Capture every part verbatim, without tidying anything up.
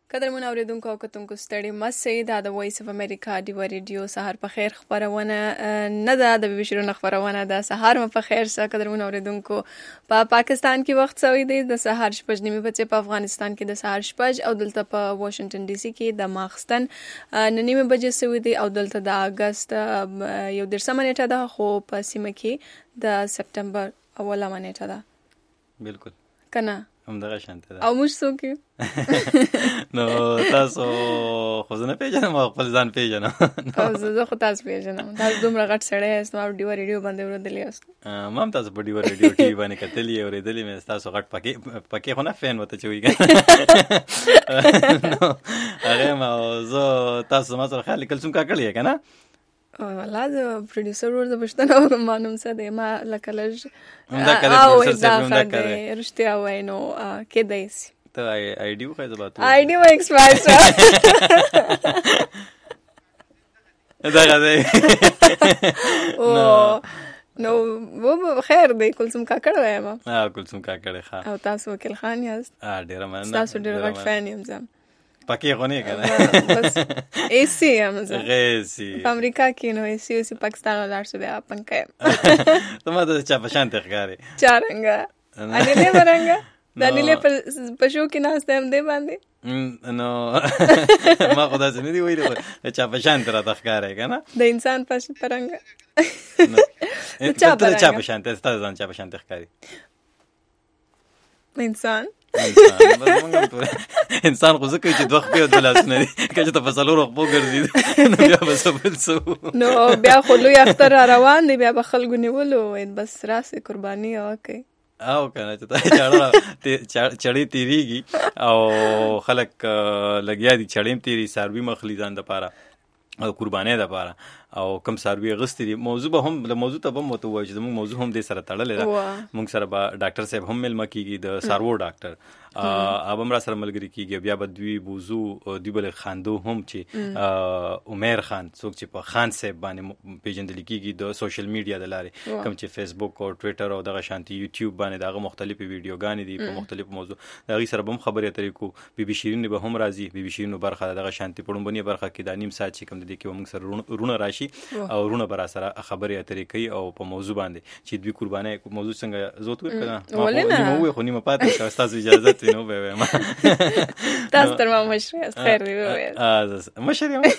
قدرمن اوریدونکو او کتونکو ستړي مسئ دا د وایس اف امریکا ډیو ریډیو سهار په خیر خبرونه نه ده د بي بي شیرونه خبرونه ده سهار په خیر سره قدرمن اوریدونکو په پا پاکستان کې وخت سوي دی د سهار شپږ نیمه بجې په افغانستان کې د سهار شپږ او دلته په واشنگټن ډي سي کې د ماخستن نیمه بجې سوي دی او دلته د اگست یو درسمه نیټه ده خو په سیمه کې د سپتمبر اوله نیټه ده بالکل کنه همدغه شانته ده او موږ څوک یو نو تاسو خو زه نه پیژنم او خپل ځان پیژنم او زه خو تاسو پیژنم تاسو دومره غټ سړی یاست نو ډیو ریډیو باندې ورېدلی یاست ما هم تاسو په ډیو ریډیو ټي وي باندې کتلي اورېدلي مې تاسو غټ پکې پکې خو نه فین وته چې وایي هغه ما زه تاسو ما سره خیال کلسوم کا کړی کنه والله د پروډوسر ور د پښتنو مانوم څه دی ما لکه لږ همدا کړی پروډوسر صاحب همدا کړی رښتیا وای نو کې دی سي ته آی ډی خو زه باتو آی ډی و ایکسپایرډ دا غواړي او نو و خیر دی کلثوم کاکړ وایم ها کلثوم کاکړ ښه او تاسو وکیل خان یاست ها ډیر مننه تاسو ډیر غټ فین یم زم پکې غونې کنه بس ای سی ام زه غیسی په امریکا کې نو ای سی او سی پاکستان ولار شو بیا پنکه ته ما ته چا په شان ته ښکاري چارنګا اني له ورنګا د اني له په شو کې ناس ته هم دی باندې نو ما خدا څه نه دی ویلو چا په شان ته راته ښکاري کنه د انسان په پرنګ چا په شان ته ستاسو ځان چا په شان ته ښکاري انسان انسان خو ځکه چې دوه خپې د لاسونه دي که چې ته په څلورو خپو ګرځي نو بیا به څه بل څه نو بیا خو لوی اختر را روان دی بیا به خلکو نیولو بس راسې قرباني وکړئ او کنه چې ته چاړه چړې تیریږي او خلک لګیا دي چړې تیری ساروي مخلي ځان دپاره او قربانۍ دپاره او کم ساروي اغوستي دي موضوع به هم د موضوع ته به هم ورته ووایو چې زموږ موضوع هم دې سره تړلې ده موږ سره به ډاکټر صاحب هم میلمه کېږي د څاروو ډاکټر هغه هم را سره ملګري کېږي بیا به دوی بوزو دوی به خاندو هم چې عمیر خان څوک چې په خان صاحب باندې پیژندل کېږي د سوشل میډیا د لارې کوم چې فیسبوک او ټویټر او دغه شانتي یوټیوب باندې دغه مختلفې ویډیوګانې دي په مختلفو موضوع د هغې سره به هم خبرې اترې کوو بي بي شیرین به هم راځي بي بي شیرینو برخه دغه شانتي په لومبنۍ برخه کې دا نیم ساعت چې کوم د دې کې به موږ سره رونه راشي او رونه به را سره خبرې اترې کوي او په موضوع باندې چې دوی قربانۍ موضوع څنګه زه ورته ووایم که نه ما ووایې خو نیمه پاتې شوه ستاسو اجازت وي نو به ویم تاسو تر ما مشر یاست خیر دی ووایه مشر یم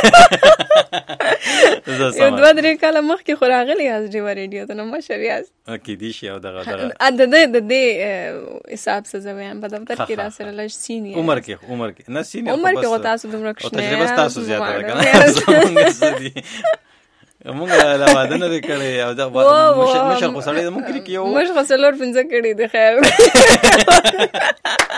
یو دوه درې کاله مخکې خو راغلی یاست ډیوه ریډیو ته نو مشر یاست کیدای شي او دغه دغه د دې د دې حساب څه زه وایم په دفتر کې را سره لږ سینیر عمر کې عمر کې نه سینیر عمر کې خو تاسو دومره کوشنه تجربه تاسو زیاته ده کنه مونږ لا واده نه کړی او دا مشر مشر خو سړی مونږ کې یو مشر خو څلور پنځه کړي د خیر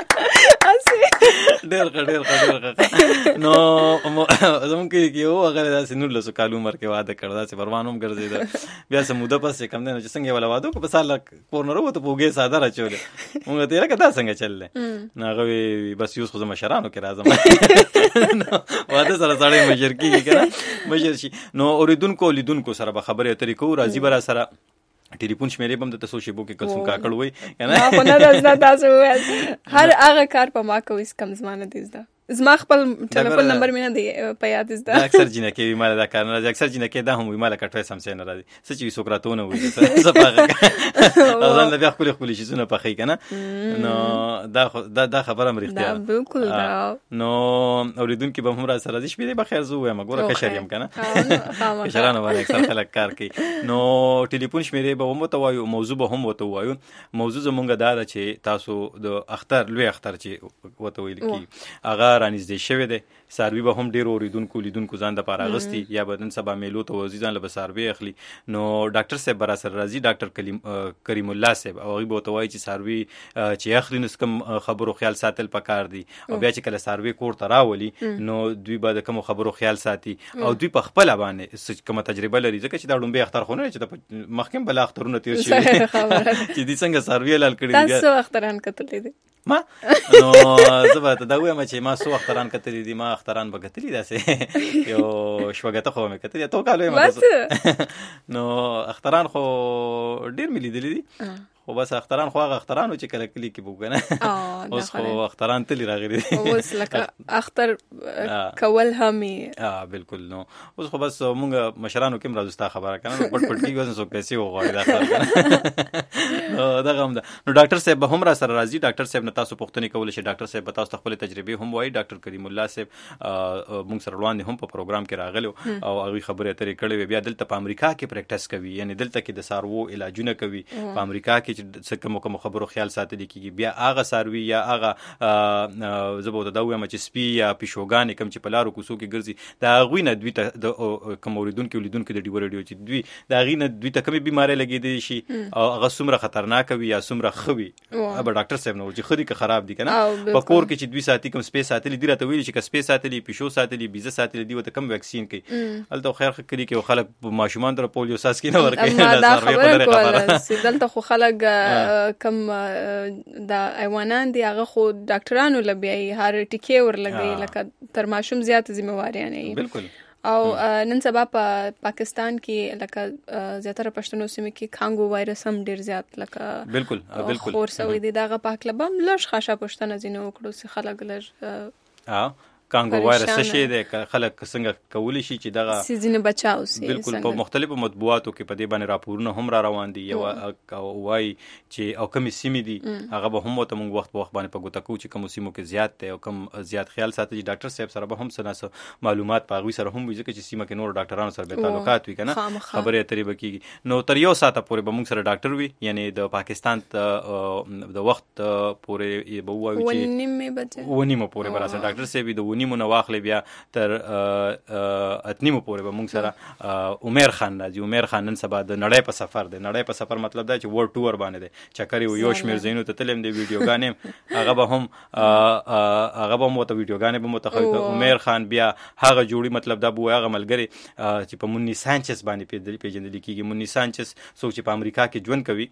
ډېر ښه ډېر ښه ډېر ښه نو زموږ کې یو هغه داسې نولسو کالو عمر کې واده کړ داسې پروان هم ګرځېده بیا څه موده پس چې کوم دی نو چې څنګه یې والا واده وکړو په سال کور نه راووتو په اوږې ساده راچولې مونږ ته یې لکه دا څنګه چل دی نو هغه وی بس یوس خو زه مشرانو کې راځم واده سره سړی مشر کېږي که نه مشر شي نو اورېدونکو لیدونکو سره به خبرې اترې کوو راځي به را سره ټلیفون شمیرې به هم درته څو شیبو کې کلثوم کاکړ وایي که نه ما خو نه ده زده تاسو وویل هر هغه کار په ما کوي کم زما نه دی زده زما خپل ټلیفون نمبر مې نه دی په یاد زده دا اکثر جینکې وي ماله دا کار نه راځي اکثر جینکې دا هم وي ماله کټوی سمسۍ نه راځي څه چې وي څوک راته ونه وایي څه پاغه او ځان له بیا ښکلي ښکلي شیزونه پخوي که نه نو دا دا خبره هم رښتیا ده بالکل نو اورېدونکي به هم را سره راځي شپې دی به خیر زه ووایم ګوره کشر یم که نه کشرانو باندې اکثر خلک کار کوي نو ټلیفون شمېرې به هم ورته وایو موضوع به هم ورته ووایو موضوع زمونږ دا ده چې تاسو د اختر لوی اختر چې ورته ویل کېږي هغه رانږدې شوی دی څاروي به هم ډېرو اورېدونکو لیدونکو ځان دپاره اغوستي یا به نن سبا میلو ته ورځي ځان له به څاروي اخلي نو ډاکټر صاحب به را سره راځي ډاکټر کریم الله صاحب او هغوی به ورته وایي چې څاروي چې اخلي نو کوم خبرو خیال ساتل پکار دي او بیا چې کله څاروي کور ته راولي نو دوی به د کومو خبرو خیال ساتي او دوی په خپله باندې کومه تجربه لري ځکه چې دا لومبی اختر خو نه دی چې د مخکې بله اخترونه تېر شوي چې دوی څنګه څاروي حلال کړي دي تاسو اختران کتلی دي ما نو زه به ته دا ووایم چې ما څو اختران کتلي دي ما اختران به کتلي داسې یو شپږته خو به مې کتلي اتو کالو یم نو اختران خو ډېر مې لیدلي دي خو بس اختران خو هغه اخترانو چې کله کلی کې بو کنه اوس خو اختران تلی راغلي اوس لکه اختر کول همي ها بالکل نو اوس خو بس مونږ مشرانو کې مرزو ستا خبره کنه پټ پټ کیږي اوس څوک پیسې وغواړي دا خبره دا غم ده. نو ډاکټر صاحب به هم را سره راځي. ډاکټر صاحب نه تاسو پوښتنه کول شي. ډاکټر صاحب تاسو خپل تجربه هم وایي. ډاکټر کریم الله صاحب مونږ سره وړاندې هم په پروګرام کې راغلو او هغه خبره اترې کړې بیا دلته په امریکا کې پریکټس کوي، یعنی دلته کې د سارو علاجونه کوي په امریکا کې چې کوم کوم خبرو خیال ساتل کیږي. بیا هغه ساروي یا هغه زبو د دوه مچ سپی یا پښوګان کوم چې په لارو کوڅو کې ګرځي دا غوی نه دوی ته د کوموریدون کې ولیدون کې د ډیو ریډیو چې دوی دا غی نه دوی ته کومه بیماری لګیدي شي او هغه څومره خطرناک وي یا څومره خوي اب ډاکټر صاحب نو چې خوري که خراب دي کنه په کور کې چې دوی ساتي کوم سپیس ساتلی دی راته ویل چې که سپیس ساتلی پښو ساتلی بیزه ساتلی دی وته کوم ویکسین کوي الته خیر خکري کې خلک ماشومان در پولیو ساس کې نه ورکړي دا خبره کوله دلته خو خلک کم دا ایوانان دی هغه خو ډاکټرانو لبیای هر ټیکې ورلګي لکه تر ماشوم زیات ذمہواری نه بالکل. او نن سبا په پاکستان کې لکه زیاتره پښتنو سیمه کې کانګو وایرس هم ډیر زیات لکه بالکل بالکل خور سوي دي دغه پاک لبم لږ خاصه پښتنه زینو وکړو سي خلک لږ ا کانګو وایرس څه شي دی خلک څنګه کولی شي چې دغه سيزونه بچاو سي بالکل په مختلفو مطبوعاتو کې په دې باندې راپورونه هم را روان دي یو وای چې او کوم سیمې دي هغه به هم ته موږ وخت په وخت باندې په ګوتکو چې کوم سیمو کې زیات دی او کوم زیات خیال ساتي ډاکټر صاحب سره به هم سناسو معلومات پاغوي سره هم وځي چې سیمه کې نور ډاکټرانو سره به تعلقات وي کنه خبره اترې بکیږي. نو تر یو ساعت پورې به موږ سره ډاکټر وي یعنی د پاکستان د وخت پورې به وایي چې ونیمه بچي ونیمه پورې به راځي ډاکټر صاحب د ونیمه نو واخلې بیا تر اتنیمو پورې به موږ سره عمر خان راځي. عمر خان نن سبا د نړۍ په سفر دی. نړۍ په سفر مطلب دا چې ورلد ټور باندې دی چکر یو شمیر زینو ته تلم دی ویډیوګانې هغه به هم هغه به مو ته ویډیوګانې به مو ته عمر خان بیا هغه جوړي مطلب دا بو هغه ملګری چې په مونی سانچز باندې پیژندل کیږي. مونی سانچز څوک چې په امریکا کې ژوند کوي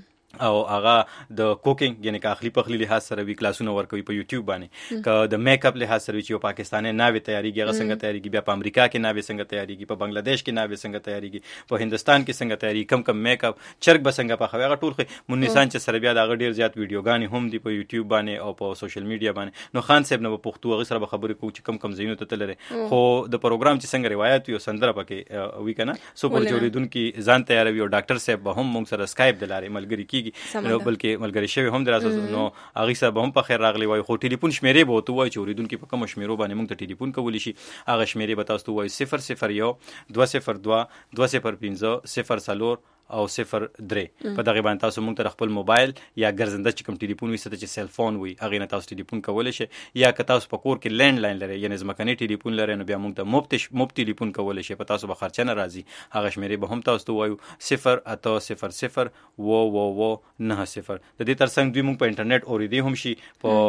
او هغه د کوکینګ یعنی که اخلي پخلی لحاظ سره وی کلاسونه ورکوي په یوټیوب باندې که د میک اپ لحاظ سره چې پاکستاني ناوې تیاریږي هغه څنګه تیاریږي بیا په امریکا کې ناوې څنګه تیاریږي په بنگلاديش کې ناوې څنګه تیاریږي په هندستان کې څنګه تیاری کم کم میک اپ چرګ به څنګه په خوغه ټول خو مونږ چې سره بیا دا ډیر زیات ویډیوګانې هم دي په یوټیوب باندې او په سوشل میډیا باندې. نو خان صاحب نو په پښتو هغه سره خبرې کوي چې کم کم زینو ته تلره خو د پروګرام چې څنګه روایت یو سندره پکې وی کنه سو پر جوړیدونکو ځان تیاروي او ډاکټر صاحب به هم موږ سره اسکایپ د لارې ملګری کیږي کې ملګری شوی هم دراسه نو هغه سره به هم په خیر راغلی وای خو ټلیفون شمیرې به تو وای چې اوریدونکو په کوم شمیرو باندې موږ ته ټلیفون کولی شي هغه شمیرې به تاسو وای صفر صفر یو دوه صفر دوه دوه صفر پنځه صفر څلور او صفر درې په دغه باندې تاسو موږ ته خپل موبایل یا ګرځنده چې کوم ټلیفون وي ست چې سیل فون وي هغه نه تاسو ټلیفون کولای شي یا که تاسو په کور کې لینډ لاین لري یعنی ځمکني ټلیفون لري نو بیا موږ ته مفت مفت ټلیفون کولای شي په تاسو به خرچه نه راځي هغه شمیرې به هم تاسو ته وایو صفر اته صفر صفر و و و نه صفر د دې ترڅنګ دوی موږ په انټرنیټ اوریدي هم شي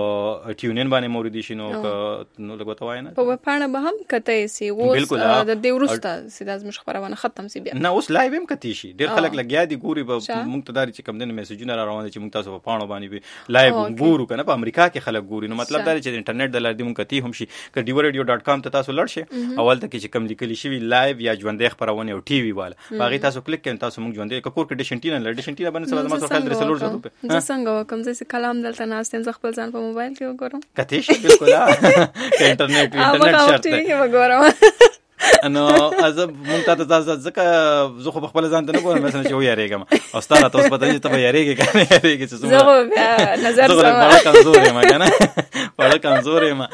په ټیونین باندې موریدي شي نو نو لګوت وای نه په پاڼه به هم کته سي اوس د دې ورسته سیده زموږ خبرونه ختم سي بیا نه اوس لایو هم کتی شي ډیر خلک لګیا دي ګوري موږ ته داري چې کوم دنه میسجونه را روان دي چې موږ تاسو په پاڼو باندې لایو ګورو کنه په امریکا کې خلک ګوري نو مطلب دا چې انټرنیټ د لارې موږ کتی هم شي ک ډیو ریډیو ډاټ کام ته تاسو لړ شي اول ته چې کوم لیکل شي لایو یا ژوندې خبرونه او ټي وي والا باغی تاسو کلیک کړئ تاسو موږ ژوندې کور کې ډیشنټینا لړ ډیشنټینا باندې سبا ما سره خل درسلور زو په زه څنګه کوم ځکه کلام دلته ناستم ز خپل ځان په موبایل کې وګورم کتی شي بالکل انټرنیټ انټرنیټ شرط دی وګورم نو از مونږ ته تاسو ځکه زه خو خپل ځان ته نه ګورم مثلا چې و یاریږم او ستاره تاسو پته چې ته یاریږي کنه یاریږي چې زه خو نظر سم زه کمزور یم کنه وړه کمزور یم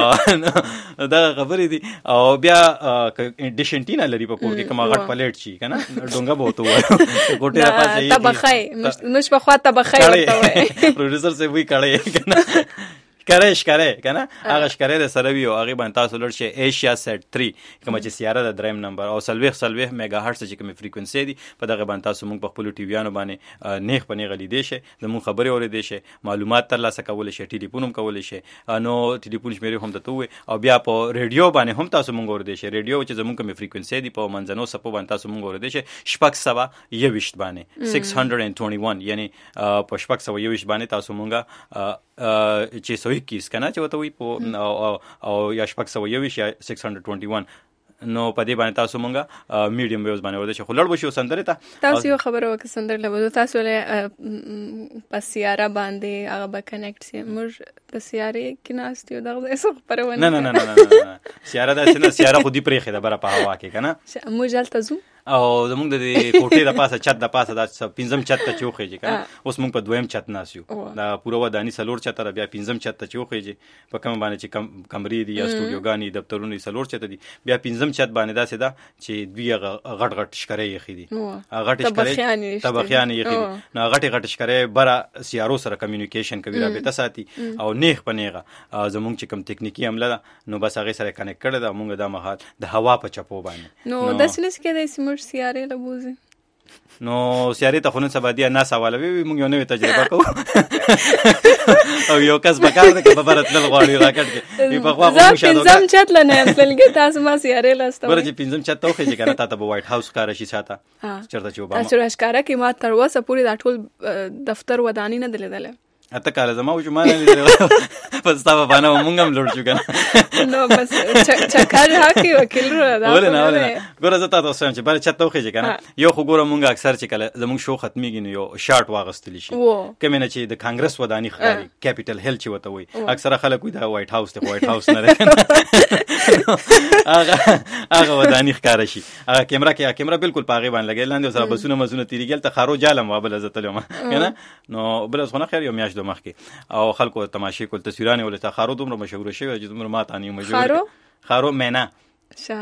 دا خبرې دي او بیا ډیشنټینا لري په کور کې کومه غټ پلیټ شي کنه ډونګه بوته وایو ګوټه را پاتې تبخای مش په خوا تبخای ورته وای پروډوسر سے وی کړه کنه کړه شکره کنه هغه شکره د سره وی او هغه باندې تاسو لړ شي ایشیا سیټ تhree کوم چې سیاره د دریم نمبر او سلويخ سلويخ میگا هرتز چې کوم فریکوئنسي دي په دغه باندې تاسو موږ په خپل ټي ویانو باندې نیخ پنی غلی دی شي د مون خبري اورې دی شي معلومات ترلاسه کول شي ټلیفون هم کول شي نو ټلیفون شمیرې هم دته وي او بیا په ریډیو باندې هم تاسو موږ اورې دی شي ریډیو چې زموږ کوم فریکوئنسي دي په منځنو سپو باندې تاسو موږ اورې دی شي شپږ سوا یويشت باندې six twenty-one یعنی په شپږ سوا یويشت باندې تاسو موږ چې سوي کیس کنه چې وته وي په او یا شپږ سوا یويشت یا six twenty-one نو په دې باندې تاسو مونږه میډیم ویوز باندې ورته خو لړ بشو سندره ته تاسو یو خبره وکړه سندره له تاسو له په سیاره باندې هغه به کنیکټ سي موږ د سیاره کې ناستیو دغه څه خبرونه نه نه نه نه سیاره دا څنګه سیاره خو دې پرې خې د بره په هوا کې کنه موږ هلته ځو او زمونږ د کوټې د پاسه چت د پاسه دا پنځم چت ته چوخېږي کنه اوس مونږ په دویم چت ناس یو دا پوره ودانی سلور چت را بیا پنځم چت ته چوخېږي په کوم باندې چې کم کمرې دي یا سټوډیوګانی دفترونه سلور چت دي بیا پنځم چت باندې دا سدا چې دوی غټ غټ شکرې یخې دي غټ شکرې تبخیان یخې دي نو غټ غټ شکرې بره سیارو سره کمیونیکیشن کوي رابطه ساتي او نیغ پنیغه زمونږ چې کوم تکنیکی عمله ده نو بس هغه سره کنیکټ کړی دا مونږ دا مهال د هوا په چپو باندې نو د سنس کې د سیمر سیاره لبوزي نو سیارې ته خو نن سبا دی نه سوال وی مونږ یو نوې تجربه کوو او یو کس بکار ده چې په برت نه غواړي راکټ کې په خوا خو مشاهده پنځم چت لنه فلګه تاسو ما سیارې لاسته ورته پنځم چت ته خو چې کنه تاسو په وایټ هاوس کار شي ساته چرته چې وبا تاسو راښکارا کې ما تر اوسه پوری دا ټول دفتر ودانی نه دلیدل اته کال زما و چې ما نه لیدل پس تا په باندې مونږ هم لوړ شو کنه نو بس چکر هاکي وکیل را دا ولې نه ولې نه ګوره زه تاسو سم چې بل چت توخې کنه یو خو ګوره مونږ اکثر چې کله زمونږ شو ختميږي نو یو شارټ واغستلی شي کمنه چې د کانګرس ودانی خاري کیپټل هیل چې وته وي اکثر خلک وي دا وایټ هاوس ته وایټ هاوس نه هغه هغه ودانی ښکار شي هغه کیمرا کې کیمرا بالکل پاغي باندې لګي لاندې سره بسونه مزونه تیریګل ته خارو جالم وابل عزت لوم کنه نو بل څنګه خیر یو میاش مخ کې او خلکو تماشې کول تصویرانه ولته خارو دومره مشهور شوی چې دومره ماته اني مشهور خارو خارو مینا شا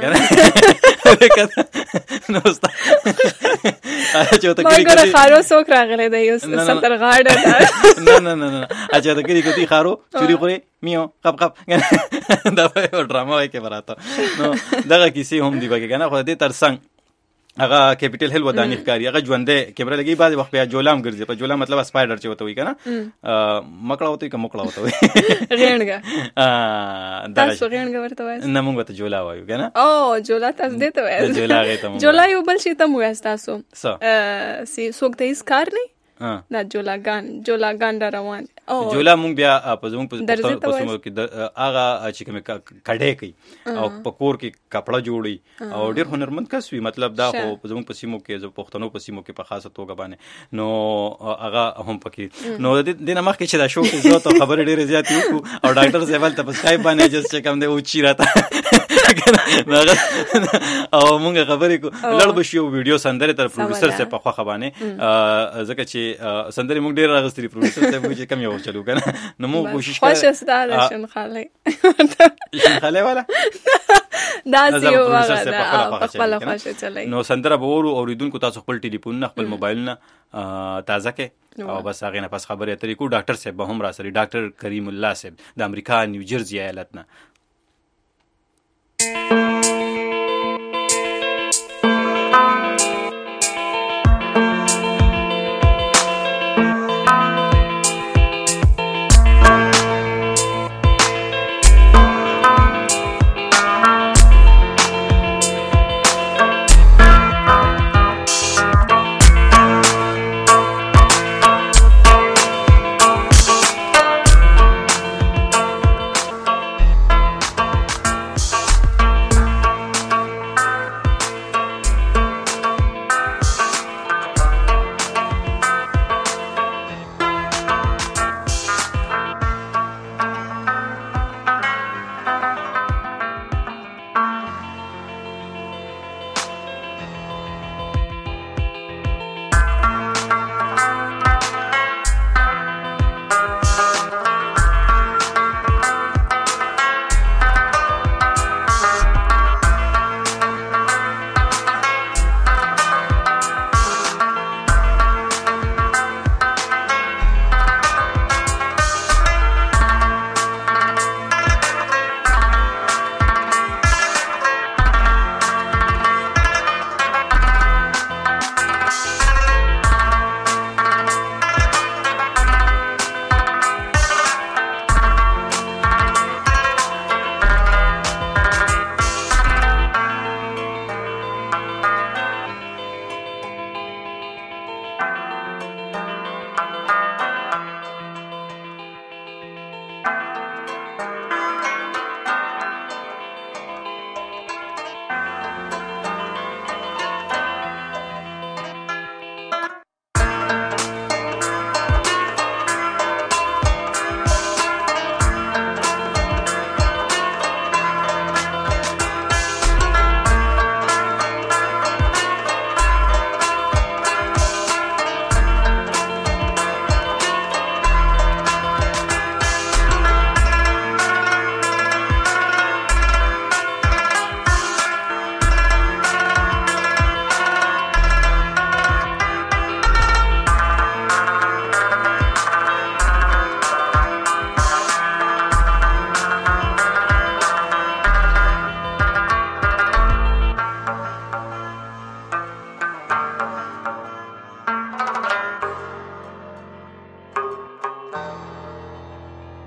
نو ستا اچھا ته کړي کړي خارو څوک راغلی دی یو ستر غاړه نه نه نه نه اچھا ته کړي کړي خارو چوری خوري میو قب قب دا یو ډراما وای کې براته نو دغه کیسې هم دی بګی کنه خو دې ترڅنګ هغه کیپټل هیل ودانی ښکاری هغه ژوندې کیمرا لګي بعد وخت په جولام ګرځي په جولام مطلب سپایډر چې وته وي کنه مکړه وته کې مکړه وته وي غېڼګه ا تاسو غېڼګه ورته وایي نه مونږ ته جولا وایو کنه او جولا تاسو دې ته وایي جولا غې ته جولا یو بل شي ته مو تاسو ا سی سوک ته اس کار نه دا جولاګان جولاګان دا روان او جولا مونږ بیا په زموږ په پسمو کې هغه چې کوم کډې کوي او په کور کې کپڑا جوړي او ډیر هنرمند کس وي مطلب دا خو په زموږ پسمو کې زو پښتنو پسمو کې په خاصه توګه باندې نو هغه هم پکې نو د دې نمخ کې چې دا شو کې زو ته خبر ډیره زیات یو او ډاکټر زیبل ته په سکایپ باندې جس چې کوم دی او چی راته او مونږ خبرې کو لړ بشو ویډیو سندره تر پروډوسر سره په خوا خبانه ځکه چې سندره مونږ ډیر راغستري پروډوسر ته وایي چې کم یو چلو کنه نو مونږ کوشش کوو خوش استاد شن خاله شن خاله والا دا سیو واغه خپل خوش چلای نو سندره به ورو اوریدونکو تاسو خپل ټلیفون نه خپل موبایل نه تازه کې او بس هغه نه پس خبرې اترې کو ډاکټر صاحب به هم را سره ډاکټر کریم الله صاحب د امریکا نیو جرسی ایالت نه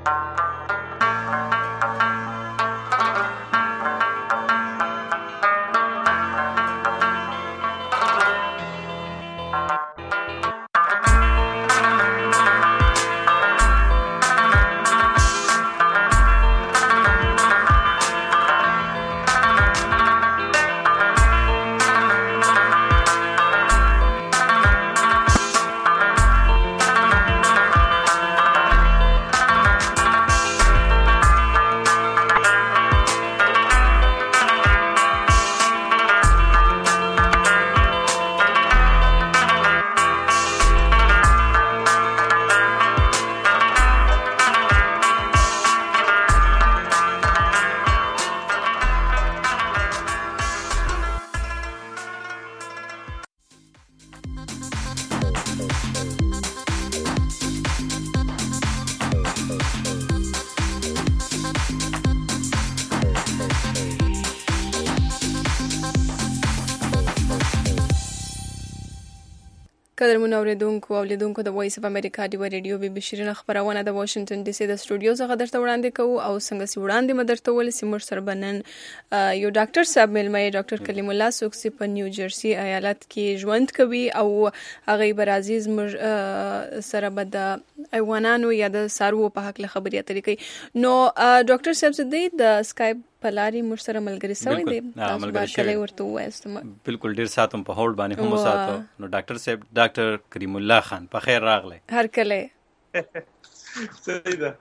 قدرمن اوریدونکو او لیدونکو د وایس اف امریکا دی ریډیو بي بي شيرین خبرونه د واشنگټن ډي سي د سټوډیو څخه درته وړاندې کوو او څنګه سی وړاندې مدرته ول سیمور سربنن یو ډاکټر صاحب ملمه ډاکټر کلیم الله سوکسي په نیو جرسي ایالت کې ژوند کوي او هغه بر عزیز سره بد ایوانانو یا د سارو په حق له خبري اترې کوي نو ډاکټر صاحب زده د اسکایپ پلاری مر سره ملګری سوی دی تاسو به کله ورته وایستم بالکل ډیر ساتم په هولډ باندې هم ساتو نو ډاکټر صاحب ډاکټر کریم الله خان په خیر راغله هر کله صحیح ده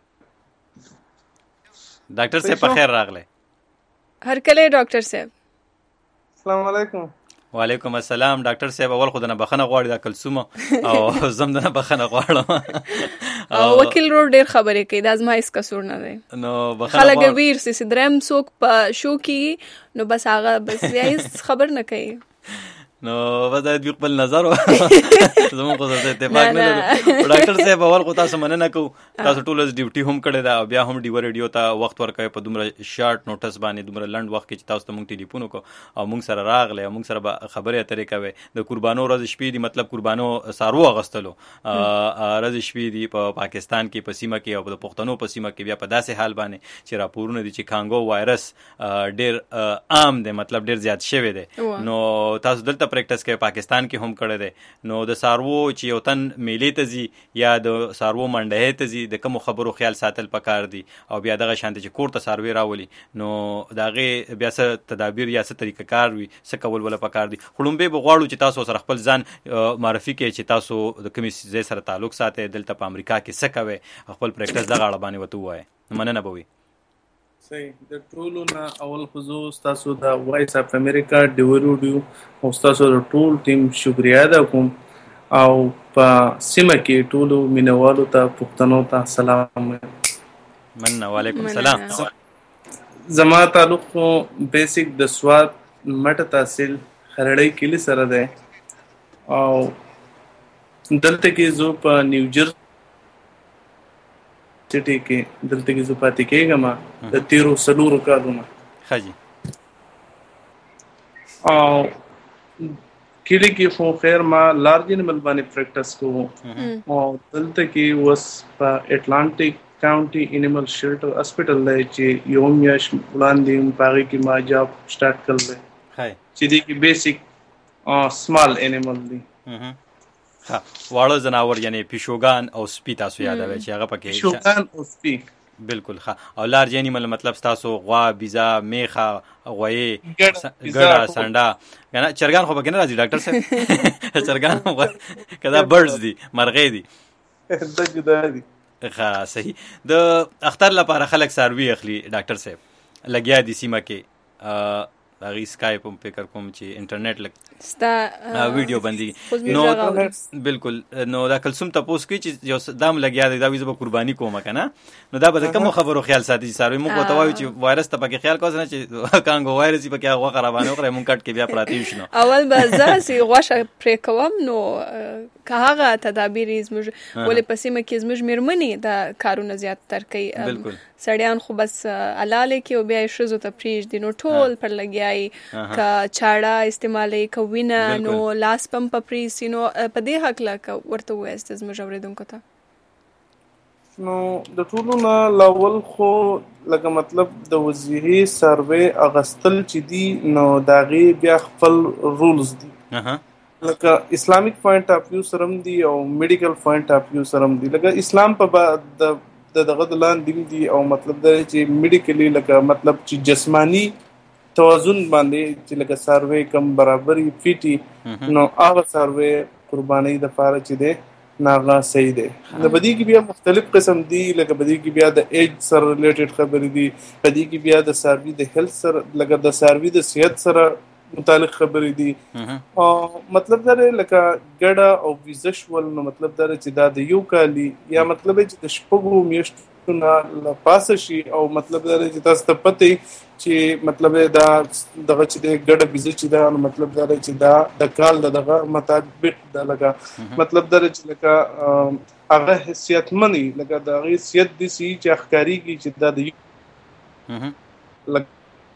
ډاکټر صاحب په خیر راغله هر کله ډاکټر صاحب السلام علیکم وعلیکم السلام ډاکټر صاحب اول خو دنه بخنه غواړي دا کلسومه او زم دنه بخنه غواړم او وکیل رو ډیر خبرې کوي دا زما هیڅ قصور نه دی نو بخنه خلک ویر سي درم څوک په شو کې نو بس هغه بس هیڅ خبر نه کوي نو ودا د خپل نظر زموږ خو څه اتفاق نه لرو ډاکټر صاحب اول خو تاسو مننه کو تاسو ټول ډیوټي هم کړی دا بیا هم ډیو ریډیو ته وخت ورکوي په دومره شارټ نوټس باندې دومره لنډ وخت کې چې تاسو ته مونږ ټلیفون وکړو او مونږ سره راغله او مونږ سره خبرې اترې کوي د قربانو ورځ شپې دي مطلب قربانو سارو اغستلو ورځ شپې دي په پاکستان کې په سیمه کې او د پښتنو په سیمه کې بیا په داسې حال باندې چې راپورونه دي چې کانګو وایرس ډیر عام دی مطلب ډیر زیات شوی دی نو تاسو دلته پریکټس کې پاکستان کې هم کړی دی نو د سارو چې یو تن میلې ته ځي یا د سارو منډه ته ځي د کوم خبرو خیال ساتل پکار دي او بیا دغه شانت چې کور ته ساروي راولي نو داغه بیا څه تدابیر یا څه طریقه کار وي څه کول ولا پکار دي خړومبه بغواړو چې تاسو سره خپل ځان معرفي کې چې تاسو د کومې ځای سره تعلق ساتي دلته په امریکا کې څه کوي خپل پریکټس دغه اړه باندې وته وای مننه بوي صحیح د ټولو نه اول خو تاسو د وایس اف امریکا ډیوریډیو او تاسو د ټول ټیم شکریا ادا کوم او په سیمه کې ټولو مینوالو ته پښتنو ته سلام مننه وعلیکم السلام زما تعلق بیسیک د سواد مټ تحصیل خرړی کلی سره ده او دلته کې زه په نیو جرسي چټي کې دلته کې زه پاتې کېږم د تیرو سلورو کالونو خاجي او کلی کې خو خیر ما لارج انیمل باندې پریکټس کوم او دلته کې وس په اټلانټیک کاونټي انیمل شیلټر هسپټل دی چې یو میاش وړاندې پاره کې ما جاب سٹارټ کړل هاي چې دې کې بیسیک سمال انیمل دی ها واړه زناور یعنی پیشوګان او سپی تاسو یادوي چې هغه پکې پیشوګان او سپی بالکل ښه او لارج انیمل مطلب تاسو غوا بيزا میخه غوي ګډا سنډا کنه چرګان خو پکې نه راځي ډاکټر صاحب چرګان کدا برډز دي مرغې دي دا جدا دي ښه صحیح د اختر لپاره خلک ساروي اخلي ډاکټر صاحب لګیا دي سیمه کې هغه اسکایپ هم فکر کوم چې انټرنیټ لګ ستا ویډیو باندې نو بالکل نو دا کلسوم تاسو کې چې یو دام لګیا دی دا ویزه به قرباني کوم کنه نو دا به کوم خبرو خیال ساتي ساروي موږ ته وایو چې وایرس ته پکې خیال کوسنه چې کانګو وایرس پکې هغه خرابانه وکړي مونږ کټ کې بیا پراتی وشنو اول به زاسي غواشه پرې کوم نو که هغه تدابیر زموږ ولې پسې مکه زموږ مرمنې دا کارونه زیات تر کوي بالکل سړیان خو بس الاله کې او بیا شزو ته پریج دي نو ټول پر لګیای کا چاړه استعمالي کوینه نو لاس پم په پریسینو په دې حق لا ورته وایست زموږ اوریدونکو ته نو د ټولو نه لاول خو لکه مطلب د وزیري سروې اغستل چې دی نو داغي بیا خپل رولز دي لکه اسلامیک پوینټ اف ویو سره دی او میډیکل پوینټ اف ویو سره دی لکه اسلام په د دغه د لاندې دی او مطلب دا چې میډیکلی لکه مطلب چې جسمانی توازن باندې چې لکه سروې کم برابرۍ فیټي نو هغه سروې قرباني د فار چې دی ناغه صحیح دی د بدی کې بیا مختلف قسم دي لکه بدی کې بیا د ایج سره ریلیټډ خبرې دي بدی کې بیا د سروي د هیلث سره لکه د سروي د صحت سره متعلق خبرې دي او مطلب دا لکه ګډه او ویزوال نو مطلب دا چې دا د یو کالی یا مطلب چې د شپږو میاشتو نه پاسه شي او مطلب دا چې تاسو ته پته چې مطلب دا دغه چې د ګډه ویزه چې دا مطلب دا چې دا د کال دغه مطابق دا لګا مطلب دا چې لکه هغه حیثیت منی لکه دا حیثیت دي چې اخکاری کی چې دا د لکه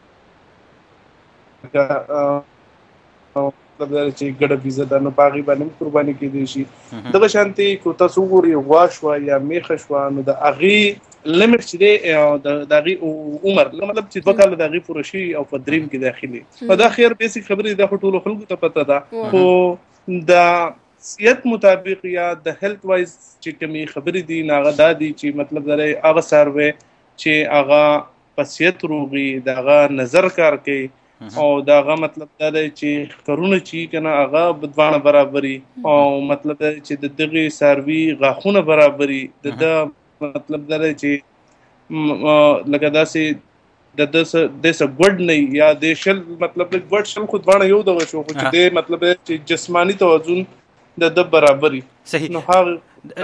مطلب دا چې ګډه ویزه دا نو باغی باندې قرباني کېدی شي دغه شانتي کو تاسو ګوري غواښ یا میخه شو نو د اغي لیمټ چې دی د دغه عمر مطلب چې دوه کال دغه پروشي او په دریم کې داخلي په دا خیر بیسیک خبرې د ټولو خلکو ته پته ده خو د صحت مطابق یا د هیلث وایز چې کومي خبرې دي ناغه دا دي چې مطلب دا هغه سروې چې هغه په صحت روغي دغه نظر کار کوي او داغه مطلب دا دی چې کرونه چې کنه هغه بدوانه برابرۍ او مطلب دا چې د دغه سروي غاخونه برابرۍ د مطلب دا چې لکه داسې د دس د س ګډ نه یا د شل مطلب ګډ شل خود باندې یو دغه شو چې د مطلب چې جسمانی توازن د د برابرۍ صحیح نو هغه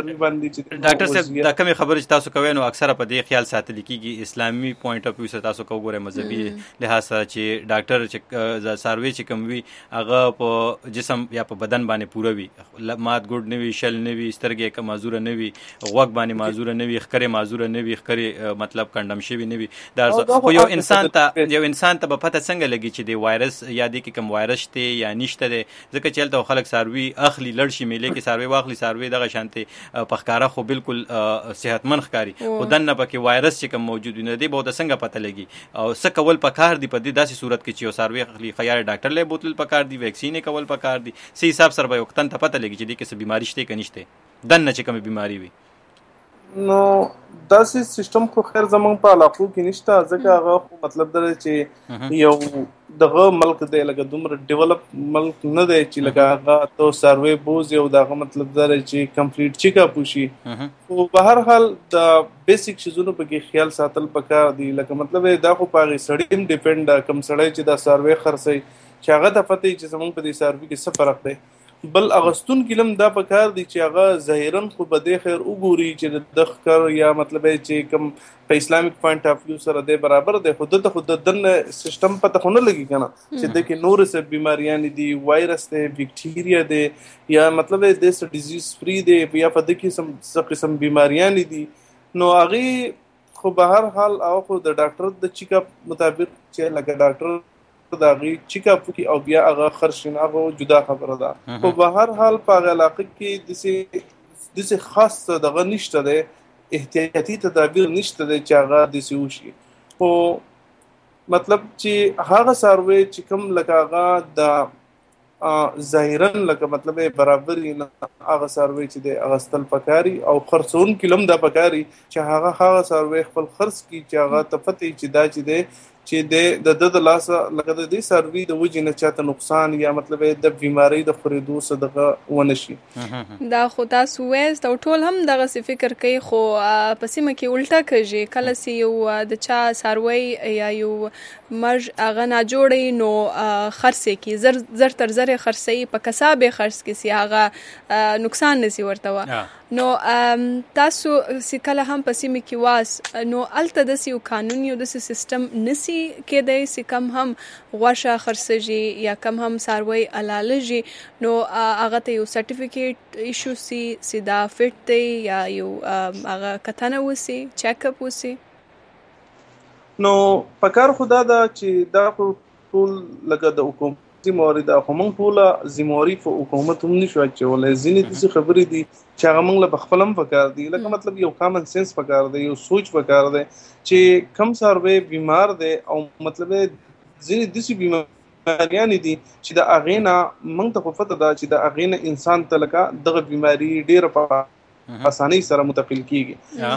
ډاکټر صاحب دا کومه خبره چې تاسو کوي نو اکثره په دې خیال ساتل کیږي اسلامي پوینټ اف ویو سره تاسو کوګوره مذهبي لحاظ سره چې ډاکټر چې سروي چې کوم وي هغه په جسم یا په بدن باندې پوره وي مات ګډ نه وي شل نه وي سترګې کې معذور نه وي غوږ باندې معذور نه وي خکرې معذور نه وي خکرې مطلب کندم شوی نه وي دا خو یو انسان ته یو انسان ته په پته څنګه لګي چې د وایرس یا د کوم وایرس ته یا نشته ده ځکه چې تل خلک سروي اخلي لړ شي ملي کې سروي واخلي سروي دغه شانته پخکارا خو بالکل صحتمند ښکاری خو دنه پکې وایرس چې کوم موجود نه دی به د څنګه پته لګي او څه کول پکار دی په دې داسې صورت کې چې یو سروي خلی خیال ډاکټر له بوتل پکار دی ویکسین کول پکار دی سي حساب سره به وختن ته پته لګي چې دې کې څه بیماری شته کې نشته دنه چې کوم بیماری وي نو داسې سیستم خو خیر زمونږ په علاقو کې نشته ځکه هغه خو مطلب دا چې یو دغه ملک دی لکه دومره ډیولپ ملک نه دی چې لکه هغه تو سروي بوز یو دغه مطلب دا چې کمپلیټ چیک اپ وشي خو په هر حال د بیسیک شیزونو په کې خیال ساتل پکار دی لکه مطلب دا خو پاغي سړی ډیپند کم سړی چې دا سروي خرڅي چې هغه ته پته چې زمونږ په دې سروي کې څه فرق دی بل اغستون کلم دا پکار دی چې هغه ظاهرا خو بده خیر وګوري چې د خکر یا مطلب چې کوم په اسلامیک پوینټ اف ویو سره د برابر دی خود ته خود دن سیستم پته خونه لګي کنه چې د کې نور څه بیماریاں دي وایرس دی بیکټیریا دی یا مطلب د څه ډیزیز فری دی یا په د کې سم څه قسم بیماریاں دي نو هغه خو به هر حال او خو د ډاکټر د چیک اپ مطابق چې لکه ډاکټر داغي چیک اپ کی او بیا هغه خرشنه هغه جدا خبره ده خو به هر حال په علاقه کې دسه دسه خاص دغه نشته ده احتیاطي تدابیر نشته ده چې هغه دسه وشي او مطلب چې هغه سروي چې کوم لکه د ظاهرا لکه مطلب برابر نه هغه سروي چې د اغستل پکاري او خرڅون کلم د پکاري چې هغه هغه سروي خپل خرڅ کی چې هغه تفتي چې دا چې د چې د د د لاس لکه د دې سروي د وجې نه چاته نقصان یا مطلب د بیماری د خریدو صدقه ونشي دا خو تاسو وایست او ټول هم دغه څه فکر کوي خو په سیمه کې الټا کوي کله سی یو د چا سروي یا یو مرج اغه نه جوړي نو خرڅي کی زر زر تر زر خرڅي په کسابه خرڅ کی سی هغه نقصان نسی ورته نو تاسو سکله هم په سیمه کې واس نو الته د سیو قانون یو د سیستم نسی کېدای سی کم هم غوښه خرڅجی یا کم هم سروي علالجی نو هغه ته یو سرټیفیکیټ ایشو سی سیدا فټ دی یا یو هغه کتنه وسی چیک اپ وسی نو پکار خدا دا چې دا ټول لکه د حکومت زمواري دا خو موږ ټوله زمواري په حکومت هم نشو اچولای. ځینې داسې خبرې دي چې هغه موږ له خپل هم پکار دي، لکه مطلب یو کامن سنس پکار دی، یو سوچ پکار دی چې کم څاروی بیمار دی او مطلب ځینې داسې بیماریان دي چې د هغې نه موږ ته خو پته ده چې د هغې نه انسان ته لکه دغه بیماري ډېره په اسانۍ سره منتقل کېږي.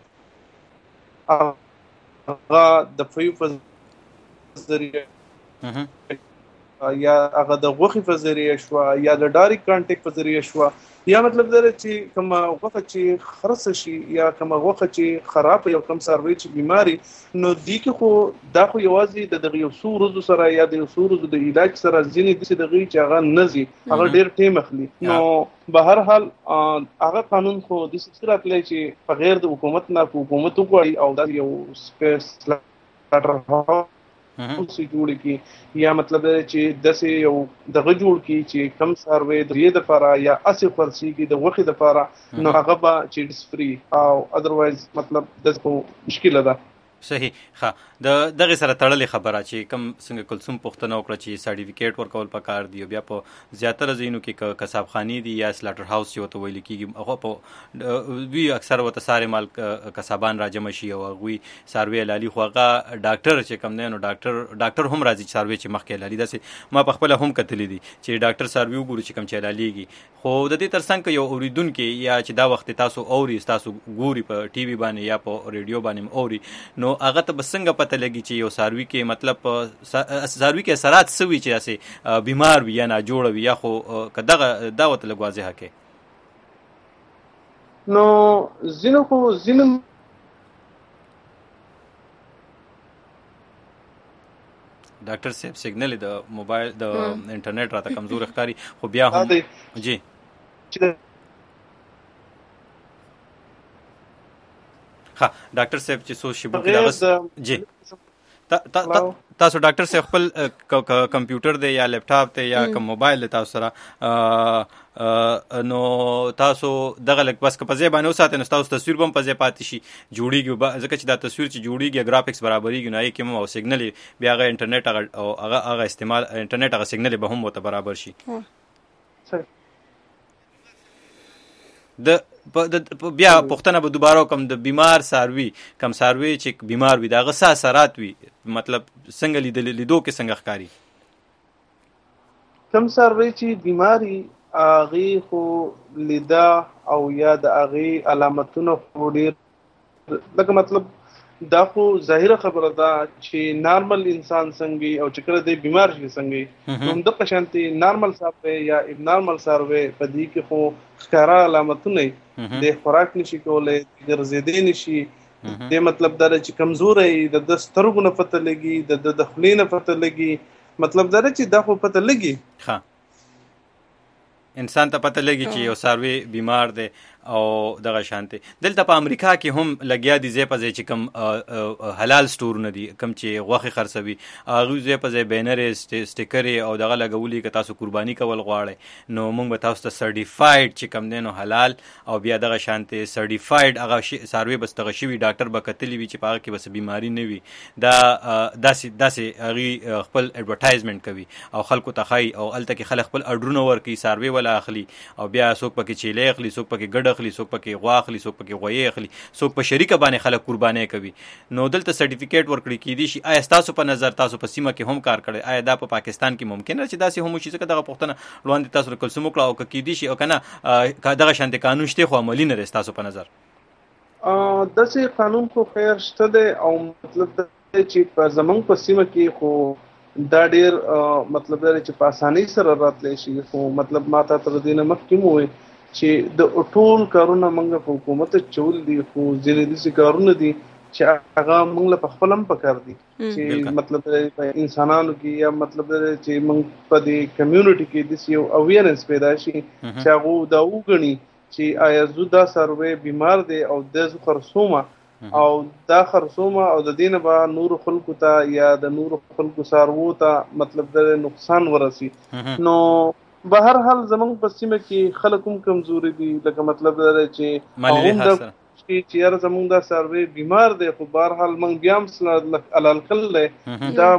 هغه د فیو په ذریعه یا هغه د غوښې په ذریعه شوه یا د ډایرکټ کانټیکټ په ذریعه شوه، یا مطلب دا چې کومه غوښه چې خرڅه شي یا کومه غوښه چې خراب یا کوم څاروی چې بیماري، نو دې کې خو دا خو یوازې د دغه یو څو ورځو سره یا د یو څو ورځو د علاج سره ځینې داسې دغې چې هغه نه ځي، هغه ډېر ټایم اخلي. نو به هر حال هغه قانون خو داسې راتلی چې په غیر د حکومت نه په حکومت وغواړي او دا یو سپیس سلاټر اوسې جوړ کی یا مطلب چې داسې یو دغه جوړ کی چې کم څاروی د دې لپاره یا اسې خرڅېږي د غوښې لپاره، نو هغه به چې ډس فری او ادروایز مطلب دغه مشکله ده. صحیح. ښه، د دغه سره تړلې خبره چې کم څنګه کلثوم پوښتنه وکړه چې سرټیفیکیټ ورکول پکار دی، بیا په زیاتره ځایونو کې کسابخانې دي یا سلاټر هاوس چې ورته ویل کېږي، هغه په دوی اکثر ورته سارې مال کسابان راجمع شي او هغوی څاروي حلالي، خو هغه ډاکټر چې کوم دی نو ډاکټر ډاکټر هم راځي چې څاروي چې مخکې حلالي. داسې ما پخپله هم کتلي دي چې ډاکټر څاروي وګوري چې کوم چې حلالېږي، خو د دې تر څنګ که یو اورېدونکی یا چې دا وخت تاسو اوري تاسو ګوري په ټي وي باندې یا په ریډیو باندې اوري، نو هغه ته به څنګه پته لګي چې یو څاروي کې مطلب څاروي کې اثرات څه وي چې داسې بیمار وي یا ناجوړه وي، یا خو که دغه دا ورته لږ واضحه کړې. نو ځینو خو ځینو ډاکټر صاحب سیګنل د موبایل د انټرنیټ راته کمزور ښکاري، خو بیا هم جی ها ډاکټر صاحب چې څو شیبو کې دغه جی تاسو ډاکټر صاحب خپل کمپیوټر دی یا لیپټاپ دی یا کوم موبایل دی تاسو سره، نو تاسو دغه لږ بس که په ځای باندې وساتئ نو تاسو تصویر به هم په ځای پاتې شي جوړېږي، ځکه چې دا تصویر چې جوړېږي ګرافکس برابرېږي نو هغې کې هم او سیګنل بیا هغه انټرنیټ هغه هغه هغه استعمال انټرنیټ هغه سیګنل به هم ورته برابر شي. د بیا پوښتنه به دوباره وکړم، د بیمار څاروي کم څاروي چې بیمار وي د هغه څه اثرات وي، مطلب څنګه لیدل لیدو کې څنګه ښکاري؟ کم څاروي چې بیمار وي هغې خو لیدا او یا د هغې علامتونه خو ډېر لکه مطلب دا خو ظاهره خبره ده چې نارمل انسان څنګه او چې کله دی بیمار شي څنګه، نو همدغه شانتې نارمل څاروی یا اب نارمل څاروی په دې کې خو ښکاره علامتونه د خوراک نشي کولی، ګرځېدی نشي، د مطلب دا چې کمزوری د د سترګو نه پته لګي، د د خولې نه پته لګي، مطلب دا چې دا خو پته لګي انسان ته پته لګي چې یو څاروی بیمار دی او دغه شانتي. دلته په امریکا کې هم لګیا دي ځای په ځای چې کوم حلال سټورونه دي کوم چې غوښې خرڅوي، هغوی ځای په ځای بینرې سټیکرې او دغه لګولي که تاسو قرباني کول غواړئ نو موږ به تاسو ته سرټیفاید چې کوم دی نو حلال او بیا دغه شانتي سرټیفاید هغه څاروي بس دغه شوي ډاکټر به کتلي وي چې په هغه کې بس بیماري نه وي. دا داسې داسې هغوی خپل اډورټایزمنټ کوي او خلکو ته ښایي او هلته کې خلک خپل اډرونه ورکوي، څاروي وله اخلي او بیا څوک پکې چیلې اخلي، څوک پکې ګډ اخلي، څوک پکې غوا اخلي، څوک پکې غویې اخلي، څوک په شریکه باندې خلک قربانۍ کوي. نو دلته سرټیفیکیټ ورکړی کېدی شي. آیا ستاسو په نظر تاسو په سیمه کې هم کار کړی، آیا دا په پاکستان کې ممکن ده چې داسې هم وشي؟ ځکه دغه پوښتنه وړاندې تاسو کلثوم وکړه او که کېدی شي او که نه دغه شانتې قانون شته خو عملي نه دی ستاسو په نظر؟ داسې قانون خو خیر شته دی او مطلب دا چې په زمونږ په سیمه کې خو دا ډېر مطلب دا چې په اسانۍ سره راتلی شي، خو مطلب ما ته تر دې نه مخکې مو وویل چې د ټول کارونه موږ په حکومت چول دي، خو ځینې داسې کارونه دي چې هغه موږ له پخپله هم پکار دي چې مطلب په انسانانو کې یا مطلب چې موږ په دې کمیونټي کې داسې یو اویرنس پیدا شي چې هغه دا وګڼي چې آیا زه دا څاروی بیمار دی او د زه خرڅومه او دا خرڅومه او د دې نه به نورو خلکو ته یا د نورو خلکو څاروو ته مطلب د نقصان ورسي. نو به هر حال زمونږ په سیمه کې خلک هم کمزوري دي، لکه مطلب دا چې چې یاره زمونږ دا څاروی بیمار دی خو به هر حال موږ بیا هم حلال کړلی دا موږ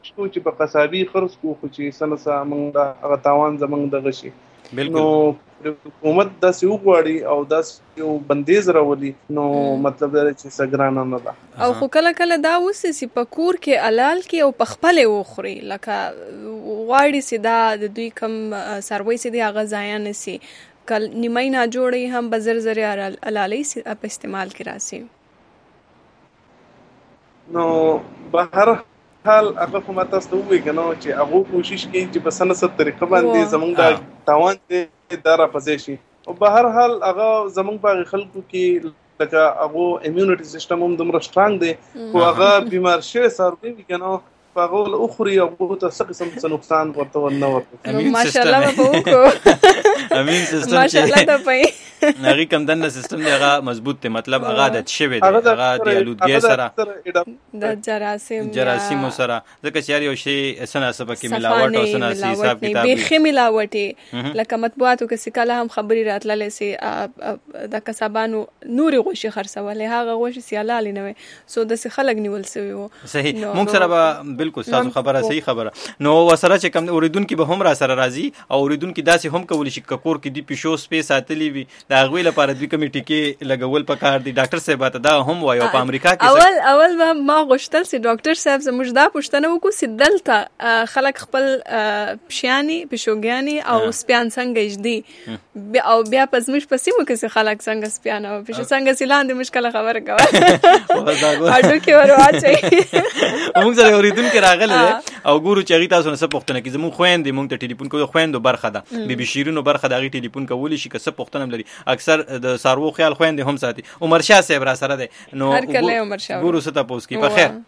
شو چې په قصابي خرڅ کو خو چې سنسا موږ دا هغه تاوان زمونږ دغه شي نو حکومت داسې وغواړي او داسې یو بندیز راولي نو مطلب دا چې سګرانه نه ده او خو کله کله دا وسې چې په کور کې الال کې او په خپل وخوري لکه غواړي چې دا د دوی کم سروي چې دی هغه ځای نه سي کل نیمای نه جوړي هم بزر زر الالي په استعمال کې راسي نو بهر حال هغه خو ماته تاسو ته وایي کنه چې هغه کوشش کوي چې په سنه ست طریقه باندې زمونږ د تاوان دې دارا پځې شي او په هر حال هغه زمونږ په خلکو کې لکه هغه امیونټي سیستم هم دومره سترونګ دی او هغه بیمار شوی سروي کنه هغه له اخري او ته څه قسم څه نقصان ورته ونه ورته ماشاءالله په وکړو امین سیستم ماشاءالله ته پي نغی کم دنه سیستم دی هغه مضبوط دی مطلب هغه د شوی دی هغه د الودګي سره د جراثیم جراثیم سره ځکه چې یو شی اسنه سبا کې ملاوت او سنه حساب کتاب به خې ملاوتي لکه مطبوعاتو کې سکاله هم خبري راتللې سي د کسبانو نوري غوشي خرڅولې هغه غوشي سیاله نه وي سو د خلک نیول سوی وو صحیح مونږ سره بالکل تاسو خبره صحیح خبره نو وسره چې کم اوریدونکو به هم را سره راځي او اوریدونکو داسې هم کول شي ککور کې دی پښو سپیس ساتلی وي دا غوی لپاره د کمیټې کې لګول پکار دي ډاکټر صاحب ته دا هم وایو په امریکا کې اول اول ما ما غوښتل سي ډاکټر صاحب زموږ دا پښتنه وکړو سي دلته خلک خپل پښیانی پښوګیانی او سپیان څنګه اجدي او بیا پس موږ په سیمو کې خلک څنګه سپیان او پښ څنګه سیلاندې مشکله خبره کوي اډو کې ورواچي موږ سره اوریدونکو راغله او ګورو چې غي تاسو نه څه پښتنه کې زموږ خويندې موږ ته ټلیفون کوو خويندو برخه ده بي بي شیرینو برخه ده غي ټلیفون کولی شي که څه پښتنه لري اکثر د سارو خیال خويندې هم ساتي عمر شاه صاحب را سره ده نو هر کله عمر شاه ګورو ست تاسو کې په خیر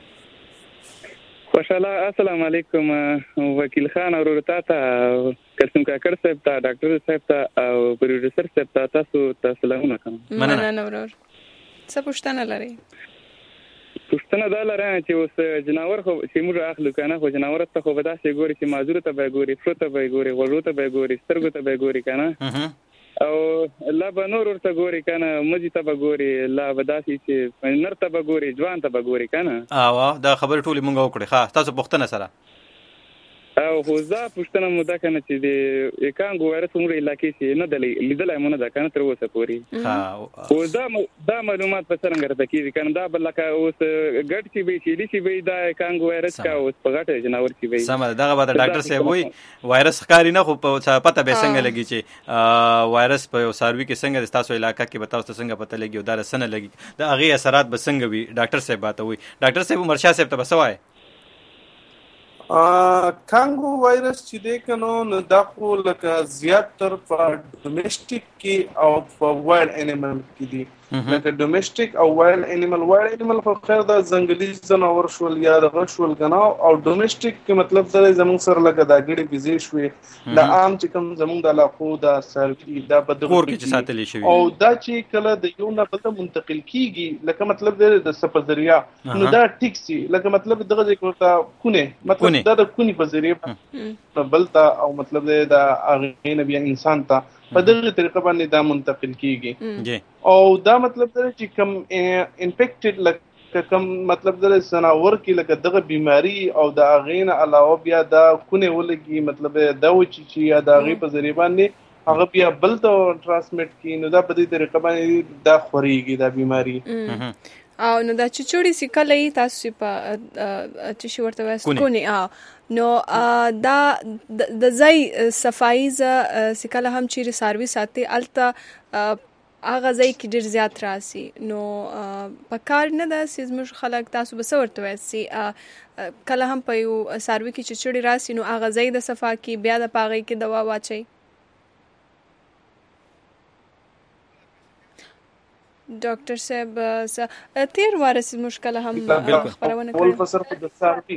خوشاله السلام علیکم وکیل خان اورتا ته قسم کاکر صاحب ته ډاکټر صاحب ته او پروډوسر صاحب ته تاسو ته سلامونه کوم مننه ورور څه پښتنه لري پښتنه دا لره چې اوس جناور خو چې موږ اخلو کنه خو جناور ته خو به داسې ګوري چې مازور ته به ګوري فرو ته به ګوري غوړو ته به ګوري سترګو ته به ګوري کنه او لا به نور ورته ګوري کنه مجي ته به ګوري لا به داسې چې نر ته به ګوري ځوان ته به ګوري کنه او دا خبر ټولې مونږ وکړې ښه تاسو پښتنه سره او خو زه پښتنه مو دا کنه چې د کانګو وایرس عمر علاقې چې نه دلې لیدلای مونږ دا کنه تر اوسه پوري ها او دا دا معلومات په څنګه راته کیږي کنه دا بل لکه اوس ګډ چې وی چې لشي وی دا کانګو وایرس کا اوس په غټه جناور چې وی سم دا به ډاکټر صاحب وی وایرس ښکاری نه خو په پته به څنګه لګي چې وایرس په ساروي کې څنګه تاسو علاقې کې بتاو تاسو څنګه پته لګي او دا سن لګي دا هغه اثرات به څنګه وي ډاکټر صاحب باته وی ډاکټر صاحب عمر شاه صاحب ته بسوای کانګو وایرس چې دی کنو نو دا خو لکه زیات تر په ډومېسټک کې او په وایلډ انیمل کې دي لکه ډومېسټک او وایلډ انیمل وایلډ انیمل خو خیر دا ځنګلي ځناور شول یا دغه شول کنه او ډومېسټک کې مطلب دا زموږ سره لکه دا ګړي بيزي شوي دا عام چې کوم زموږ د علاقو دا سروي دا بدغه کور کې ساتل شي او دا چې کله د یو نه بل ته منتقل کیږي لکه مطلب د سپذریا نو دا ټیکسي لکه مطلب دغه ځکه کونه مطلب دا د کونی په ذریعہ بلتا او مطلب دا اغه نبی انسان ته په دغه طریقه باندې دا منتقل کیږي او دا مطلب دا چې کم انفیکټډ لکه کم مطلب دا سناور کې لکه دغه بیماری او دا اغه نه علاوه بیا دا کونه ولګي مطلب دا و چې یا دا اغه په ذریعہ باندې هغه بیا بلتا ترانسمیټ کی نو دا په دې طریقه باندې دا خوريږي دا بیماری او نو دا چې چوړي سکلې تاسو په چې شي ورته وایي کونی نو دا د ځای صفایي ز سکله هم چې سروي ساتي الته هغه ځای کې ډیر زیات راسي نو په کار نه ده چې موږ خلک تاسو به ورته وایي کله هم په یو سروي کې چې چوړي راسي نو هغه ځای د صفا کې بیا د پاغي کې دوا واچي ډاکټر صاحب تیر وارث مشکله هم خبرونه کړې ول فسر په دسارتي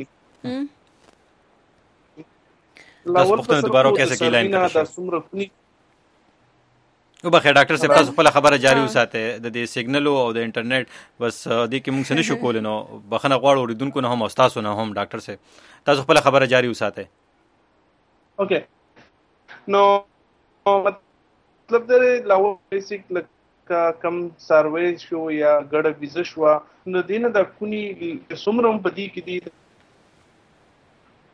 تاسو په دوباره کیسه کې لاین کړئ او بخیر ډاکټر صاحب تاسو خپل خبره جاری وساته د دې سیګنل او د انټرنیټ بس د کې موږ څه نشو کولای نو بخنه غواړو ریدونکو نه هم تاسو نه هم ډاکټر صاحب تاسو خپل خبره جاری وساته اوکې نو مطلب درې لاو بیسیک کا کم سروي شو یا ګډه ویزه شو نو دینه د کونی سمرم بدی کې دي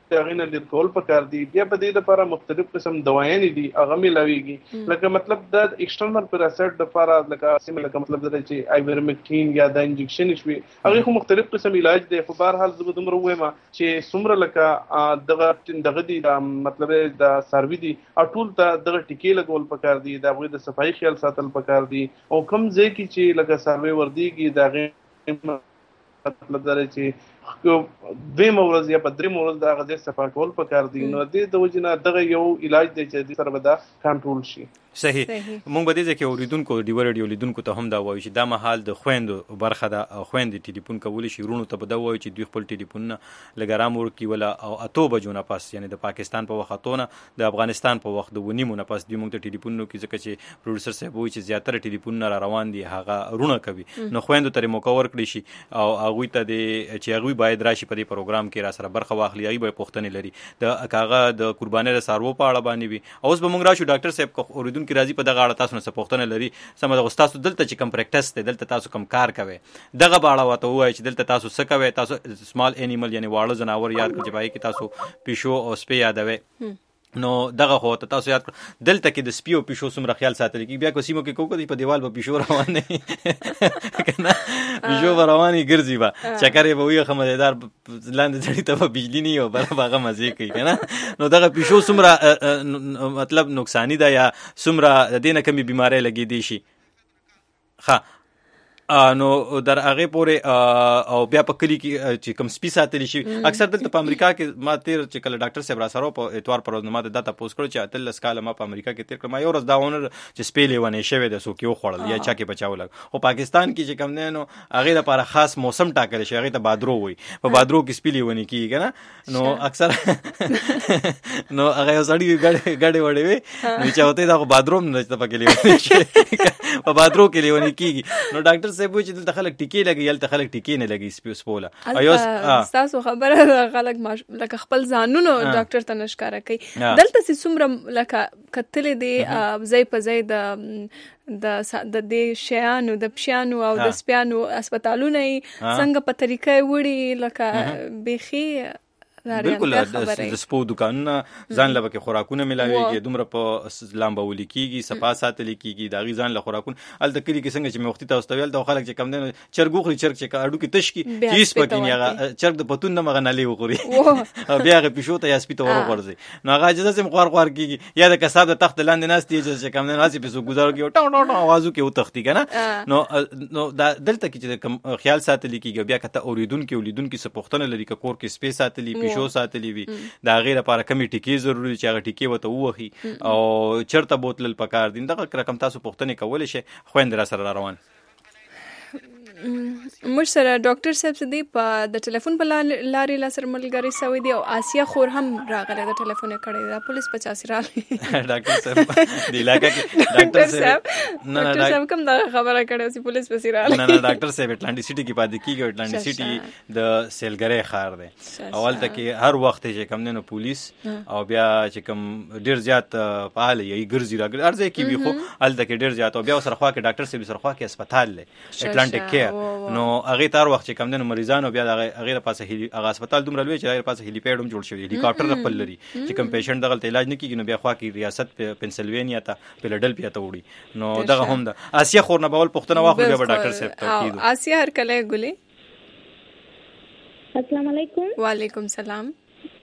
هغه نه لري کول پکار دي. بیا په دې لپاره مختلف قسم دوايانې دي هغه ملاويږي لکه مطلب د ایکسټرنل پیراسایټ لپاره لکه سیم لکه مطلب دا چې آیورمکټین یا د انجکشن شوي هغه خو مختلف قسم علاج دی. خو بهر حال زه دومره وایم چې څومره لکه دغه دغه دي مطلب د سروي دي او ټول ته دغه ټیکې لګول پکار دي د هغه د صفایي خیال ساتل پکار دي او کم ځای کې چې لکه سروي وردیږي دا مطلب دا چې دوی مورز یا په درې مورز دا غځي صفا کول پکار دي. نو دې د وجنه دغه یو علاج دی چې سره به دا کنټرول شي. صحیح. مونږ به دې کې اوریدونکو ډیور ډیو لیدونکو ته هم دا وایي چې دا مهال د خويندو برخه ده خويندې ټلیفون کولی شي رونو ته به دا وایي چې دوی خپل ټلیفون نه لګرام ورکی ولا او اتو بجو نه پاس یعنی د پاکستان په وخت اتو نه د افغانستان په وخت د ونیمو نه پاس دوی مونږ ته ټلیفون نو کې ځکه چې پروډوسر صاحب وایي چې زیاتره ټلیفون نه روان دي هغه رونه کوي نو خويندو ته موقع ورکړي شي او هغه ته د چې هغه باید راشي په دې پروګرام کې را سره برخه واخلي هغه به پوښتنې لري د کاغه د قرباني د سارو په اړه باندې وي. اوس به مونږ راشو ډاکټر صاحب کو اوریدونکو راځي په دغه اړه تاسو نه پوښتنه لري سم د استاد دلته چې کم پریکټس ته دلته تاسو کم کار کوي دغه باړه وته وای چې دلته تاسو څه کوي تاسو سمال انیمل یعنی واړه جناور یاد کړئ چې کې تاسو پیشو او سپي یادوي نو دغه خو ته تاسو یاد دلته کې د سپي او پیشو سمره خیال ساتل کی بیا کو سیمو کې کوکو دی په دیوال په پیشو روان نه کنه پیشو رواني ګرځي با چکرې به وي خمدار لاندې ځړی ته په بجلی نه یو بل باغه مزه کوي کنه نو دغه پیشو سمره مطلب نقصانی ده یا سمره د دینه کمی بیماری لګی دی شي ښه نو در هغه پورې او بیا په کلی کې چې کم سپي ساتلی شي اکثر دلته په امریکا کې ما تیر چې کله ډاکټر صاحب را سره په اتوار پر ورځ ما د داتا پوسټ کړو چې اتل سکاله ما په امریکا کې تیر کړم یو ورځ دا ونه چې سپي لیونه شوی د سو کې خوړل یا چا کې بچاو لګ او پاکستان کې چې کم نه نو هغه لپاره خاص موسم ټاکل شي هغه ته بادرو وي په بادرو کې سپي لیونه کیږي کنه نو اکثر نو هغه سړی ګړې ګړې وړې وي نو چې وته دا بادرو نه چې پکې لیونه شي په بادرو کې لیونه کیږي نو ډاکټر صاحب چې دلته خلک ټیکې لګي یلته خلک ټیکې نه لګي سپیوس پوله ایوس تاسو خبره خلک لکه خپل ځانونو ډاکټر ته نشکاره کوي دلته سي څومره لکه کتل دي ځای په ځای د د د دې شیانو د پښانو او د سپیانو هسپتالونه څنګه په طریقې وړي لکه بيخي بالکل د سپو دکانونه ځان له کې خوراکونه ملاويږي دومره په لامبول کیږي صفا ساتل کیږي دا غي ځان له خوراکونه ال د کلی کې څنګه چې وختي تاسو ته ویل د خلک چې کم نه چرګو خوري چرګ چې اډو کې تشکی چیز پکې نه هغه چرګ د پتون نه مغنالي وخوري بیا هغه پښو ته یا سپیته ور ورځي نو هغه اجازه سم خوار خوار کیږي یا د کساب د تخت لاندې ناستي چې کم نه ناسي پسو گزار کیو ټاو ټاو आवाजو کې و تختی کنه نو نو دا دلته کې چې خیال ساتل کیږي بیا کته اوریدونکو لیدونکو سپوختنه لري کور کې سپیس ساتلی شو ساتلی وي دا غیر لپاره کمی ټیکې ضروري چې هغه ټیکې وته ووهي او چرته بوتل پکار دي دغه رقم تاسو پوښتنه کولای شئ خويند را سره روان موږ سره ډاکټر صاحب سدي په د ټلیفون په لارې لاسر ملګری سوي دی او آسیا خور هم راغله د ټلیفون کړي دا پولیس پچاس راغلی ډاکټر صاحب دی علاقې کې ډاکټر صاحب نه نه ډاکټر صاحب کوم دا خبره کړي چې پولیس پسې راغلی نه نه ډاکټر صاحب اټلانټیک سټي کې پاتې کیږي اټلانټیک سټي د سیلګری خار دی اول ته کې هر وخت چې کم نه پولیس او بیا چې کم ډیر زیات فعال یې ګرځي راګر ارزه کې وي خو ال ته کې ډیر زیات او بیا سره خوا کې ډاکټر صاحب سره خوا کې هسپتال دی اټلانټیک کې نو هغه تر وخت چې کم دنه مریضانو بیا هغه پاسه هغه هسپتال دومره لوي چې هغه پاسه هلیپیډ هم جوړ شوی هلیکاپټر خپل لري چې کم پیشنټ دغه علاج نه کیږي نو بیا خوا کې ریاست پنسلوانیا ته فیلډلفیا ته وړي نو دغه هم ده آسیا خور نه بول پښتنه واخلو بیا ډاکټر صاحب ته کیدو آسیا هر کله ګولي السلام علیکم وعلیکم السلام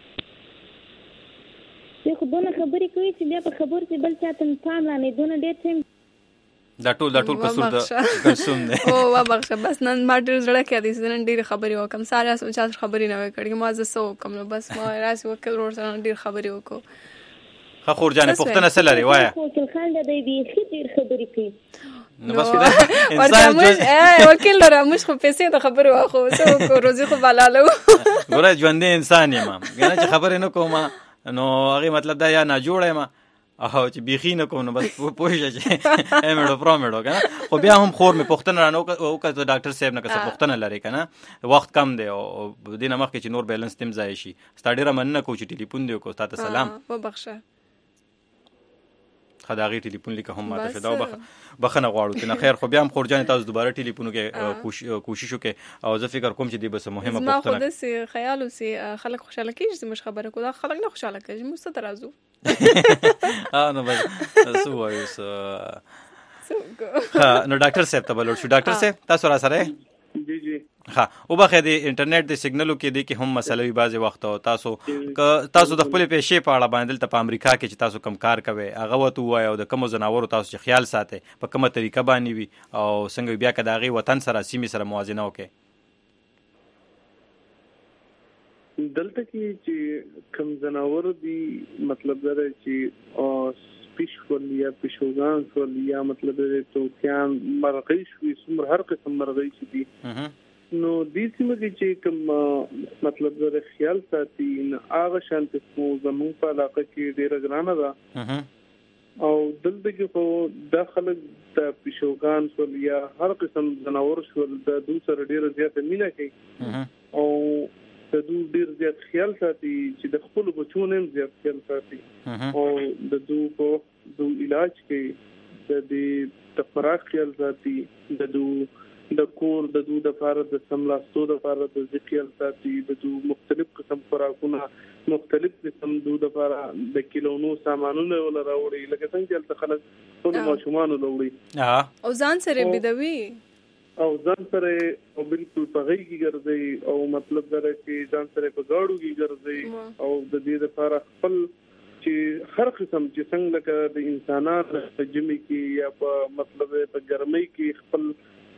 زه خو دونه خبرې کوي چې بیا په خبر کې بل چاته پام نه دونه ډېر ټیم دا ټول دا ټول قصور د کلثوم دی او وا بخښه بس نن ما ډېر زړه کې دي چې نن ډېر خبرې وکم ساره سوچا خبرې نه وکړې ما زه سو کوم نو بس ما راسي وکړ ور سره ډېر خبرې وکړو خه خور جان پښتنه سره لري وایا وکیل خان د دې ډېر خبرې کوي نو بس کده انسان ورته وکیل لره مش خو پیسې د خبرو واخو سو کو روزي خو بلاله ګوره ژوند انسان یم کنه چې خبرې نه کوم نو هغه مطلب دا یا نه جوړه ما او چې بيخي نه کوم نو بس پوښتنه چې امړو پرومړو کنه خو بیا هم خور مې پښتنه رانو او کته ډاکټر صاحب نه کسه پښتنه لري کنه وخت کم دی او دینه مخ کې چې نور بیلانس تم ځای شي ستاډیره من نه کو چې ټلیفون دی کو تاسو سلام و بخښه خداغي ټلیفون لیکه هم ماته شو دا بخنه غواړو چې نه خیر خو بیا هم خورجان تاسو دوباره ټلیفون کې کوشش وکړي او زه فکر کوم چې دی بس مهمه ما خو د سي خیال وسي خلک خوشاله کیږي چې مش خبره کو دا خلک نه خوشاله کیږي مو ست راځو اه نو بس سو وایو سو نو ډاکټر صاحب ته بلور شو ډاکټر صاحب تاسو را سره جی جی ها او بخې د انټرنیټ د سیګنالو کې دی کې هم مسلې بعضې وخت او تاسو ک تاسو د خپل پیشې په اړه باندې دلته په امریکا کې چې تاسو کم کار کوي هغه وته وای او د کوم زناورو تاسو چې خیال ساتي په کومه طریقه باندې وي او څنګه بیا کداغي وطن سره سیمې سره موازنه وکړي دلته کې چې کوم زناور دي مطلب دا چې پیشول یا پیشوګان سول یا مطلب د توکیان مرغۍ شوي څومره هر قسم مرغۍ چې دي نو دې سیمه کې چې کوم مطلب د خیال ساتي نه هغه شانت مو زموږ په علاقه کې ډېر ګرانه ده او دلته کې خو د خلک د پیشوګان سول یا هر قسم جناور سول د دوی سره ډېر زیات مینه کوي او د دوی ډېر زیات خیال ساتي چې د خپل بچو نه زیات خیال ساتي او د دوی په دوی علاج کې د دې تفراق خیال ساتي د دوی د کور د دوی د فار د سملاستو د فار د ذکر ساتي د دوی مختلف قسم خوراکونه مختلف قسم دوی د فار د کیلونو سامانونه ول راوړي لکه څنګه چې خلک ټول ماشومان وروړي او ځان سره بيدوي او ځان سره او بالکل په غي کې ګرځي او مطلب دا چې ځان سره په گاډو کې ګرځي او د دې لپاره خپل چې هر قسم چې څنګه لکه د انسانانو په جمی کې یا په مطلب په ګرمۍ کې خپل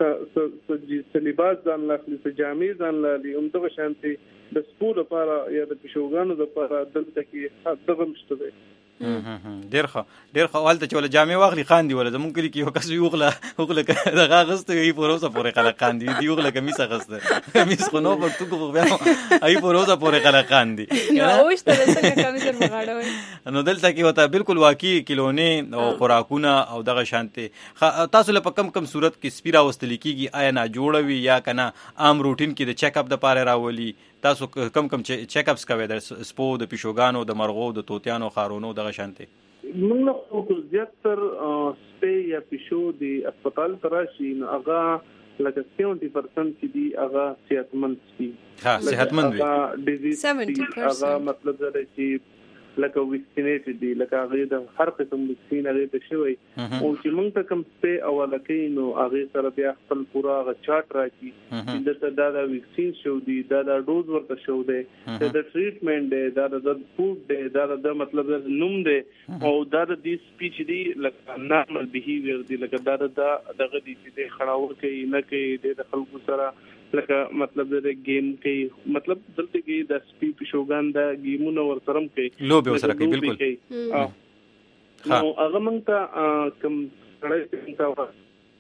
س لباس ځان لاخلي س جامې ځان لاخلي هم دغه شانتي د سپور لپاره یا د پښوګانو لپاره دلته کې دغه مشته دی ډیر ښه ډیر ښه والته چې ول جامې واخلي خاندي ول زمونږ کلی کې یو کس یوغله وغله دغه غسته یې پروسه پورې خلک خاندي دی یوغله کمیسه غسته کمیس خو نو پر تو کو بیا ای پروسه پورې خلک خاندي نو اوس ته څنګه کمیسه بغاړوي نو دلته کې وته بالکل واقعي کلونې او خوراکونه او دغه شانته تاسو له کم کم صورت کې سپیرا وستل کیږي آیا نه جوړوي یا کنه عام روټین کې د چیک اپ د پاره راولي تاسو کم کم چیک اپس کوي د سپو د پښوګانو د مرغو د توتیانو خارونو دغه شانته موږ خو زیاتر سپي یا پښو د هسپتال تراشي نو هغه لکه سبعين پرسنټ چې دی هغه صحتمند دي ها صحتمند وي سبعين پرسنټ هغه مطلب دا چې لکه ویکسینیټ دي لکه هغه د هر قسم ویکسین هغه ته شوی او چې موږ ته کوم سپي او لکه نو هغه سره بیا خپل پورا غ چارت راکي چې دا د ویکسین شو دی دا د ډوز ورته شو دی دا د ټریټمنټ دی دا د فود دی دا د مطلب د نوم دی او دا د دې سپیچ دی لکه نارمل بیهیویر دی لکه دا د دغه دي چې خړاور کوي نه کوي د خلکو سره لکه مطلب د گیم کې مطلب دلته کې د سپی پښوګان د گیمونو ورسرم کوي لوبه وسره کوي بالکل نو هغه مونږ ته کوم کړه څنګه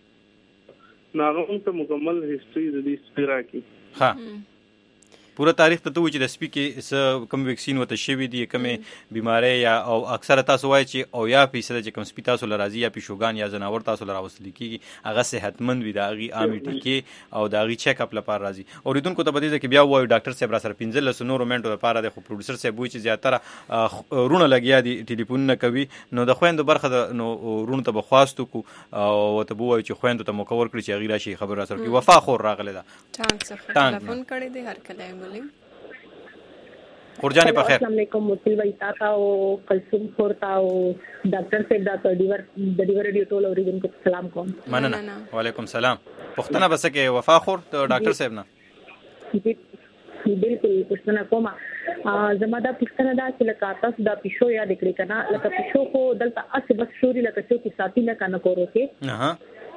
نو هغه مونږ ته مکمل هیستوري د دې سپیرا کې ها پورا تاریخ ته وچ د سپی کې س کوم ویکسین وته شوی دی کومه بیماری یا او اکثر تاسو وایي چې او یا فیصد چې کوم سپی تاسو لراځي یا پښوګان یا زناور تاسو لراوستل کیږي هغه صحتمند وي دا غي عامي ټکی او دا غي چیک اپ لپاره راځي اوریدونکو ته بده کې بیا وایو ډاکټر صاحب را سره پنځل سنورو منټو لپاره د پروډوسر صاحب وایي چې زیاتره رونه لګیا دي ټلیفون نه کوي نو د خويند برخه نو رونه ته بخواستو کو او ته وایي چې خويند ته مو کور کړی چې غي راشي خبر را سره کی وفا خور راغله دا ټانک ټلیفون کړی دی هر کله خورجانې په خیر السلام علیکم مصطفی بھائی تاسو او قسم خورتا او ډاکټر صاحب دا د ډیور د ډیور ډیو ټول اوریدونکو سلام کوم مننه وعلیکم سلام پښتنه بس کې وفا خور ته ډاکټر صاحب نه بالکل پښتنه کومه زما دا پښتنه دا چې لکه تاسو دا پښو یاد کړی کنه لکه پښو خو دلته اس بس شوري لکه چې ساتي نه کنه کوروته ها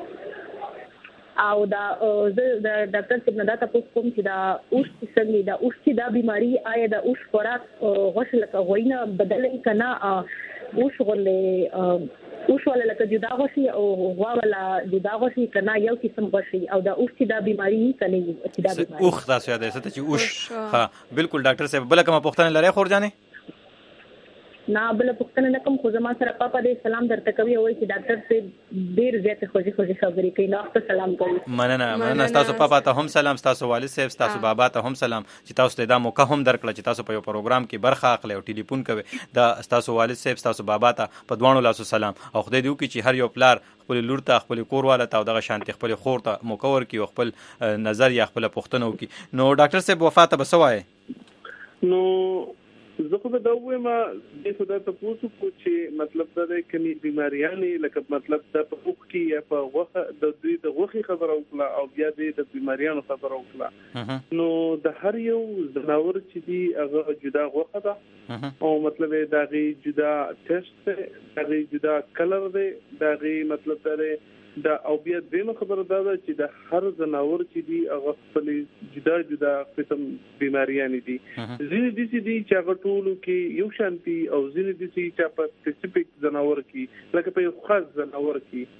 او دا د ډاکټر صاحب نه دا تاسو کوم چې دا اوس څنګه دا اوس چې دا بيماري آیا دا اوس خوراک غوښ لکه غوینه بدلې کنه اوس غلې اوس ولا لکه جدا غوښي او غوا ولا جدا غوښي کنه یو قسم غوښي او دا اوس چې دا بيماري کنه چې دا بيماري اوخ تاسو یاد ایسته چې اوس ها بالکل ډاکټر صاحب بل کومه پوښتنه لري خورجانې نه بل پښتنه نه کوم خو زما سره پاپا دې سلام درته کوي او چې ډاکټر ته ډیر زیات خوشي خوشي خبرې کوي نو تاسو سلام کوي مننه مننه تاسو پاپا ته هم سلام تاسو والد صاحب تاسو بابا ته هم سلام چې تاسو ته دا موقع هم درکړه چې تاسو په یو پروګرام کې برخه اخلئ او ټلیفون کوي دا تاسو والد صاحب تاسو بابا ته په دوانو لاسو سلام او خدای دې وکړي چې هر یو پلار خپل لور ته خپل کور والا ته او دغه شانتي خپل خور ته موقع ورکړي او خپل نظر یا خپل پوښتنه وکړي نو ډاکټر صاحب وفات به سوای نو زه خو دا وایم د خدای ته پوښتنه کو چې مطلب دا د کمی بیماریانې لکه مطلب د په وخت کې یا په وخت د دوی د غوخي خبره وکړه او بیا د بیماریانو خبره وکړه نو د هر یو ځناور چې دی هغه جدا غوخه ده او مطلب دا غي جدا ټیسټ دا غي جدا کلر دی دا غي مطلب دا دا او بیا دغه خبره دا ده چې د هر ځناور چې دی هغه خپل جدا جدا قسم بیماریان دي ځینې دي چې هغه ټولو کې یو شانتي او ځینې دي چې په سپیسیفیک ځناور کې لکه په یو خاص ځناور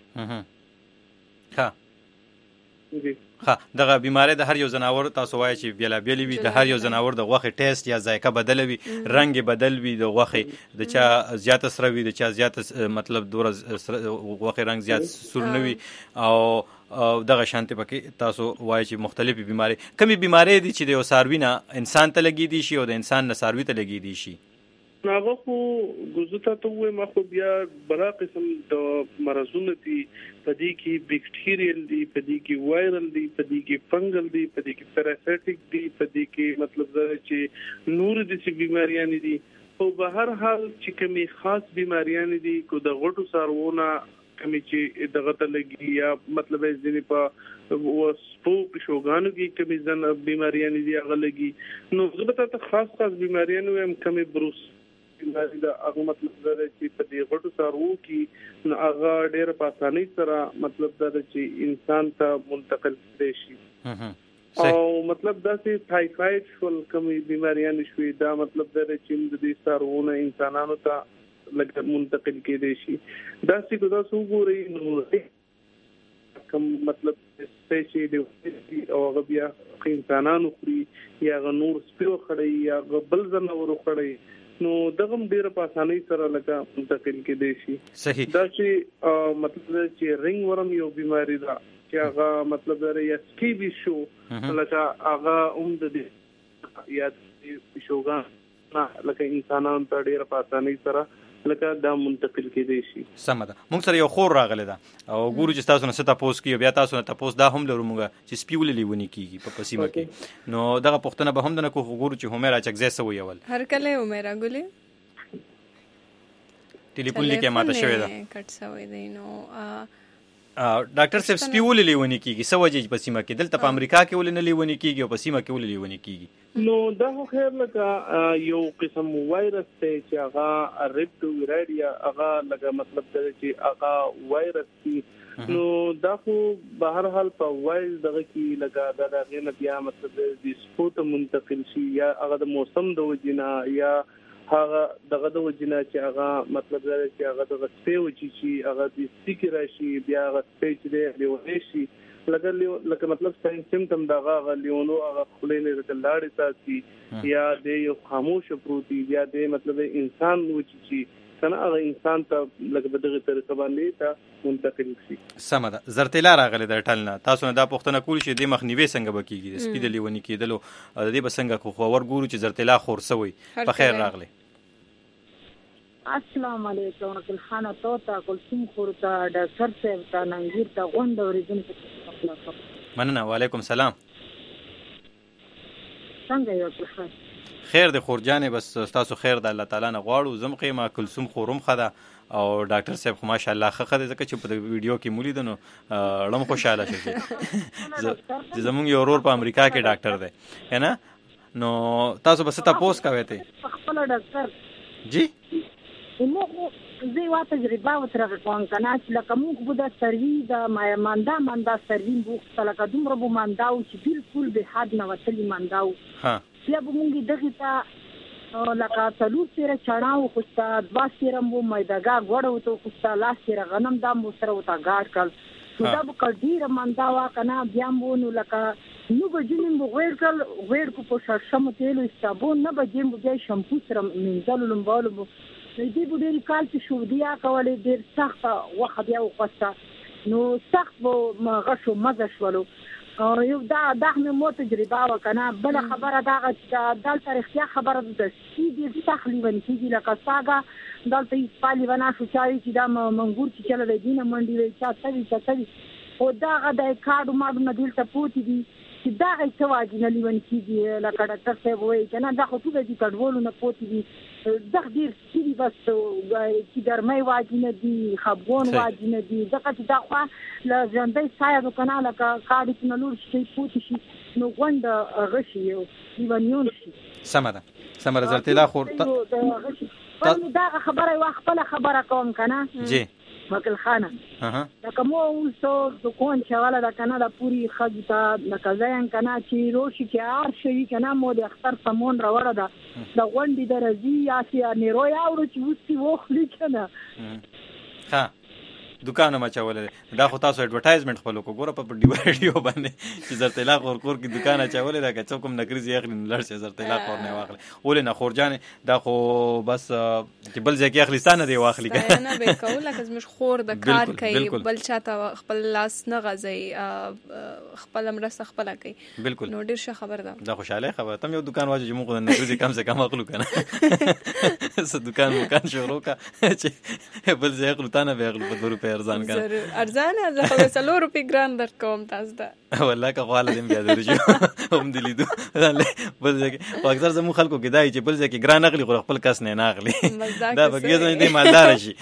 کې ها جی ها دغه بیماری د هر یو ځناور تاسو وایي چې بیل بیل وي د هر یو ځناور د غوخه ټیسټ یا ذایقه بدل وي رنگ بدل وي د غوخه د چا زیات سره وي د چا زیات مطلب دور غوخه رنگ زیات سور نه وي او دغه شانتي پکې تاسو وایي چې مختلفي بیماری کمی بیماری دي چې د یو ساروی نه انسان ته لګي دي شي او د انسان نه ساروی ته لګي دي شي هغه خو ګوزتا ته وای ما خو بیا بلا قسم د مرزونه دي پدې کې بیکټیریل دي پدې کې وایرل دي پدې کې فنګل دي پدې کې پاراسایټیک دي پدې کې مطلب دا چې نور دي چې بیماریاں دي او په هر حال چې کومي خاص بیماریاں دي کو د غټو سارونه کمی چې دغه ته لګي یا مطلب ځینې په وسپو پښوګانو کې کمی ځن بیماریاں دي هغه لګي نو زبته ته خاص خاص بیماریاں هم کمی بروس بیماری دا هغه مطلب دا چې په دې غټو سارو کې نو هغه ډېر په اسانۍ سره مطلب دا چې انسان ته منتقل کړي شي او مطلب دا چې ټایفاید شول کومي بیماریاں شوي دا مطلب دا چې د دې سارونه انسانانو ته لکه منتقل کېدي شي دا چې دا څو ګوري نو کوم مطلب سپیشي دی او هغه بیا انسانانو خوري یا نور سپیو خړی یا بل ځناورو خړی نو دغه ډیره په اسانۍ سره لکه منتقل کېدي شي صحیح دا چې مطلب چې رنګ ورم یو بیماری ده چې هغه مطلب دا یا سکیبي شو لکه هغه هم د دې یا د شوګان لکه انسانانو ته ډیره په اسانۍ سره لکه دا منتقل کېدي شي سمه ده موږ سره یو خور راغلی ده او ګورو چې تاسو نه څه تاسو کې بیا تاسو نه تاسو دا هم لرو موږ چې سپیولې ونی کیږي په پسیمه کې نو دغه پښتنه به هم د نه کو ګورو چې همیرا چکزې سوی اول هر کله همیرا ګولې ټلیفون لیکه ماته شوی ده کټ سوی دی نو ډاکټر صاحب سپیولې لیونی کیږي سوجې پسیمه کې دلته په امریکا کې ولې لیونی کیږي او پسیمه کې ولې لیونی کیږي نو دا خو خیر لکه یو قسم وایرس ته چې هغه ریپټو ویرایډیا هغه لکه مطلب دا چې هغه وایرس کی نو دا خو به هر حال په وایل دغه کې لکه دا دغه نه بیا مطلب د سپوت منتقل شي یا هغه د موسم د وجینا یا هغه دغه د وجینا چې هغه مطلب دا چې هغه د سپیو چې هغه د سټیک راشي بیا هغه سپیچ دی لیونی شي لکه لکه مطلب سیمټم دغه غلیونو هغه خلینې د لاړې تاسي یا د یو خاموش پروتي یا د مطلب انسان و چې څنګه هغه انسان ته لکه دغه طریقه باندې ته منتقل شي سمه ده زرتلا راغله د ټلنه تاسو نه دا پښتنه کول شي د مخنیوي څنګه بکیږي د سپیډ لیونی کېدلو د دې بسنګ خو خور ګورو چې زرتلا خورسوي په خیر راغله السلام علیکم ورحمت خانه توتا کلثوم خورتا ډاکټر صاحب تا ننګیر تا غونډ اوریدونکو مننه وعلیکم سلام څنګه یو ښه خیر د خورجانې بس تاسو خیر د الله تعالی نه غواړو زم قیمه کلثوم خورم خدا او ډاکټر صاحب خو ماشاءالله ښه خده ځکه چې په ویډیو کې مولید نو اړم خوشاله شي چې زمونږ یو ورور په امریکا کې ډاکټر دی کنه نو تاسو بس تاسو کوي ته خپل ډاکټر جی موږ زه وا تجربه وترغه کوم کنه چې لکه موږ بده سروي د ما ماندا ماندا سروي بوخت لکه دومره بو مانداو چې بالکل به حد نه وتلی مانداو ها بیا به موږ دغه ته لکه څلور سره چړاو خوستا دوا سره مو مېداګه غوړو ته خوستا لاس سره غنم دا مو سره وتا گاډ کړ دا به کډیره مانداوا کنه بیا مو نو لکه نو به جنیم بو غیر کل غیر کو په شرشم تیلو صابون نه به جیم بو شمپو سره منځل لمبالو دې بډیر کال چې شو دی کولې ډیر سخت وخت بیا وخته نو سخت مو غشو مزه شولو یو دا دغه مو تجربه وکنه بل خبره دا چې دلته رښتیا خبره ده چې دې تخلیون کیږي لکه ساګه دلته پالي ونه شو چې دا منګور چې چل دی نه منډي وي چې تاسو چې تاسو او دا غدا کارډ ماډو نه دلته پوتې دي چې دا څه واجب نه لیون کیږي لکه ډاکټر صاحب وایي کنه دا خو ټول دي کډوالو نه پوتې دي دا ډیر سړي بس چې ګرمۍ واجب نه دي خبرون واجب نه دي ځکه چې دا خو له ژوندۍ سایه کنه لکه کارډ چې نه لور شي پوتې شي نو غوند غشي یو لیونیون شي سمه ده سمه ده زرتلا خور دا خبره وا خپل خبره کوم کنه جی مکل خانه لکه مو اوسو د کون چواله د کنه د پوری خجتا لکه ځان کنه چې روشي کې ار شي کنه مو د اختر سمون راوړه ده د غونډې د رزي یا چې نه روي اورو چې وستي وخلی کنه ها دکان ما چاوله دا خو تاسو اډورټایزمنت خپل کو ګوره په ډیویډیو باندې چې زرتلا خور خور کې دکان چاوله دا که څوک نګری زیخلی لړ زرتلا خور نه واخلي ولې نه خورجان دا خو بس چې بل ځکه اخلستانه دی واخلي نه به کوله که زمش خور د کار کوي بل چاته خپل لاس نه غزي خپل مرسته خپل کوي بالکل نو ډیر ښه خبر ده دا خوشاله خبره تم یو دکان واجب موږ نه نګری کم څه کم اخلو کنه څه دکان مکان شروع کا چې بل ځای اخلو به اخلو په روپے ارزان کا ارزان زه خو سلو روپی ګران در کوم تاسو ته والله که خواله دې بیا درجو هم دلی دو بل ځکه او اکثر زمو خلکو کې دای چې بل ځکه ګران اخلي خو خپل کس نه ناخلي دا بګیز نه دې مالدار شي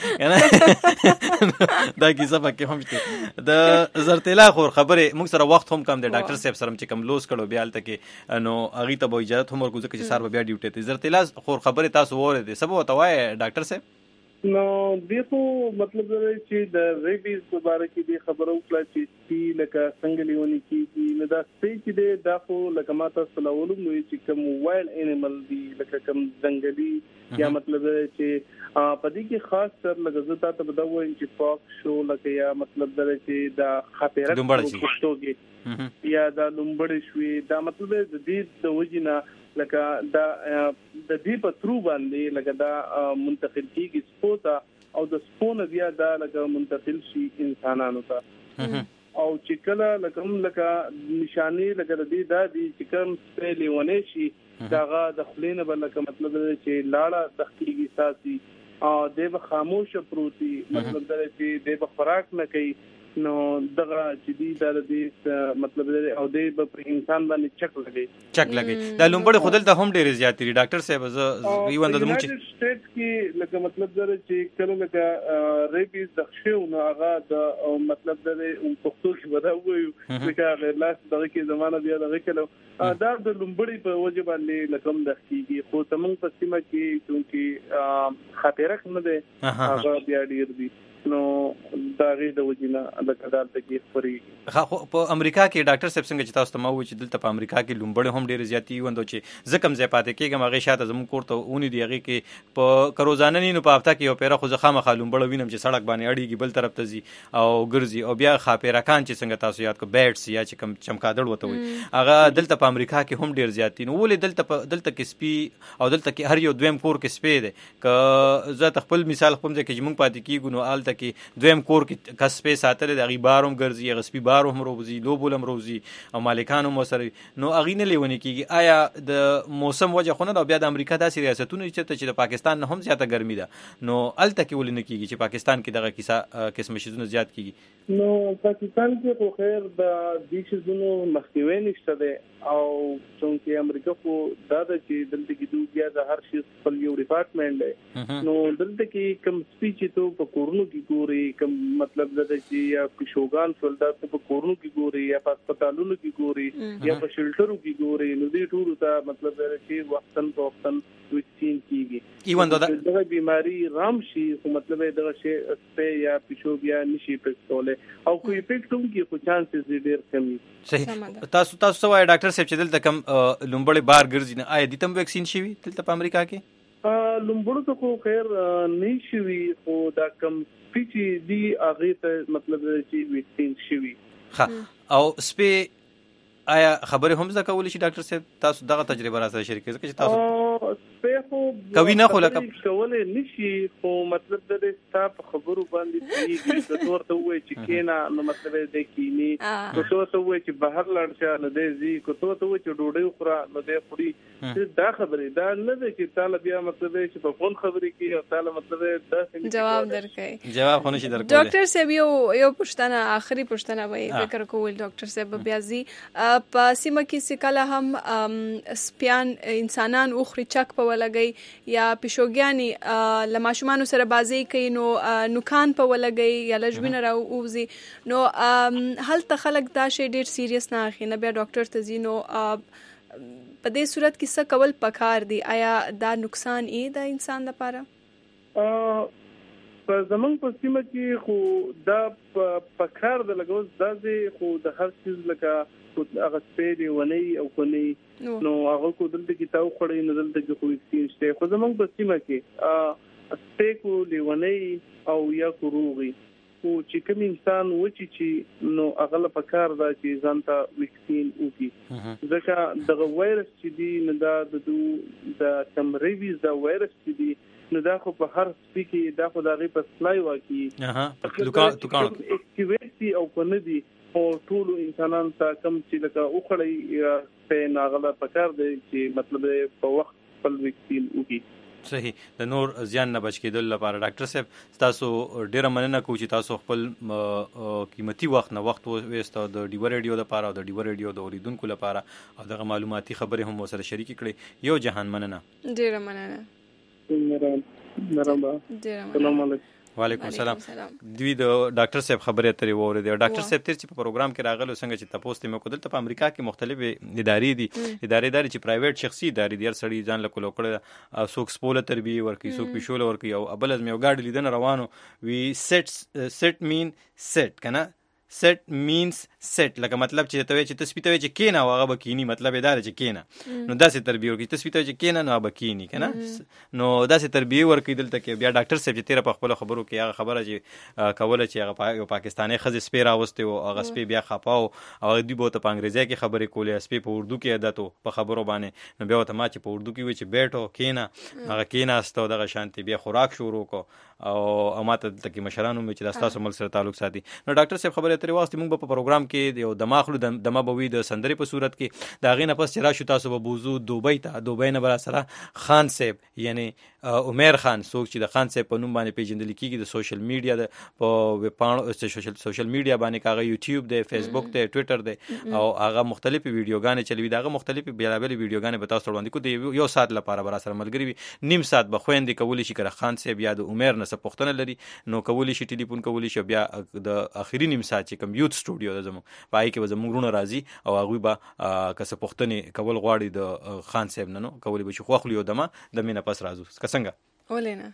دا کیسه پکې هم شته د زرتلا خور خبره موږ سره وخت هم کم دی ډاکټر صاحب سره چې کم لوس کړو بیا الته کې نو اغه ته به اجازه هم ورکوځي چې سار بیا ډیوټي ته زرتلا خور خبره تاسو وره دي سبا وتاوای ډاکټر صاحب نو دیخو مطلب دا چې د ریبیز په اړه کې د خبرو کله چې سپی لکه څنګه لیونی کیږي نو دا سپی چې دا خو لکه ماته سلامولم نو چې کوم وایلډ انیمل دی لکه کوم ځنګلي یا مطلب چې په دې کې خاص تر لکه زتا ته بدوي چې پاک شو لکه یا مطلب دا چې دا خاطره کوشتوږي یا دا لومبړې شوي دا مطلب د دې د وجینا لکه دا د دې په ترو باندې لکه دا منتقل کیږي سپوتا او د سپونه بیا دا لکه منتقل شي انسانانو ته او چې کله لکه لکه نشانی لکه د دې دا دي چې کوم سپېلې ونه شي داغه د خلینه بل لکه مطلب چې لاړه تخکیږي ساسي او د خاموش پروتي مطلب دا چې د خوراک نه کوي نو دغه چې دی دا د مطلب او د انسان باندې چک لګي چک لګي دا لومبړ خودل ته هم ډیر زیات دي ډاکټر صاحب زه ایوند د موچ سټیټ کې لکه مطلب دا چې کله لکه ریبیز د خشو نو هغه د مطلب دا پښتو کې ودا وایو لکه لاس دغه کې زمانہ بیا دغه کله دا د لومبړ په وجه باندې لکم د خېږي خو تمنګ په سیمه کې چې خاطرک نه ده هغه بیا ډیر دي نو دا غي د وجینا د قدار ته کې خوري خو په امریکا کې ډاکټر صاحب څنګه چې تاسو ته مو چې دلته په امریکا کې لومبړ هم ډیر زیاتی وندو چې زکم زی پاتې کېږم هغه شاته زمو کوړته اونې دی هغه کې په کروزانه نه په هفته کې یو پیره خو زخه مخه لومبړ وینم چې سړک باندې اړیږي بل طرف ته زی او ګرځي او بیا خاپیرکان چې څنګه تاسو یاد کو بیټس یا چې کم چمکادړ وته وي هغه دلته په امریکا کې هم ډیر زیاتی نو ولې دلته دلته کې سپي او دلته کې هر یو دویم کور کې سپي دی ک زه خپل مثال کوم چې موږ پاتې کیږو نو آلته کې دویم کور کې کسبه ساتل د غیباروم ګرځي غسپی بارو هم روزي لوبولم روزي او مالکانو مو سره نو اغینه لیونی کیږي آیا د موسم وجه خونه دا بیا د امریکا داسې ریاستونه چې د پاکستان نه هم زیاته ګرمي ده نو الته کې ولې نه کیږي چې پاکستان کې دغه کیسه قسم شیزونه زیات کیږي نو پاکستان کې خو خیر د دې شیزونو مخکوي نشته ده او څنګه امریکا خو دا د چې دلته کې دوی بیا د هر شي خپل یو ډپارټمنټ دی نو دلته کې کم سپیچ ته په کورونو کې ګوري کم مطلب دا چې یا پښوګان سولدات په کورونو کې ګوري یا په هسپتالونو کې ګوري یا په شلټرو کې ګوري نو دې ټول ته مطلب دا چې وختن په وختن وکسین کیږي ایوان دا دغه بیماری رام شي خو مطلب دا شي سپه یا پښو بیا نشي پکټوله او کوئی پکټوم کې خو چانسز ډیر کمی صحیح تاسو تاسو وای ډاکټر صاحب چې دلته کم لومبړې بار ګرځي نه آیا د تم ویکسین شي دلته په امریکا کې لومبړو ته خو خیر نه شي خو دا کم پیچې دی هغه ته مطلب چې ویکسین شي ها او سپه آیا خبرې هم زده کولی شي ډاکټر صاحب؟ تاسو دغه تجربه را سره شریک کړئ ځکه چې تاسو سپی خو کوي نه خو لکه کولی نشي، خو مطلب د دې ستا په خبرو باندې کېږي. که ته ورته ووایې چې کېنه نو مطلب یې دی کېني، که ته ورته ووایې چې بهر لاړ شه نو دی ځي، که ته ورته ووایې چې ډوډۍ وخوره نو دی خوري. دا خبرې دا نه دی چې تا له بیا مطلب یې چې په فون خبرې کوي او تا له مطلب یې داسې جواب درکوي. جواب خو نشي درکولی. ډاکټر صاحب یو یو پوښتنه آخري پوښتنه به یې فکر کول ډاکټر صاحب بیا ځي په سیمه کې چې کله هم سپیان انسانان وخوري چک په ولګي یا پیشوګیانې له ماشومانو سره بازی کوي نو نوکان په ولګي یا لژبینه راوځي نو هلته خلک دا شی ډیر سیریس نه اخلي، نه بیا ډاکټر ته ځي. نو په دې صورت کې څه کول پکار دي؟ آیا دا نقصان یې د انسان لپاره؟ په زمونږ په سیمه کې خو دا پکار د لګوز داسې خو د هر څیز لکه هغه سپی دی ونی او کنی نو هغه کو دلته کې تاو خړې نو دلته کې خو وکسین شته. خو زمونږ په سیمه کې سپی کو لیونی او یا کو روغي خو چې کوم انسان وچی چې نو هغه له پکار دا چې ځانته وکسین وکي ځکه دغه وایرس چې دی نو دا د د کمریویز دا وایرس چې دی نو دا خو په هر سپی کې دا خو دا غي په سلای واکي اها لوکا توکان اکټیویټي او کنه دی او ټول انسانان ته کم چې لکه اوخړی په ناغله پکار دی چې مطلب په وخت خپل وکسین وکي. صحیح. د نور زیان نه بچ کېدل لپاره ډاکټر صاحب تاسو ډیره مننه کوم چې تاسو خپل قیمتي وخت نه وخت وېستو د ډیو ریډیو لپاره او د ډیو ریډیو د اوریدونکو لپاره او دغه معلوماتي خبرې هم سره شریک کړې. یو جهان مننه. ډیره مننه. مرحبا. السلام علیکم. وعلیکم السلام. دوی د ډاکټر صاحب خبرې اترې ووري. ډاکټر صاحب تیر چې په پروګرام کې راغلو څنګه چې تاسو ته مې کو دلته په امریکا کې مختلفې ادارې دي ادارې دي چې پرایویټ شخصي ادارې دي، هر سړي ځان له کولو کړه څوک سپوله تربیه ورکوي څوک پښول ورکوي او ابل از مې وګاډي لیدنه روانو وی سیټ سیټ مین سیټ کنه سیټ مینز سیټ لکه مطلب چې ته چې تسبیح ته چې کینا هغه بکینی مطلب دا چې کینا نو داسې تربیه ورکړي تسبیح ته چې کینا نو بکینی کنه نو داسې تربیه ورکړي. دلته کې بیا ډاکټر صاحب چې تیر په خپل خبرو کې هغه خبره چې کوله چې هغه یو پاکستاني خزې سپی راوسته او هغه سپی بیا خپاو او دوی به ته په انګریزي کې خبرې کولې سپی په اردو کې عادت په خبرو باندې نو بیا ته ما چې په اردو کې وی چې بیٹو کینا هغه کینا استو دغه شانتي بیا خوراک شروع کو او اماته د کې مشرانو مې چې تاسو مل سره تعلق ساتي. نو ډاکټر صاحب خبره اترې واسطه موږ په پروګرام کې یو دماغلو دمه بوي د سندري په صورت کې دا غینه پس چې راشو تاسو به بوزو دوبۍ ته دوبۍ نه بر سره خان صاحب یعنی عمر خان څوک چې د خان صاحب په نوم باندې پیژندل کیږي د سوشل میډیا د په وپاڼو سوشل سوشل میډیا باندې کاغه یوټیوب دی فیسبوک دی ټوئیټر دی او هغه مختلفي ویډیوګانې چلوي داغه مختلفي بیلابل ویډیوګانې به تاسو وړاندې کو دی یو ساعت لپاره بر سره ملګری وي نیم ساعت به خويندې کولی شي کړه خان صاحب یا د عمر نه څه پوښتنه لري نو کولی شي ټلیفون کولی شي بیا د اخیری نیم ساعت چې کوم یوت سټوډیو د زمو پای کې زموږ رونه راځي او هغه به کسه پوښتنه کول غواړي د خان صاحب نه نو کولی به شي خو خو یو دمه د مینه پس راځو څنګه ولینه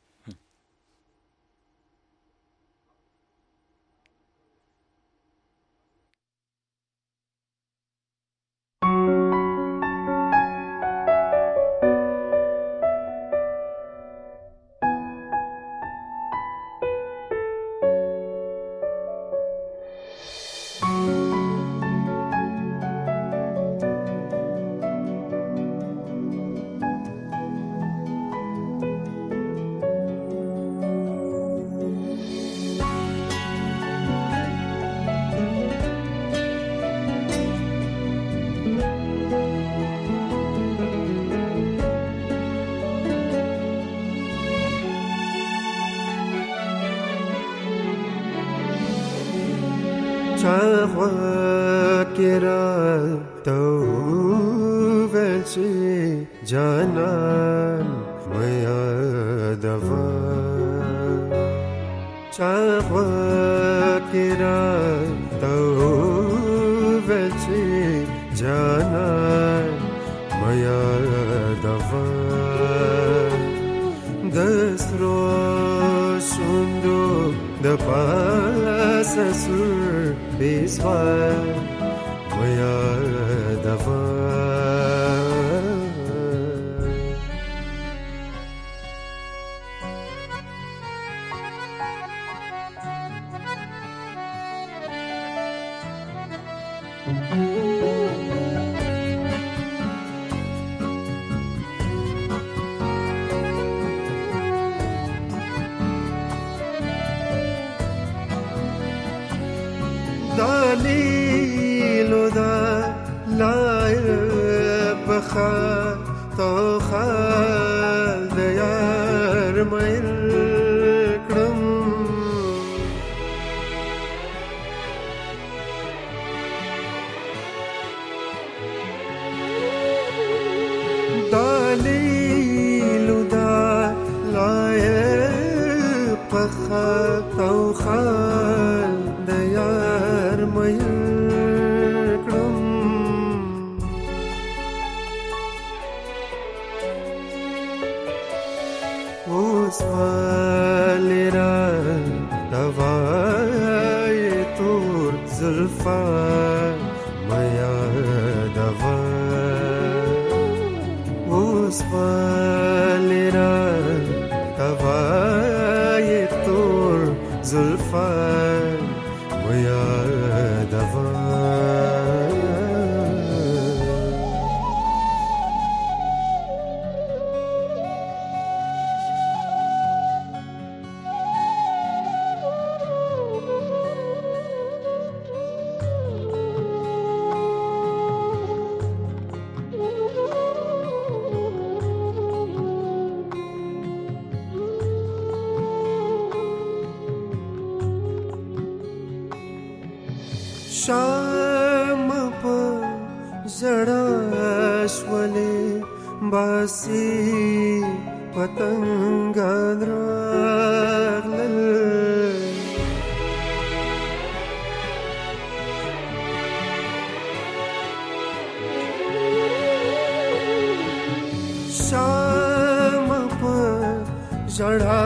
Janan maya dava chahwa kira tau vechi janan maya dava dasro sundo da pasasur biswa maya dava Ooh. بخال تو خال د یار مېل کړم دلیلو دا لایق بخال تو خال د یار مېل والرا دوای تور زلفا میا دوا اوس والرا دوای تور زلفا میا دوا شام په زړه شولې باسي پتنګ راغلل شام په زړه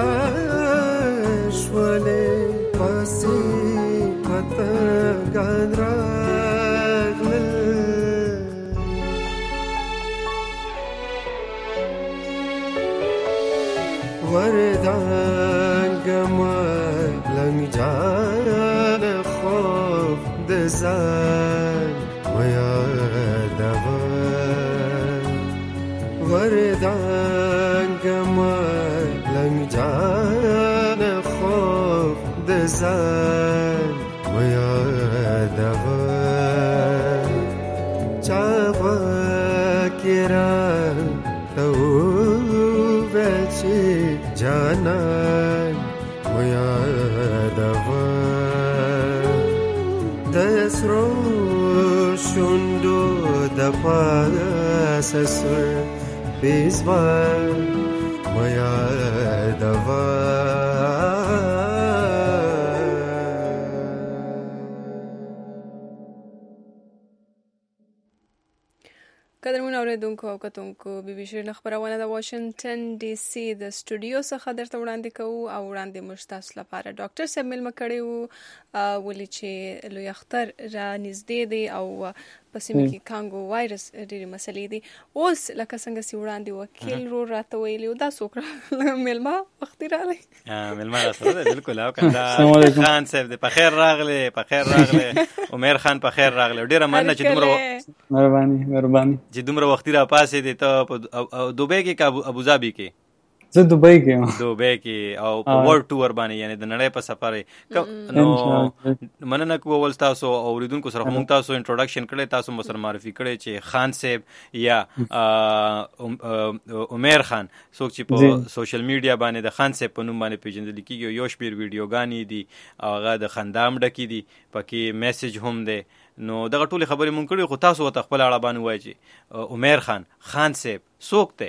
شولې باسي پتنګ راغلل وردانګم لنګ جان خوف د ځان میا دوا وردانګم لنګ جان خوف د ځان میا دوا چاوا کرا تو بچی جانان میا دوا دسرو شوندو د پاسس بیزوان میا دوا قدرمن اوریدونکو او کتونکو بي بي شيرین خبرونه د واشنگټن ډي سي د سټوډیو څخه درته وړاندې کوو او وړاندې موږ تاسو لپاره ډاکټر صاحب مېلمه کړی وو ولې چې لوی اختر را نږدې دی او په سیمه کې کانګو وایرس ډېرې مسلې دي اوس لکه څنګه چې وړاندې وکیل رو راته ویلي دا څوک مېلمه وختي راغلی مېلمه راته بالکل او کنده خان صاحب دې په خیر راغلی په خیر راغلی عمر خان په خیر راغلی ډېره مننه چې دومره مهرباني مهرباني چې دومره وختي را پاسې دي ته په دوبۍ کې که ابوظبي کې زه دوبۍ کې یم دوبۍ کې او په ورلډ ټور باندې یعنی د نړۍ په سفر نو مننه کوو ول تاسو اوریدونکو سره موږ تاسو انټروډکشن کړی تاسو مو سره معرفي کړی چې خان صاحب یا عمر خان څوک چې په سوشل میډیا باندې د خان صاحب په نوم باندې پیژندل کیږي یو شمېر ویډیوګانې دي هغه د خندام ډکې دي پکې میسج هم دی نو دغه ټولې خبرې مونږ کړې خو تاسو ورته خپل اړه باندې وایئ چې عمر خان خان صاحب څوک دی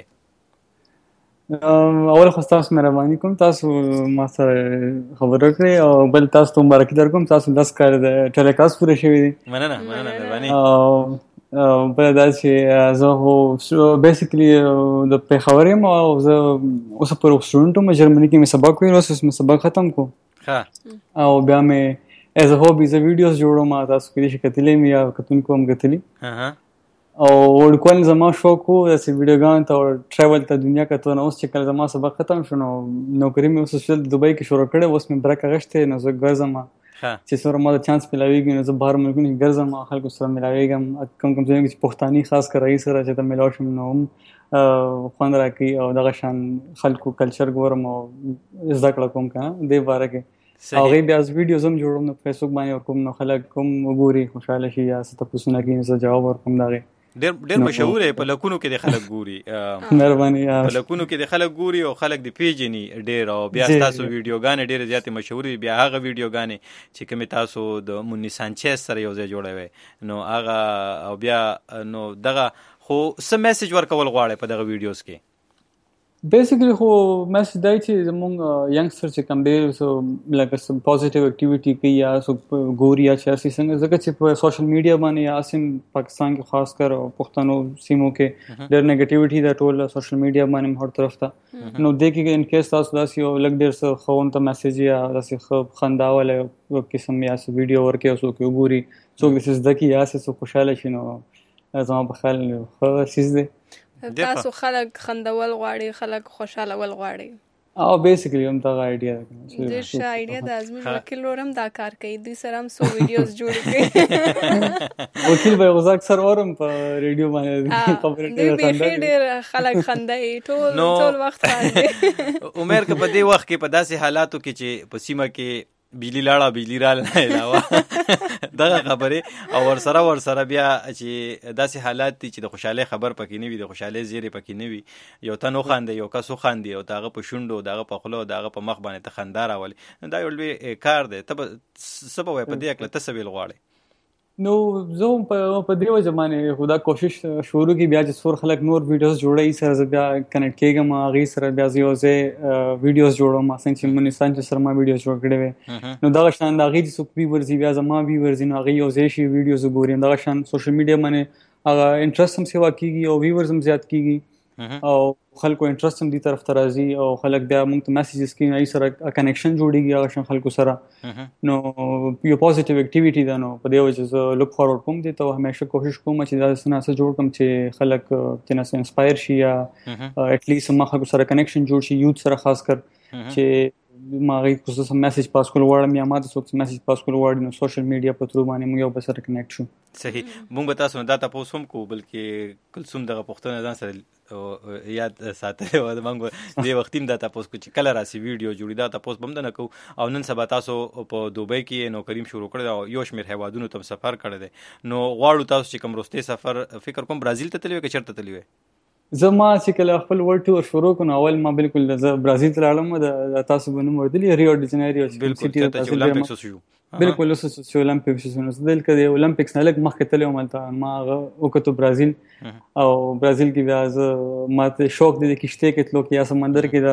اول خو تاسو مهرباني کوم تاسو ما سره خبرې کړې او بل تاسو ته مبارکي درکوم تاسو داس کار د ټیلیکاست پوره شوی دی مننه مننه مهرباني بل دا چې زه هو بیسیکلی د پیښور یم او زه اوس په روغتون ټوم جرمني کې مې سبق ویل اوس مې سبق ختم کو ها او بیا مې ایز ا هوبی زه ویډیوز جوړوم تاسو کې شي کتلې مې یا کتونکو هم کتلې ها او ورکول زما شوق وو د ویډیوګان ته ټریول ته دنیا کته نو اوس چې کله زما سبق ختم شونه نوکری مې اوس د دوبۍ کې شروع کړې اوس مې برکه غشته نو زه ګرځم چې سره ما د چانس ملاويږي نو زه بهر ملکونو کې ګرځم خلکو سره ملاويږم کم کم ځای کې پښتاني خاص کرای سره چې ته ملاو شم نو خوند راکې او دغه شان خلکو کلچر ګورم او زده کړه کوم کنه دې باره کې هغه بیا ویډیوز هم جوړوم نو فیسبوک باندې کوم نو خلک کوم وګوري خوشاله شي یا ست پوښتنه کوي زه جواب ورکوم دغه ډېر ډېر مشهور دی، په لکونو کې د خلک ګوري. مهرباني. په لکونو کې د خلک ګوري او خلک د پیژني ډېر، او بیا ستاسو ویډیوګانې ډېرې زیاتې مشهورې دي. بیا هغه ویډیوګانې چې کومې تاسو د مونی سانچز سره یو ځای جوړوئ، نو هغه او بیا نو دغه خو څه میسج ورکول غواړئ په دغه ویډیوز کې؟ بیسیکلی خو میسج دی چې زمونږ ینګسټر چې کوم دی سو لکه سم پوزټیو اکټیویټي کوي یا سو ګوري یا چې اسی څنګه ځکه چې په سوشل میډیا باندې یا اسیم پاکستان کې خاص کر پښتنو سیمو کې ډېر نیگیټیویټي دا ټول سوشل میډیا باندې هر طرف ته نو د کې ان کیس تاسو داسې یو لګ ډېر څه خون ته میسج یا داسې خنداوله یو قسم یا سو ویډیو ورکه اوسو کې وګوري څوک دې زدکی یا سو خوشاله شي، نو زما په خیال خو سیس دی تاسو خلک خندول غواړي، خلک خوشاله ول غواړي. او بیسیکلی هم دا آیډیا ده. د ښه آیډیا د ازمیر وکیل ورم دا کار کوي، دوی سره هم سو ویډیوز جوړ کوي. وکیل به غوږ اکثر اورم په ریډیو باندې خبرې کوي. دوی به ډېر خلک خندای ټول ټول وخت باندې. عمر که په دې وخت کې په داسې حالاتو کې چې په سیمه کې بجلی لاړه بجلی را نه علاوه دغه خبرې او ورسره ورسره بیا چې داسې حالات دي چې د خوشحالۍ خبر پکې نه وي، د خوشحالۍ زیری پکې نه وي، یو تن وخاندي یو کس وخاندي او دغه په شونډو دغه په خوله دغه په مخ باندې ته خندا راولي، دا یو لوی کار دی. ته به څه به وایې په دې هکله، ته څه ویل غواړې؟ نو زه هم په دې وجه باندې خو دا کوشش شروع کړي بیا چې څور خلک نور ویډیوز جوړوي سره زه بیا کنیکټ کېږم هغې سره بیا زه یو ځای ویډیوز جوړوم څنګه چې مونی سانچز سره ما ویډیوز جوړ کړی وی، نو دغه شان د هغې چې څوک وي ورځي بیا زما وي ورځي نو هغې یو ځای شي ویډیوز وګوري، دغه شان سوشل میډیا باندې هغه انټرسټ هم سیوا کېږي او ویورز هم زیات کېږي او خلکو انټرسټ هم دې طرف ته راځي او خلک بیا موږ ته میسیجز کوي، هغې سره کنیکشن جوړېږي هغه شان خلکو سره، نو یو پوزټیو اکټیویټي ده. نو په دې وجه زه لک فارورډ کوم دې ته، همیشه کوشش کوم چې دا څه نه څه جوړ کړم چې خلک ترې نه انسپایر شي یا اټلیسټ ما خلکو سره کنیکشن جوړ شي، یوت سره خاص کر چې ما هغې خصوصا میسیج پاس کول غواړم یا ما ته څوک میسیج پاس کول غواړي، نو سوشل میډیا په تھرو باندې موږ یو بل سره کنیکټ شو. صحیح. موږ به تاسو نه دا تپوس هم کوو، بلکې کلثوم دغه پوښتنه ځان سره یاد ساتلی وه، موږ دې وختي هم دا تپوس کوو چې کله راسي ویډیو جوړي، دا تپوس به هم نه کوو. او نن سبا تاسو په دوبۍ کې نو کریم شروع کړی او یو شمېر هیوادونو ته سفر کړی دی، نو غواړو تاسو چې کوم وروستی سفر فکر کوم برازیل ته تللی وی که چېرته تللی وی؟ زه ما چې کله خپل ورلډ ټور شروع کړو نو اول ما بالکل زه برازیل ته لاړم، د تاسو به نوم اورېدلي ریو ډي جنیرو بالکل بالکل اوس چې اولمپکس شو، نو زه دلته د اولمپکس نه لږ مخکې تللی وم، هلته ما هغه وکتو برازیل، او برازیل کې بیا زه ما ته شوق دی د کشتۍ کې تلو کې یا سمندر کې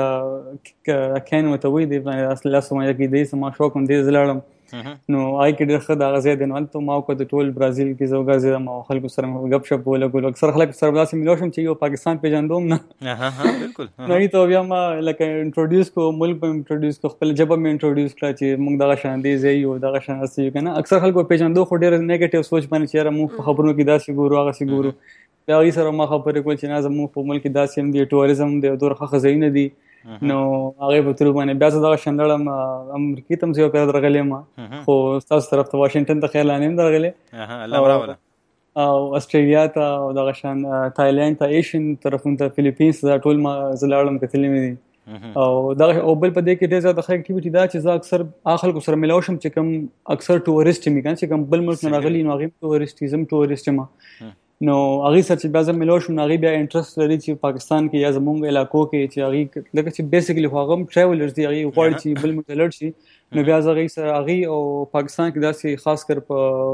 د کین ورته وایي دی باندې لاسو باندې کې دی زما شوق هم دی، زه لاړم نو هغې کې ډېر ښه د هغه ځای دی، نو هلته ما وکړه د ټول برازیل کې زه وګرځېدم او خلکو سره مې ګپ شپ ولګولو، اکثر خلک سره داسې ملو شم چې یو پاکستان پېژندم نه، بالکل نو هغې ته بیا ما لکه انټروډیوس کړو، ملک به مې انټروډیوس کړو، خپله ژبه مې انټروډیوس کړه چې موږ دغه شان دې ځای یو دغه شان هسې یو که نه. اکثر خلکو پېژندو خو ډېر نیګیټیو سوچ باندې چې یاره موږ په خبرونو کې داسې ګورو هغسې ګورو، بیا هغې سره ما خبرې کول چې نه زموږ په ملک کې داسې هم دی، ټوریزم دی، دومره ښه ښه ځایونه دي، نو هغې په ترو باندې بیا زه دغه شان لاړم امریکې ته هم زه یو پیر درغلی یم، خو ستاسو طرف ته واشنګټن ته خیر لا نه یم درغلی، او استرالیا ته او دغه شان تایلینډ ته، ایشین طرفونو ته، فلیپینس ته، ټول ما زه لاړم کتلي مې دي. او دغه او بل په دې کې ډېر زیاته ښه اکټیویټي دا چې زه اکثر هغه خلکو سره ملاو شم چې کوم اکثر ټورسټ یم، که چې کوم بل ملک نه راغلي نو هغې هم ټورسټ دي، زه هم ټورسټ یم، نو هغې سره چې بیا زه ملاو شم نو هغې بیا انټرسټ لري چې پاکستان کې یا زموږ علاقو کې چې هغې لکه چې بیسیکلي خو هغه هم ټریولرز دي، هغې غواړي چې بل ملک ته لاړ شي، نو بیا زه هغې سره هغې او پاکستان کې داسې خاص کر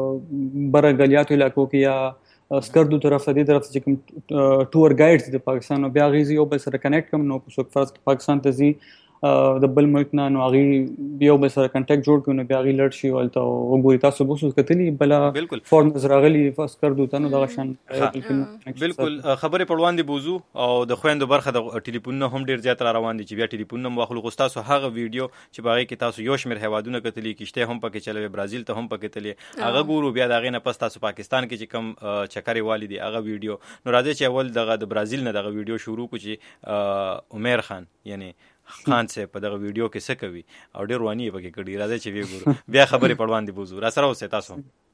په بره ګلیاتو علاقو کې یا سکردو طرف ته دې طرف ته چې کوم ټور ګایډز دي د پاکستان، نو بیا هغې زه یو بل سره کنیکټ کړم، نو څوک فرض پاکستان ته ځي د بل ملک نه، نو هغې یو بل سره کنټیکټ جوړ کړو، نو بیا هغې لړ شي هلته وګوري. تاسو به اوس کتلي بله فورنرز راغلي سکردو ته، نو دغه شان بالکل خبرې په وړاندې بوځو او د خویندو برخه د ټلیفونونه هم ډېر زیات را روان دي چې بیا ټلیفونونه هم واخلو، خو ستاسو هغه ویډیو چې په هغې کې تاسو یو شمېر هیوادونه کتلي، کشتۍ هم پکې چلوي، برازیل ته هم پکې تللي، هغه ګورو، بیا د هغې نه پس تاسو پاکستان کې چې کوم چکرې والي دي هغه ویډیو، نو راځئ چې اول دغه د برازیل نه دغه ویډیو شروع کړو چې عمر خان یعنی خان صاحب په دغه ویډیو کې څه کوي او ډېر رواني یې پکې کړي، راځئ چې ویې ګورو، بیا خبرې په وړاندې بوځو. را سره اوسئ تاسو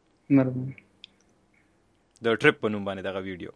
د ټریپ په نوم باندې دغه ویډیو.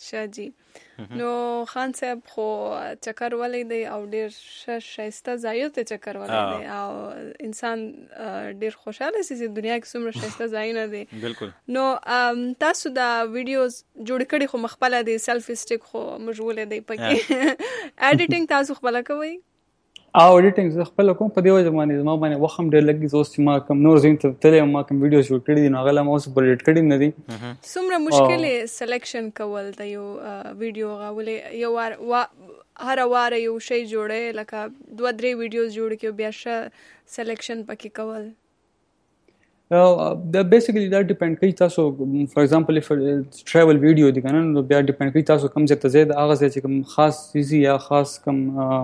شاجي نو خان صاحب خو چکر ولې دی او ډیر شایسته ځایو ته چکر ولې دی او انسان ډیر خوشاله سي چې دنیا کې څومره شایسته ځایونه دي بالکل. نو تاسو دا ویډیوز جوړ کړي خو مخبله دي سیلفي سټیک خو مجبور دی پکې اډیټینګ تاسو خپل کوي او اډیټینګ زه خپل کوم په دی وجه باندې زما باندې وخت ډېر لګي زوس چې ما کوم نور زین ته تلې ما کوم ویډیوز جوړ کړي دي نو هغه ما اوس پر اډیټ کړي نه دي څومره مشکل سلیکشن کول د یو ویډیو غولې یو وار هر وار یو شی جوړه لکه دوه درې ویډیوز جوړ کې بیا ش سلیکشن پکې کول دا بیسیکلی دا ډیپند کوي تاسو فار ایگزامپل اف ټریول ویډیو دی کنه نو بیا ډیپند کوي تاسو کوم ځای ته ځئ د هغه ځای چې کوم خاص چیزي یا خاص کوم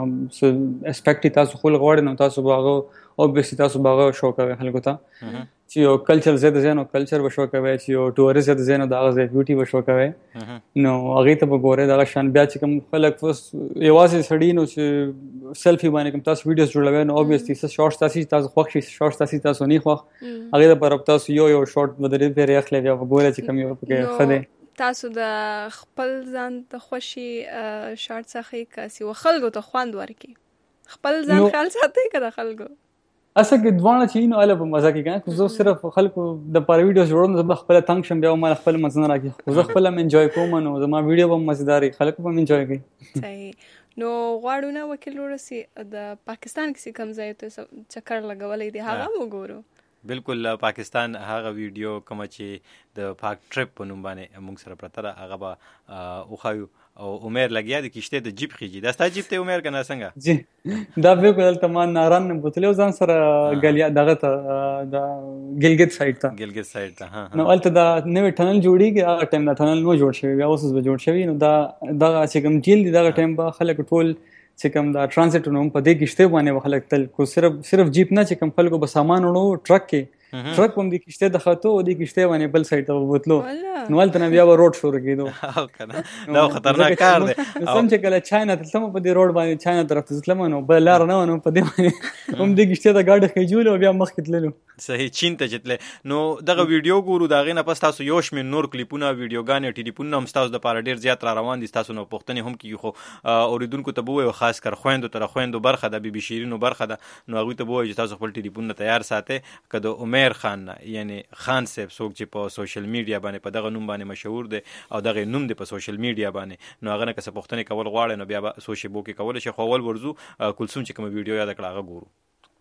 اسپیکټ تاسو خپل غواړئ نو تاسو باغ اوبویسلی تاسو باغ شو کوي خلکو ته چې یو کلچر زیات ځای نو کلچر وشو کوي چې یو ټوریست زیات ځای نو دا هغه ځای بیوټي وشو کوي نو هغه ته وګورئ دا شان بیا چې کوم خلک یوازې سړی نو چې سیلفي باندې کوم تاسو ویډیوز جوړوي نو اوبویسلی شارټ تاسو تاسو خوښ شي شارټ تاسو تاسو نه خوښ هغه د پر تاسو یو یو شارټ بدرې پیری اخلي بیا وګورئ چې کوم یو پکې خده تاسو د خپل ځان ته خوشي شارټ څخه کاسي وخلګو ته خوند ورکي خپل ځان خیال ساتي کړه خلګو اسه کې دوانه چې نو اله په مزه کې کنه زه صرف خلکو د پر ویډیوز جوړوم زه خپل تنگ شم بیا ما خپل مزه نه راکې زه خپل هم انجوای کوم نو زما ویډیو هم مزیداري خلکو هم انجوای کوي صحیح نو غواړو نه وکیل ورسي د پاکستان کې کوم ځای ته چکر لګولې دي هغه وګورو بالکل پاکستان هغه ویډیو کوم چې د پاک ټریپ په نوم باندې موږ سره پرته هغه به اوخایو او عمر لګیا د کشته د جیب خيږي دا ستا جیب ته عمر کنه څنګه جی دا به کول تمام ناران نه بوتلو ځان سره غلیا دغه ته د ګلګت سایډ ته ګلګت سایډ ته ها نو الته دا نوې ټنل جوړیږي هغه ټایم دا ټنل نو جوړ شوی بیا اوس به جوړ شوی نو دا دغه چې کوم جیل دی دغه ټایم به خلک ټول چې کوم دا ترانزیت نوم په دې کشته باندې خلک تل کو صرف صرف جیپ نه چې کوم خلکو به سامان وړو ټرک کې ټرک هم د کشته د خاطو او د کشته باندې بل سایډ ته وتلو نو ولته نه بیا روډ شروع کېدو او کنه دا خطرناک کار دی سم چې کله چاینا ته تلم په دې روډ باندې چاینا طرف ته تلم نو بل لار نه ونه په دې باندې هم د کشته د گاډي خېجول او بیا مخ کې تللو صحیح چین ته چتله نو دغه ویډیو ګورو دا غینه پس تاسو یو شمن نور کلیپونه ویډیوګانې ټلیفون هم تاسو د پاره ډیر زیات را روان دي تاسو نو پښتنې هم کې خو اوریدونکو ته بووي خاص کر خويندو تر خويندو برخه د بي بي شیرینو برخه ده نو هغه ته بووي چې تاسو خپل ټلیفون تیار ساتئ کده عمر خان یعنی خان صاحب څوک چې په سوشل میډیا باندې په دغه نوم باندې مشهور دی او دغه نوم دی په سوشل میډیا باندې نو هغه نه کس پښتنې کول غواړي نو بیا به سوشل بو کې کول شي خو اول ورزو کلثوم چې کوم ویډیو یاد کړه هغه ګورو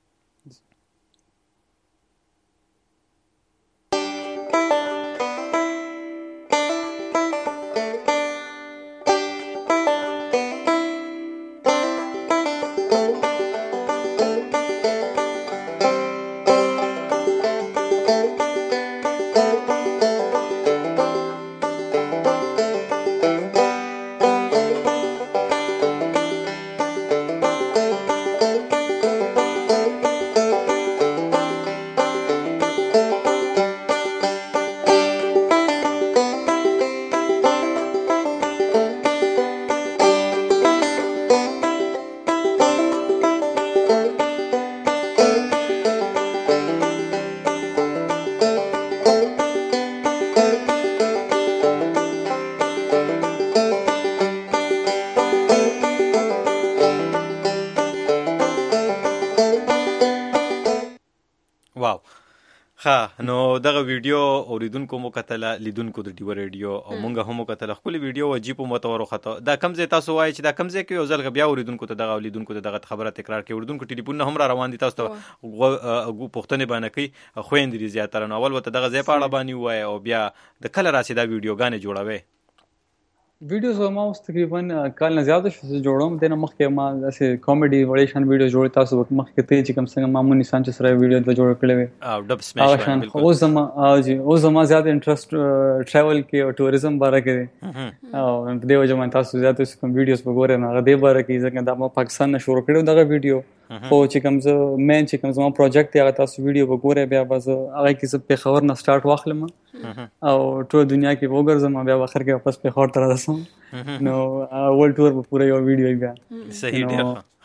ها نو دغه ویډیو اوریدونکو مو کتل لیدونکو د ډیو ریډیو او مونږ هم کتل خپل ویډیو واجب متور خطا دا کم ځای تاسو وایي چې دا کم ځای کې یو ځل بیا اوریدونکو ته دغه لیدونکو ته دغه خبره تکرار کوي اوریدونکو ټلیفون هم را روان دي تاسو ته پښتنه باندې کوي خويندې زیاتره نو اول وته دغه ځای په اړه باندې وایي او بیا د کله راسي دا ویډیوګانې جوړوي ویډیوز ما اوس تقریبا کال نه زیاته شو جوړوم دنه مخکې ما داسې کامیډي وړي شان ویډیو جوړ تاسو مخکې ته چې کوم څنګه مامونی سانچ سره ویډیو ته جوړ کړل وي او ډب سمیش بالکل او زما او جی او زما زیات انټرست ټریول کې او ټوریزم باره کې او په دې وجه من تاسو زیات کوم ویډیوز وګورئ نه غدې باره کې ځکه دا ما پاکستان نه شروع کړو دغه ویډیو خو چې کوم زه مین چې کوم زما پروجیکټ دی هغه تاسو ویډیو وګورئ بیا به زه هغه کې څه په خبر نه سٹارټ واخلم او ټول دنیا کې وګرځم بیا اخر کې واپس په خور تر رسم نو ورلد ټور په پوره یو ویډیو بیا صحیح دی ها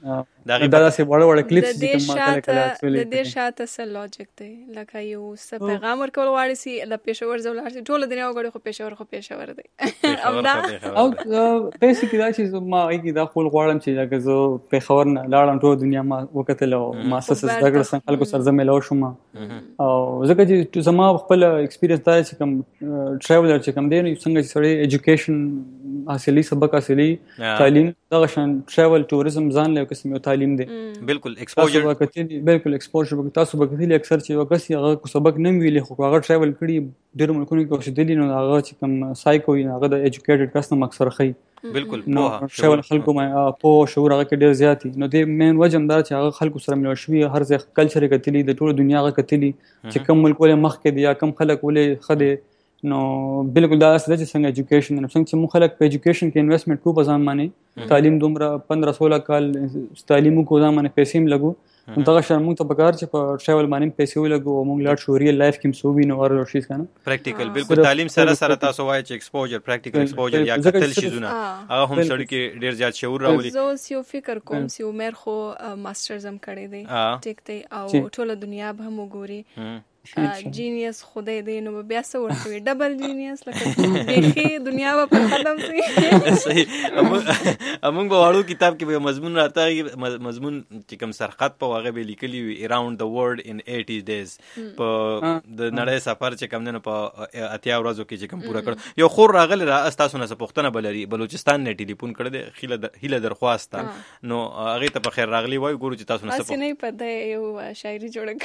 دا دا داسې وړه وړه کلیپس د دې شاته د دې شاته څه لاجیک دی لکه یو څه پیغام ورکول غواړي سي د پېښور زولار سي ټول دنیا وګړي خو پېښور خو پېښور دی او دا او بیسیکلی دا چې ما ایږي دا خپل غواړم چې لکه زه پېښور نه لاړم ټول دنیا ما وکتل او ما اساس زده کړه څنګه خلکو سره زه ملاو شوم او ځکه چې زما خپل ایکسپیرینس دا چې کوم ټریولر چې کوم دی نو څنګه چې سړی ایجوکیشن حاصلي سبق حاصلي تعلیم دغه شان ټریول ټوریزم ځان له قسم یو تعلیم دی بالکل ایکسپوجر بالکل ایکسپوجر تاسو به کتلی اکثر چې وکس هغه سبق نه ویلي خو هغه ټریول کړي ډېر ملکونو کې اوسېدلی نو هغه چې کوم سایکو هغه د ایجوکیټډ کس نه اکثر خي بالکل نو ټریول خلکو ما په شعور هغه کې ډېر زیاتی نو د مین وجه هم دا چې هغه خلکو سره ملو شوي هر ځای کلچر کتلی د ټول دنیا هغه کتلی چې کوم ملک ولې مخ کې دی یا کوم خلک ولې خده نو بالکل دا څه چې څنګه ایجوکیشن نو څنګه چې مو خلک په ایجوکیشن کې انویسټمنٹ کو په ځان باندې تعلیم دومره پندرہ سولہ کال تعلیم کو ځان باندې پیسې هم لګو دا شر موږ ته پکار چې په ټریول باندې پیسې ولګو او موږ لاړ شو ریل لایف کې سو وینو ور شي کنه پریکټیکل بالکل تعلیم سره سره تاسو وایي چې ایکسپوجر پریکټیکل ایکسپوجر یا کتل شي زونه هغه هم سړی کې ډیر زیات شعور راولي زه سیو فکر کوم سیو مېر خو ماسترز هم کړی دی ټیک دی او ټول دنیا به هم وګوري جینیس خدای دې نو بیا څه ورته ډبل جینیس لکه دغه دنیا په ختم شي صحیح امون په واړو کتاب کې به مضمون راته مضمون چې کوم سرخط په واغه به لیکلی وي اراوند د ورلد ان eighty days په د نړۍ سفر چې کوم نه په اتیا ورځو کې چې کوم پورا کړ یو خور راغلی را استاسو نه پښتنه بلري بلوچستان نه ټلیفون کړ د خیله هیله درخواست نو هغه ته په خیر راغلی وای ګورو چې تاسو نه څه نه پته یو شاعري جوړ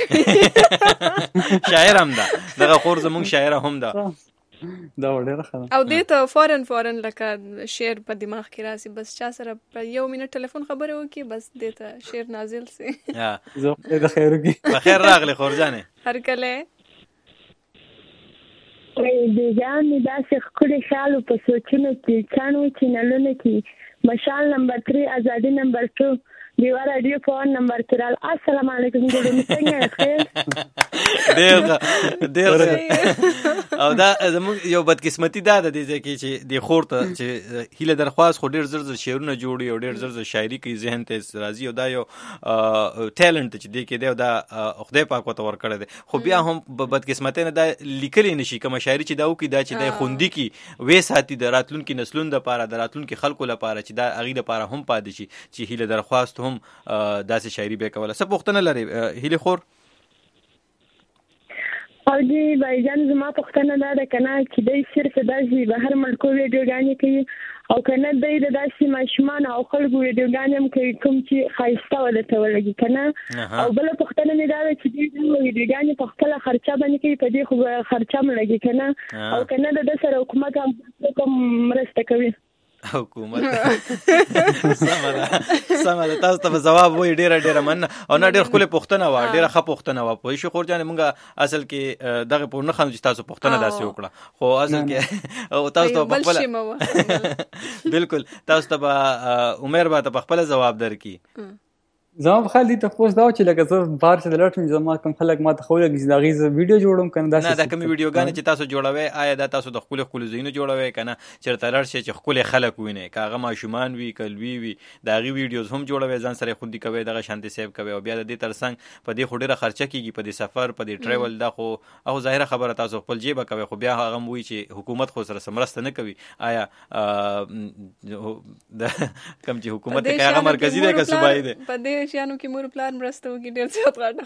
کړی شاعر هم ده دغه خور زمونږ شاعر هم ده دا ډېر ښه او دې ته فورن فورن لکه شعر په دماغ کې راسي بس چا سره په یو منټ ټلیفون خبرې وکړي بس دې ته شعر نازل سي ها زه د خیر کې په خیر راغلی خور جانې هر کله د ځان د داسې خوري شالو په سوچونو کې چانو چې نلونه کې مشال نمبر تین ازادي نمبر دو دیوار رادیو فون نمبر ترال السلام علیکم ګورم څنګه خیر ډېر ډېر او دا زموږ یو بدقسمتي دا د دې کې چې د خور ته چې هیله درخواست خو ډېر زر زر شعرونه جوړي او ډېر زر زر شاعري کوي ذهن ته راځي او دا یو ټیلنت چې دی کې دی دا خدای پاک وته ورکړی دی خو بیا هم بدقسمتي نه دا لیکلی نشي کوم شاعري چې دا وکي دا چې د خوندي کې وې ساتي د راتلونکو نسلونو لپاره د راتلونکو خلکو لپاره چې دا اغي لپاره هم پاتې شي چې هیله درخواست هم داسې شاعري به کوله څه پوښتنه لري هیله خور او دی بایجان زما پوښتنه دا ده کنه چې د صرف داسې بهر ملکو ویډیوګانې کوي او کنه د داسې ماشومان او خلکو ویډیوګانې هم کوي کوم چې خایسته ولته ولګي کنه او بل پوښتنه مې دا ده چې د ویډیوګانې په خپل خرچه باندې کوي په دې خو خرچه هم لګي کنه او کنه د سره حکومت هم کوم مرسته کوي حکومت سمه سمه تاسو ته جواب وای ډیره ډیره من او نه ډیر خپل پوښتنه و ډیره ښه پوښتنه و په شي خور جان مونږه اصل کې دغه په نه خنځ تاسو پوښتنه داسې وکړه خو اصل کې او تاسو ته په خپل بالکل تاسو ته عمر به په خپل جواب درکې زما خیال دي ته پوس دا چې لکه زه بار چې دلته زما کوم خلک ما ته خو لګي دا غي ویډیو جوړوم کنه دا نه دا کوم ویډیوګانې چې تاسو جوړوي آیا دا تاسو د خپل خپل زینو جوړوي کنه چې تلر شي چې خپل خلک ویني کاغه ماشومان وی کلوي وی دا غي ویډیوز هم جوړوي ځان سره خوندي کوي دغه شانتي سیو کوي او بیا د دې ترڅنګ په دې خډيره خرچه کیږي په دې سفر په دې ټریول دا خو او ظاهره خبره تاسو خپل جیب کوي خو بیا هغه وی چې حکومت خو سره سمرسته نه کوي آیا د کم چې حکومت هغه مرکزی دی که صوبایي دی په دې شانو کې مور پلان مرسته وکړي ډېر څه غاټه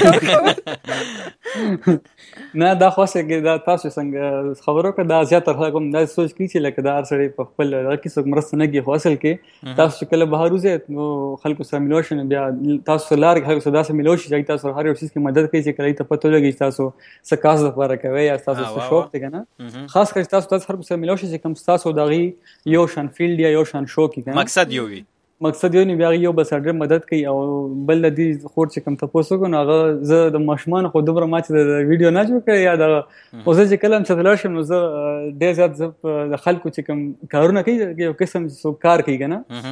خبره نه دا خاصه کې دا تاسو څنګه خبرو کې دا زیاتره خلک هم دا سوچ کوي چې لکه دا سړی په خپل کې څوک مرسته نه کوي خو اصل کې تاسو کله بهر وځئ نو خلکو سره ملوشن بیا تاسو لار خلکو سره داسې ملوشي چې تاسو هر یو څه کې مدد کوي چې کله ته پته لګي تاسو څه کاز لپاره کوي یا تاسو څه شوق دی کنه خاص کر تاسو تاسو هر څه ملوشي چې کوم تاسو دغه یو شان فیلډ یا یو شان شو کې کنه مقصد یو وي مقصد یو نه بیا یو بس ډېر مدد کوي او بل د دې خور چې کوم تاسو کو نو هغه زه د ماشومان خو دومره ما چې د ویډیو نه جوړ کړی یا د اوس چې کلم چې تلل شم نو زه ډېر زیات د خلکو چې کوم کارونه کوي یو قسم څو کار کوي کنه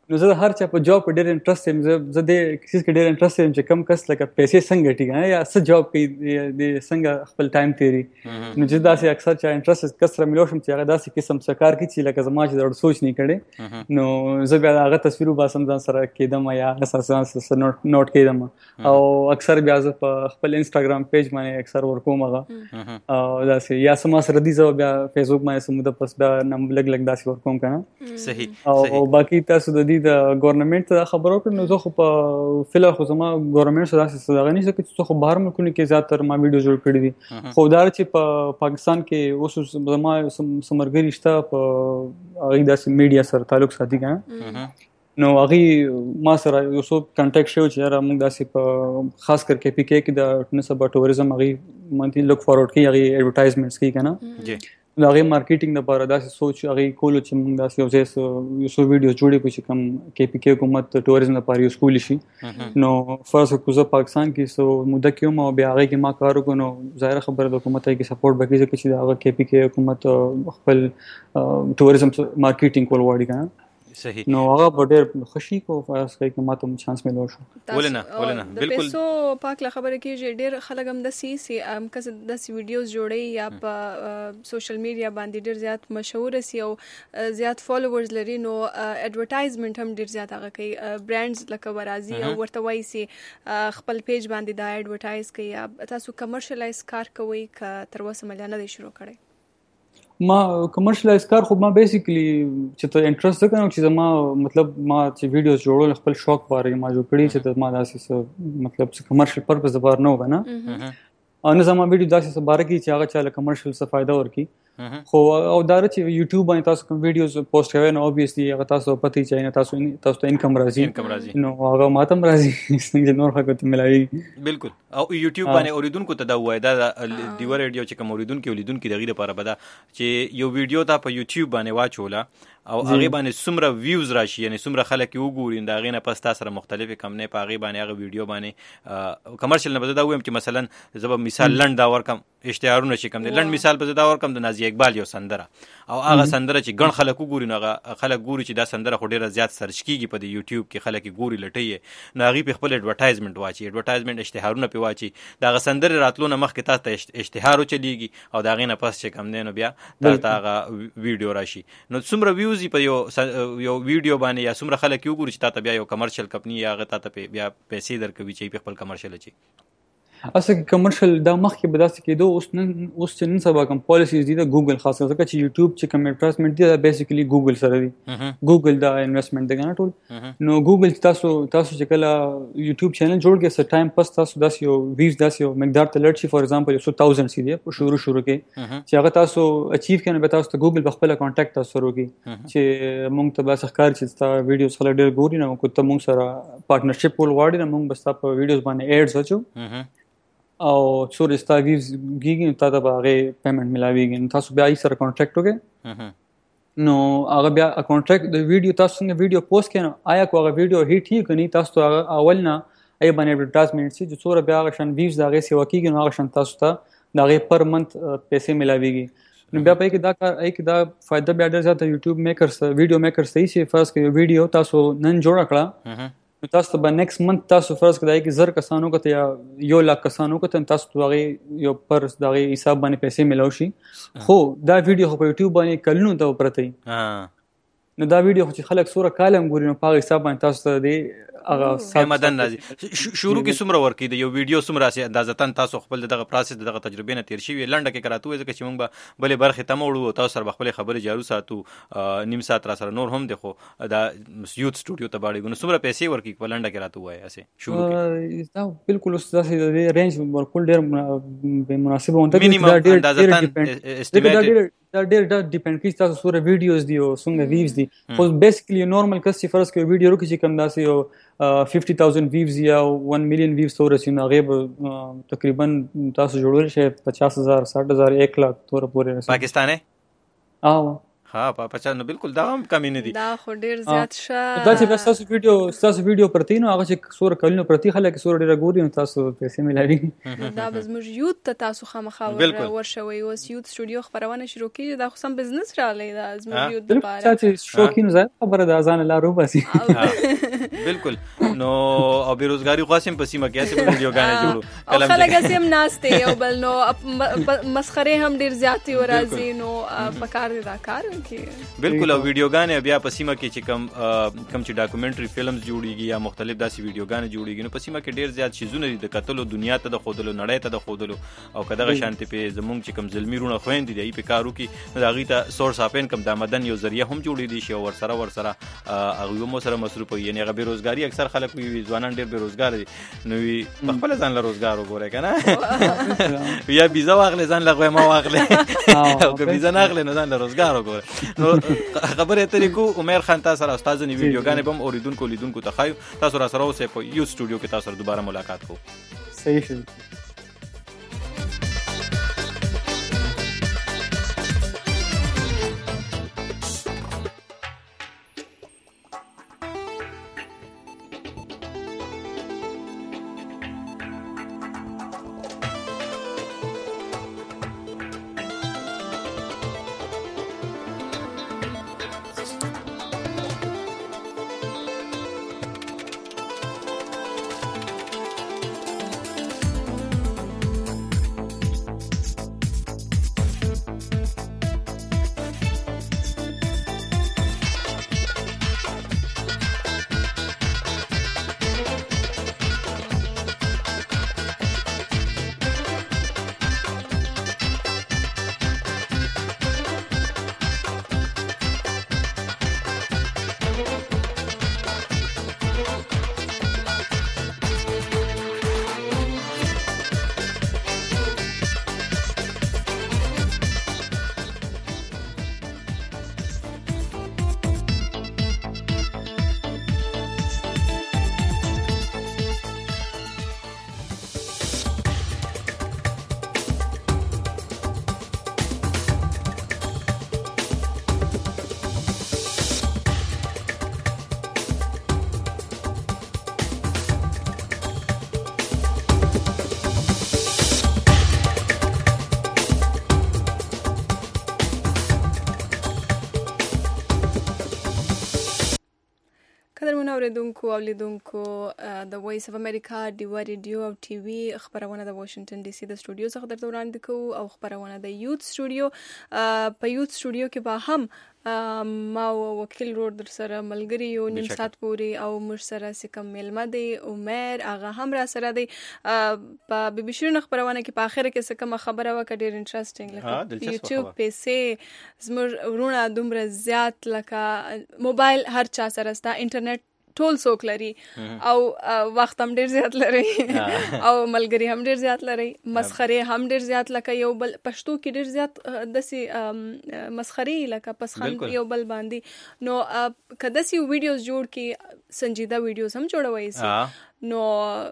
نو زه هر چا په جاب په ډېر انټرست یم. زه زه دې کیسې کې ډېر انټرست یم چې کم کس لکه پیسې څنګه ګټي یا څه جاب کوي د څنګه خپل ټایم تیری. نو چې داسې اکثر چا انټرست کس سره ملو شم چې هغه داسې قسم څه کار کوي چې لکه زما چې ډېر سوچ نه کړي نو زه بیا هغه تصویر وباسم ځان سره کېدم یا اساسا نوٹ نوٹ کېدم او اکثر بیا زه په خپل انسټاګرام پیج باندې اکثر ورکوم هغه او داسې یا سما سره دي زه بیا فیسبوک باندې سموده پس بیا نم لګ لګ داسې ورکوم کنه. صحیح او باقي تاسو د دې د ګورنمنت ته خبرو کړو نو زه خو په فل خو زما ګورنمنت سره داسې څه غني چې خو بهر ملکونو کې زیاتره ما ویډیو جوړ کړی دي. خو دا چې په پاکستان کې اوس زما سمرګری شته په هغه داسې میډیا سره تعلق ساتي کنه نو هغه ما سره یو څو کانټیکټ شو چې را موږ داسې په خاص کر کې پی کې کې د نسبت ټوریزم هغه مانتی لوک فارورډ کې هغه ایڈورټایزمنټس کې کنه جی دا هغه مارکیټینګ لپاره داسې سوچ هغه کولو چې موږ داسې یو ځای یو څو ویډیو جوړې کړو چې کوم کې پی کې حکومت ټوریزم لپاره یو سکول شي نو فرض وکړو زه پاکستان کې سو موده کې ما بیا هغه کې ما کار وکړو نو ظاهر خبره د حکومت کې سپورټ وکړي چې هغه کې پی کې حکومت خپل ټوریزم مارکیټینګ کول وړي کنه. صحیح نو هغه په ډېر خوشي کو فاس کوي چې ماته چانس ملو شو. ولنه ولنه بالکل سو پاک له خبره کې ډېر خلک هم د سی سی ام کس د ویډیوز جوړي یا په سوشل میډیا باندې ډېر زیات مشهور سي او زیات فالوورز لري نو ایڈورټایزمنت هم ډېر زیات هغه کوي برانډز لکه ورازي او ورته وایي سي خپل پیج باندې دا ایڈورټایز کوي. تاسو کمرشلایز کار کوي ک تر اوسه مله نه شروع کړئ؟ ما کمرشلایز کار خو ما بیسیکلی چې ته انټرست وکړم چې زما مطلب ما چې ویډیوز جوړول خپل شوق باره ما جوړ کړی چې ما داسې مطلب څه کمرشل پرپز لپاره نه وغه نه او نه زما ویډیو داسې څه باره کې چې هغه چاله کمرشل څه فائدہ ورکړي خو او دا چې یوټیوب باندې تاسو کوم ویډیوز پوسټ کوئ نو obviously هغه تاسو پته یې چې تاسو تاسو ته انکم راځي نو هغه ماته راځي څنګه نور خلکو ته ملایي. بالکل او یوټیوب باندې اوریدونکو ته دا وای دا دیو ریډیو چې کوم اوریدونکو اولیدونکو دغه لپاره بدا چې یو ویډیو ته په یوټیوب باندې واچولا او هغه باندې څومره ویوز راشي یعنی څومره خلک یو ګوري دا غینه پس تاسو سره مختلفه کمنه په هغه باندې هغه ویډیو باندې کمرشل نه بده دا وایم چې مثلا زب مثال لند دا ورکم اشتهارونه چې کم دي لند مثال بده دا ورکم د نازی اقبال یو سندره او هغه سندره چې ګڼ خلک ګوري نو هغه خلک ګوري چې دا سندره خو ډیره زیات سرچ کیږي په یوټیوب کې خلک ګوري لټي نو هغه په خپل ایڈورټایزمنت واچي ایڈورټایزمنت اشتهارونه په واچي دا سندره راتلونه مخکې تاسو ته اشتهارو چلیږي او دا غینه پس چې کم دی نو بیا تاسو هغه ویډیو راشي نو څومره ویوز په یو یو ویډیو باندې یا څومره خلک یو ګوري چې تاسو بیا یو کمرشل کمپنی یا هغه تاسو بیا پیسې درکوي چې په خپل کمرشل چي اصل کمرشل دا مخکې به داسې کېدو اوس نن اوس چې نن سبا کوم پالیسیز دي د ګوګل خاصه ځکه چې یوټیوب چې کوم انویسټمنټ دی دا بیسیکلی ګوګل سره دی ګوګل دا انویسټمنټ دی نه ټول نو ګوګل تاسو تاسو چې کله یوټیوب چینل جوړ کې سر ټایم پس تاسو داسې یو ویوز داسې یو مقدار ته لړ شي فور ایگزامپل یو ثاوزند سي دی په شروع شروع کې چې هغه تاسو اچیو کړئ به تاسو ته ګوګل په خپل کانټیکټ تاسو سره وکړي چې موږ ته بس ښکار چې تاسو ویډیوز خلک ډېر ګوري نو کو ته موږ سره پارټنرشپ ول غواړي نو موږ بس تاسو په ویډیوز باندې ایډز اچو او څو رستا ویوز کیږي تا ته هغه پیمنٹ ملاويږي تاسو بیا یې سره کانټریکټ وکړئ نو هغه بیا کانټریکټ د ویډیو تاسو څنګه ویډیو پوسټ کړئ آیا کو هغه ویډیو هیټ هی کني تاسو ته اول نه ای باندې ایڈورټایزمنټ سي چې څوره بیا هغه شان ویوز دغه سی وکیږي نو هغه شان تاسو ته دغه پر منث پیسې ملاويږي نو بیا په کې دا کار ای کې دا فائدہ بیا ډېر زیات یوټیوب میکرز ویډیو میکرز صحیح شي فرض کړئ ویډیو تاسو نن جوړ کړه نو تاسو به نیکسٹ منث تاسو فرض کړئ چې زر کسانو کته یا یو لاک کسانو کته تاسو دغه یو پر دغه حساب باندې پیسې ملو شي خو دا ویډیو خو په یوټیوب باندې کلونو ته پرته نو دا ویډیو چې خلک سوره کالم ګوري نو په حساب باندې تاسو ته دی هغه مدن راځي شروع کې څومره ورکې د یو ویډیو څومره سي اندازتن تاسو خپل دغه پروسس دغه تجربه نه تیر شي لنډه کې کراته وي ځکه چې موږ به بلې برخه ته موړو تاسو سره خپل خبره جارو ساتو نیم ساعت را سره نور هم دی خو دا یوت سټوډیو ته باندې ګنو څومره پیسې ورکې په لنډه کې راته وای اسه شروع کې دا بالکل استاد د رینج ورکول ډېر به مناسب ونته مینیمم اندازتن استیمیټډ دا ډېر ډېر ډیپند کوي تاسو سره ویډیوز دی او څنګه ویوز دي خو بیسیکلی نورمال کس چې فرض کوي ویډیو وکړي چې کوم داسې یو fifty thousand ویوز یا one million ویوز تور رسي نو هغه تقریبا تاسو جوړول شي پچاس هزار ساٹھ هزار ایک لاکھ تور پورې پاکستاني او ها په پچا نو بالکل دا هم کمی نه دي دا خو ډیر زیات شه دا چې بس تاسو ویډیو تاسو ویډیو پرتی نو هغه چې سور کلینو پرتی خلک سور ډیر ګوري نو تاسو پیسې ملایي دا به زموږ یوت ته تاسو خامخا ورشوي اوس یوت سټوډیو خبرونه شروع کیږي دا خو سم بزنس رالی دا زموږ یوت لپاره چې شوکین زه خبره د ازان لارو باسي بالکل نو او بیروزګاری خاصم په سیمه کې اسې ویډیو غانې جوړو کلم خلک اسیم ناشته یو بل نو مسخره هم ډیر زیاتی ورازي نو په کار دا کار بالکل او ویډیوګانې بیا په سیمه کې چې کم کم چې ډاکومنټري فلمز جوړیږي یا مختلف داسې ویډیوګانې جوړیږي نو په سیمه کې ډیر زیات شیزونه دي د کتلو دنیا ته د خودلو نړۍ ته د خودلو او کداغه شانتي په زمونږ چې کم ظلمي رونه خويندې دی په کارو کې دا غي ته سورس اف انکم د آمدن یو ذریعہ هم جوړې دي شي ور سره ور سره هغه مو سره مصروف وي یعنی هغه بیروزګاری اکثر خلک وي ځوانان ډیر بیروزګار دي نو په خپل ځان له روزګار وګوري کنه یا بيزا واغله ځان له ما واغله او که بيزا ناغله نه ځان له روزګار وګوري نو خبره اترې کو عمر خان تاسو سره استاد نی ویډیوګانې بم اوریدونکو لیدونکو ته خایو تاسو را سره اوسه په یو سټوډیو کې تاسو سره دوباره ملاقات کوو صحیح شي قدرمن اوریدونکو او لیدونکو د وایس اف امریکا ډیوا ریډیو او ټي وي خبرونه د واشنگټن ډي سي د سټوډیو څخه درته وړاندې کوو او خبرونه د یوت سټوډیو په یوت سټوډیو کې به هم ما وکیل روډ در سره ملګری یو نیم ساعت پورې او موږ سره سکم ملمه دی عمر هغه هم را سره دی په بي بي شيرین خبرونه کې په اخر کې سکم خبره وکړه ډیر انټرېسټینګ لکه یوټیوب پیسې زموږ ورونه دومره زیات لکه موبایل هر چا سره ستا انټرنیټ ټول څوک لري او وخت هم ډیر زیات لري او ملګری هم ډیر زیات لري مسخره هم ډیر زیات لکه یو بل پښتو کې ډیر زیات دسي مسخري لکه پسخن یو بل باندې نو کدسي ویډیوز جوړ کی سنجیده ویډیوز هم جوړوي نو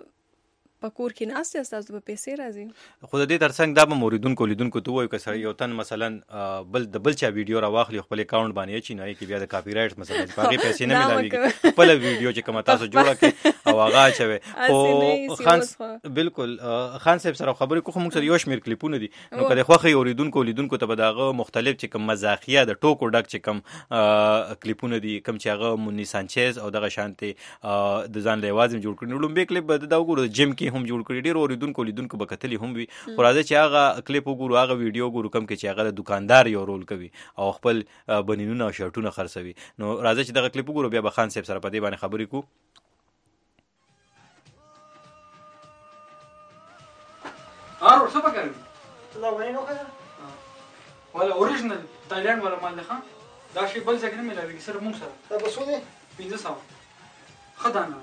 پکور کې ناشته تاسو په پیسې راځي خو د دې ترڅنګ دا به موریدونکو لیدونکو ته وایو که یو تن مثلا بل د بل چا ویډیو را واخلي خپل اکاونټ باندې چې نه کې بیا د کاپی رائټ مثلا باقي پیسې نه ملاوي خپل ویډیو چې کوم تاسو جوړه کې او هغه چوي او خان بالکل خان صاحب سره خبرې کوم موږ سره یو شمیر کلیپونه دي نو کله خوخي اوریدونکو لیدونکو ته به داغه مختلف چې کوم مزاحیه د ټوکو ډک چې کوم کلیپونه دي کوم چې هغه مونی سانچز او دغه شانتي د ځان لوازم جوړ کړي لومبه کلیپ به دا وګورو جیم کې هم جوړ کړی ډیر اوریدونکو لیدونکو به کتلی هم وي خو راځي چې هغه کلیپ وګورو هغه ویډیو وګورو کم کې چې هغه د دکاندار یو رول کوي او خپل بنینونه او شرټونه خرڅوي نو راځي چې دغه کلیپ وګورو بیا به خان صاحب سره په دې باندې خبرې کوو ارو څه پکې دا ونه نو کړه ولا اوریجنل تایلند ولا مال ده دا شی بل ځای نه ملایوي سره مونږ سره دا بسو دي پنځه سوه خدانه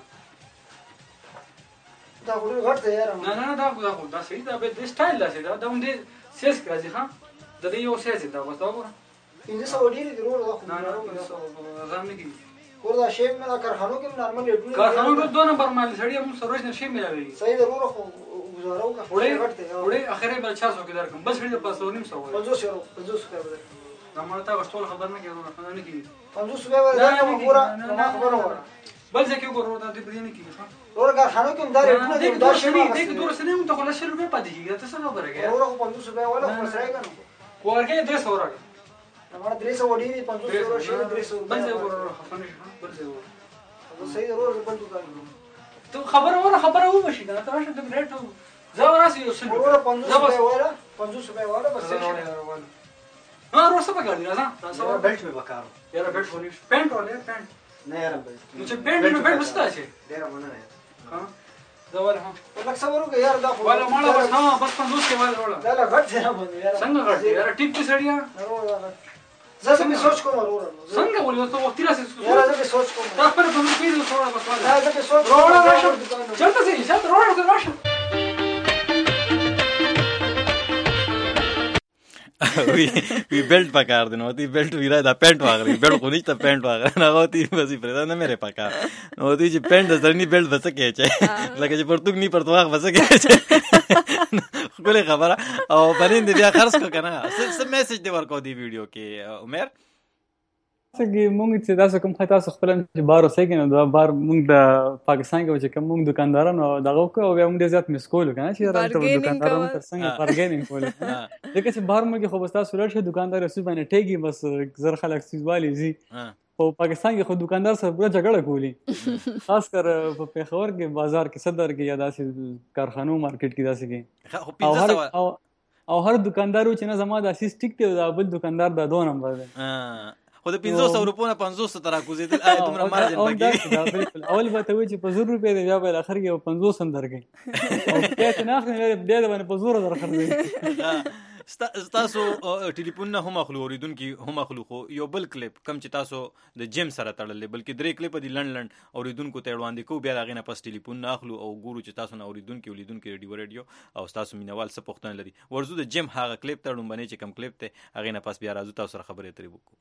دا ګورې غټ دی یاره نه نه دا دا دا صحیح دا به د سټایل لاسه دا دا دې سیس راځي ها د دې یو سیس دا وستا وګوره پنځه سوه ډېر دی ورو دا نه نه ځان نه کیږي ور دا شی مې دا کارخانو کې نارمل ډېر کارخانو کې دوه نمبر مال سړی موږ سره ورځ شی مې لوي صحیح ضرور خو گزارو کا وړې وړې اخره بل چار سو کې درکم بس ډېر پاسو نیم سو پنځوس یو پنځوس کې دا مړه تا غشتول خبر نه کېږي نه کېږي پنځوس روپۍ ورته وګوره نو ما خبره وکړه بل ځای کې وګوره دا دې پرې نه کېږي ورو کارخانو کې هم دا ریټونه دي دا شی دې کې دوره سنې هم ته خو لس روپۍ پاتې کېږي ته څه خبره کوې ورو خو پنځوس روپۍ ولا خو سړی که نه ورکې درې سوه راکړه مړه درې سوه ډېر دي پنځوس یورو شي درې سوه بل ځای وګوره خفه نه شي بل ځای وګوره صحیح ده ورو بل دوکان ته خبره وره خبره وبشي که نه ته راشه ته ریټ زه وراسې یو څه ورو پنځوس روپۍ واله پنځوس روپۍ واله بس څه شي ها روز څه پکړ دی راځه یاره بیلټ مې پکارو یاره بیلټ ونی پینټ ولې پینټ نه یاره بیلټ نو چې پینټ نو بیلټ وستا شي ډېر مننه ها دا ول ها ولک صبر وکړه یار دا خو ولا مالا بس ها بس پنځوس کې وال وړه دا لا غټ ځای نه باندې یار څنګه غټ یاره ټیپ کې سړیا زه څه سوچ کوم ورور څنګه ولې ته وخت راځي یاره زه سوچ کوم دا پر په دې کې څوړه بس ولا دا زه سوچ کوم وروړه راشه چلته سي چلته وروړه راشه وی وی بیلټ پکار دی نو تی بیلټ ویرا دا پینټ واغلی بیلټ خو نشته پینټ واغلی نه غوتی بس پردا نه مې پکار نو تی چې پینټ درنی بیلټ بس کې چي لکه چې پرتګ نی پرتو واغ بس کې چي کوله خبره او پرین دی بیا خرڅ کو کنه څه میسج دی ورکو دی ویډیو کې عمر څنګه مونږ چې تاسو کوم خطا خپل چې بار اوسېږي نو دا بار مونږ د پاکستان کې چې کوم مونږ دکاندارانو دغه کو او موږ ډېر زیات مسکول کنه چې راځو دکاندارانو تر څنګه بارګینینګ کول دغه چې بار مونږ خو بس تاسو ورشه دکاندار رسې باندې ټیګي بس زر خلک سیزوالي زی په پاکستان کې خو دکاندار سره پورا جګړه کولی خاص کر په پیښور کې بازار کې صدر کې یا داسې کارخانو مارکیټ کې داسې کې او هر دکاندار چې نه زما د اسیس ټیک ته دا بل دکاندار دا دوه نمبر دی خو د پنځوس سوه روپو نه پنځوس تر راکوزېدل آیا دومره مارجن پکې اول به ته وایي چې په زر روپۍ دی بیا به اخر کې پنځوس هم درکوي او بیا چې نه اخلي بیا د باندې په زوره درخرڅوي ستاسو ټلیفون نه هم اخلو اوریدونکي هم اخلو خو یو بل کلیپ کم چې تاسو د جیم سره تړلې بلکې درې کلیپ دي لنډ لنډ اوریدونکو ته وړاندې کوو بیا د هغې نه پس ټلیفون نه اخلو او ګورو چې تاسو نه اوریدونکي ولیدونکي ریډیو ریډیو او ستاسو مینوال څه پوښتنه لري ورځو د جیم هغه کلیپ ته لومبنی چې کم کلیپ دی هغې نه پس بیا راځو تاسو سره خبرې اترې وکړو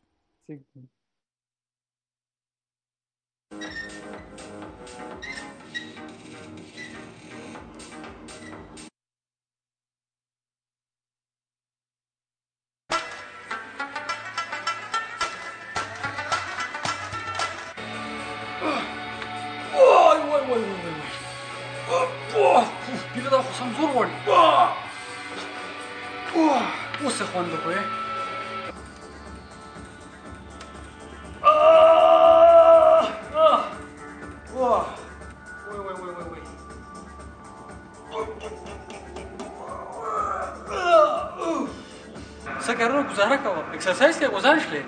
بیله دا خو سم زور غواړي اوس یې خوند وکړو څه کارونه ګزاره کوه اکسرسایز کې ګزارش لې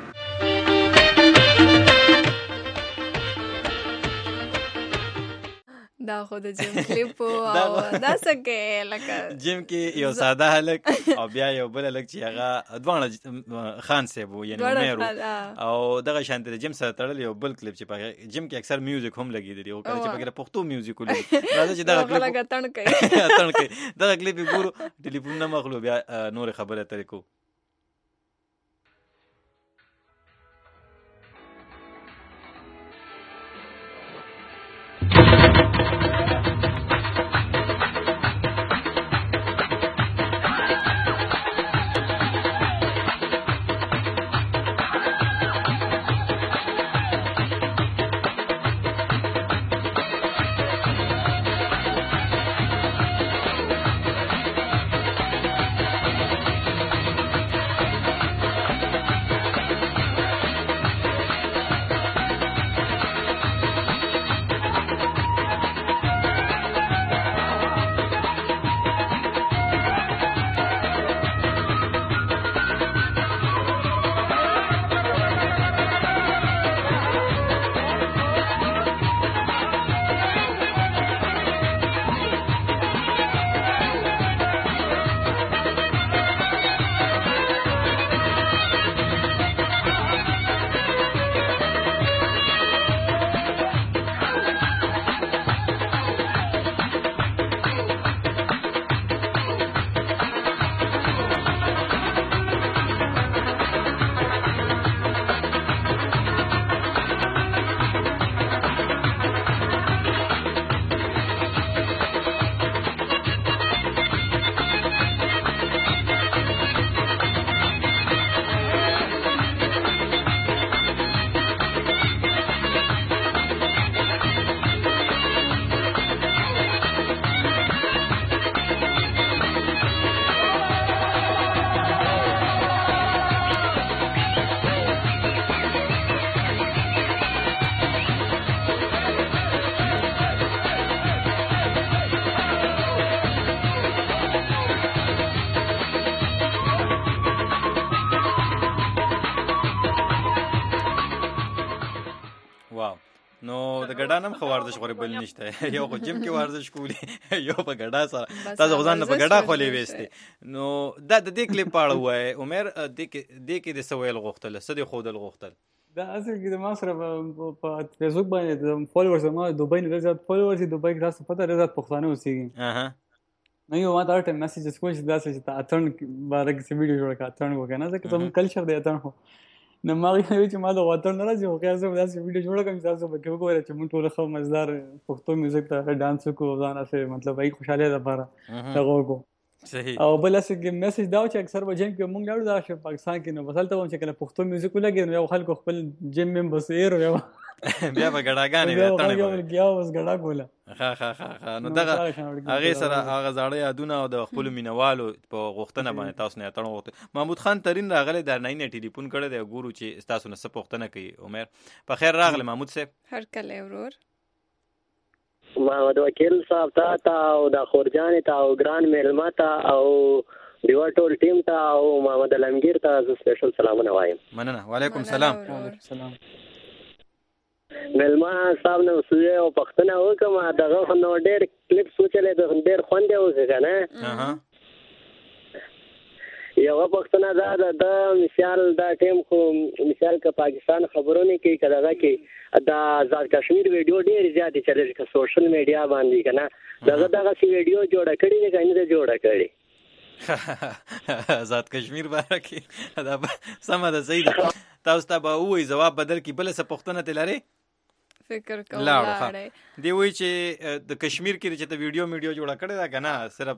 دا خو د جیم کلیپ او دا څه کې لکه جیم کې یو ساده هلک او بیا یو بل هلک چې هغه دواړه خان صاحب وو یعنې عمر او دغه شانتې د جیم سره تړلی یو بل کلیپ چې په جیم کې اکثر میوزیک هم لګېدلی او کله چې پکې د پښتو میوزیک ولګي راځه چې دغه کلیپ تڼ کوي تڼ کوي دغه کلیپ یې ګورو ټلیفون نه مخلو بیا نورې خبرې اترې کوو ګډا نم خو ورزش غوړي بل نشته یو خو جیم کې ورزش کولی یو په ګډا سره تاسو غوځان په ګډا خولې وېسته نو دا د دې کلیپ پاړه وای عمر دې کې دې کې د سویل غوښتل سدي خودل غوښتل دا اصل کې د ما سره په فیسبوک باندې د فالوورز ما دوبۍ نه زیات فالوورز دوبۍ کې تاسو پته رضا پښتانه اوسېږي اها نو یو ما ته ټیم میسیجز کوم چې داسې چې اتن بارک سی ویډیو جوړ کا اتن وکنه ځکه ته کلچر دی اتن هو نو ما وی چې ما د وطن نه راځي او که زه داسې ویډیو جوړ کوم تاسو به وګورئ چې موږ ټول خو مزدار پښتو میوزیک ته ډانس کوو ځان اسه مطلب ای خوشاله ده لپاره دا وګورو صحیح او بل څه کې میسج دا چې اکثر به جیم کې مونږ لاړو دا چې پاکستان کې نو بسلته وم چې کله پښتو میوزیک ولګي نو یو خلکو خپل جیم ممبرس یې ورو بیا به ګډاګانې وي اتنه بیا بیا اوس ګډا کوله ها ها ها نو دغه هغه سره هغه زاړه یادونه او د خپل مینوالو په غوښتنه باندې تاسو نه اتنه وخت محمود خان ترين راغله در نه نه ټلیفون کړی دی ګورو چې تاسو نه څه پوښتنه کوي عمر په خیر راغله محمود صاحب هر کله ورور محمد وکیل صاحب تا تا او د خورجان تا او ګران میلما تا او دیو ټول ټیم تا او محمد علمگیر تا سپیشل سلامونه وایم مننه وعلیکم سلام وعلیکم سلام میلما صاحب نو سوی او پښتنه وکم دغه نو ډېر کلیپ سوچلې د ډېر خوند دی اوس کنه اها یو پښتنه دا د مثال دا ټیم خو مثال ک پاکستان خبرونه کې کړه کې دا آزاد کشمیر ویډیو ډېر زیات چلېږي په سوشل میډیا باندې کنه دغه دغه سی ویډیو جوړه کړی نه کنه جوړه کړی آزاد کشمیر بارکه دا سم ده صحیح ده تاسو ته به وې جواب بدل کی بل څه پښتنه تلاره فکر کوم لاړې دی وای چې د کشمیر کې چې ته ویډیو میډیو جوړه کړی دا کنه صرف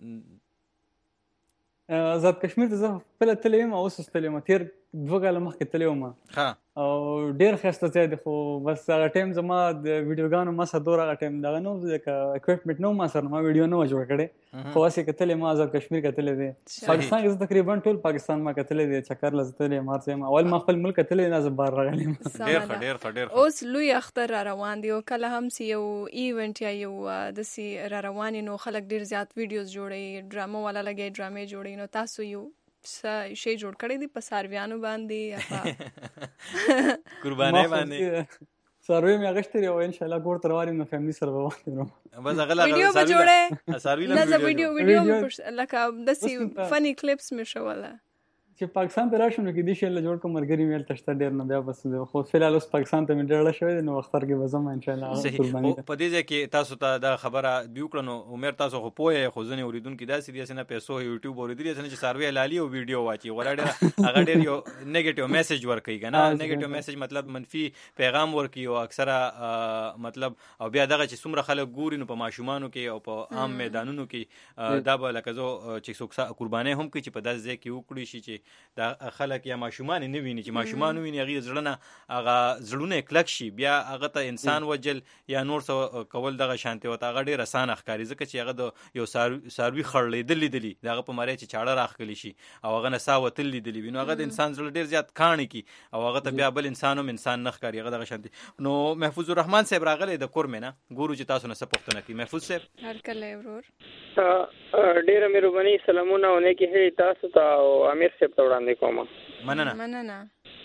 آزاد کشمیر ته زه خپل تلیم او اوس تلیم تیر دوه کاله مخکې تلیم ها او ډیر خسته ځای دی خو بس هغه ټایم زما د ویډیوګانو ما سره دور هغه ټایم دغه نو ځکه اکوپمنټ نو ما سره ما ویډیو نه جوړ کړی خو واسه کتلې ما آزاد کشمیر کتلې دی پاکستان کې تقریبا ټول پاکستان ما کتلې دی چکر لزتلې ما ته اول ما خپل ملک کتلې نه زبر راغلی ډیر ډیر ډیر اوس لوی اختر را روان دی او کله هم سی یو ایونت یا یو د سی را روان نو خلک ډیر زیات ویډیوز جوړي ډرامو والا لګي ډرامې جوړي نو تاسو یو شی جوړ کړی دی په سارویانو باندې یا قربانې باندې ساروی مې غشتري او ان شاء الله ګور ترواري نو فیملی سره وایو بس هغه لا ویډیو به جوړه ساروی لا ویډیو ویډیو لکه د سی فنی کلیپس مې شواله چې پاکستان ته راشم نو کې دې شی له جوړ کوم مرګري میل تشته ډیر نه بیا بس خو فلحال اوس پاکستان ته مې ډېر شوی نو اختر کې وزم ان شاء الله قرباني په دې ځکه تاسو ته دا خبره دیو کړنو عمر تاسو خو پوهه خو ځنه اوریدونکو داسې دي چې نه پیسو یوټیوب اوریدل چې ساروی لالي او ویډیو واچي ورډه هغه ډېر یو نیگیټیو میسج ورکوي کنه نیگیټیو میسج مطلب منفي پیغام ورکوي او اکثره مطلب او بیا دغه چې څومره خلک ګوري نو په ماشومانو کې او په عام میدانونو کې دا به لکه زه چې څوک قرباني هم کوي چې په داسې ځای کې وکړي شي چې دا خلک یا ماشومان نه ویني چې ماشومان ویني هغه زړه هغه زړونه کلک شي بیا هغه ته انسان وجل یا نور څه کول دغه شانتي وته هغه ډیر آسان ښکاري ځکه چې هغه د یو ساروي خړلې دلی دلی دغه په مری چې چاړه راخلی شي او هغه نه ساوه تل دلی ویني هغه د انسان زړه ډیر زیات کانی کی او هغه ته بیا بل انسانوم انسان نه ښکاري هغه دغه شانتي نو محفوظ الرحمن صاحب راغله د کور مینه ګورو چې تاسو نه څه پوښتنه کوي محفوظ صاحب هر کله ورور ډیر مهرباني سلامونه او نیکی هي تاسو ته او امیر صاحب ته وړاندې کوم مننه مننه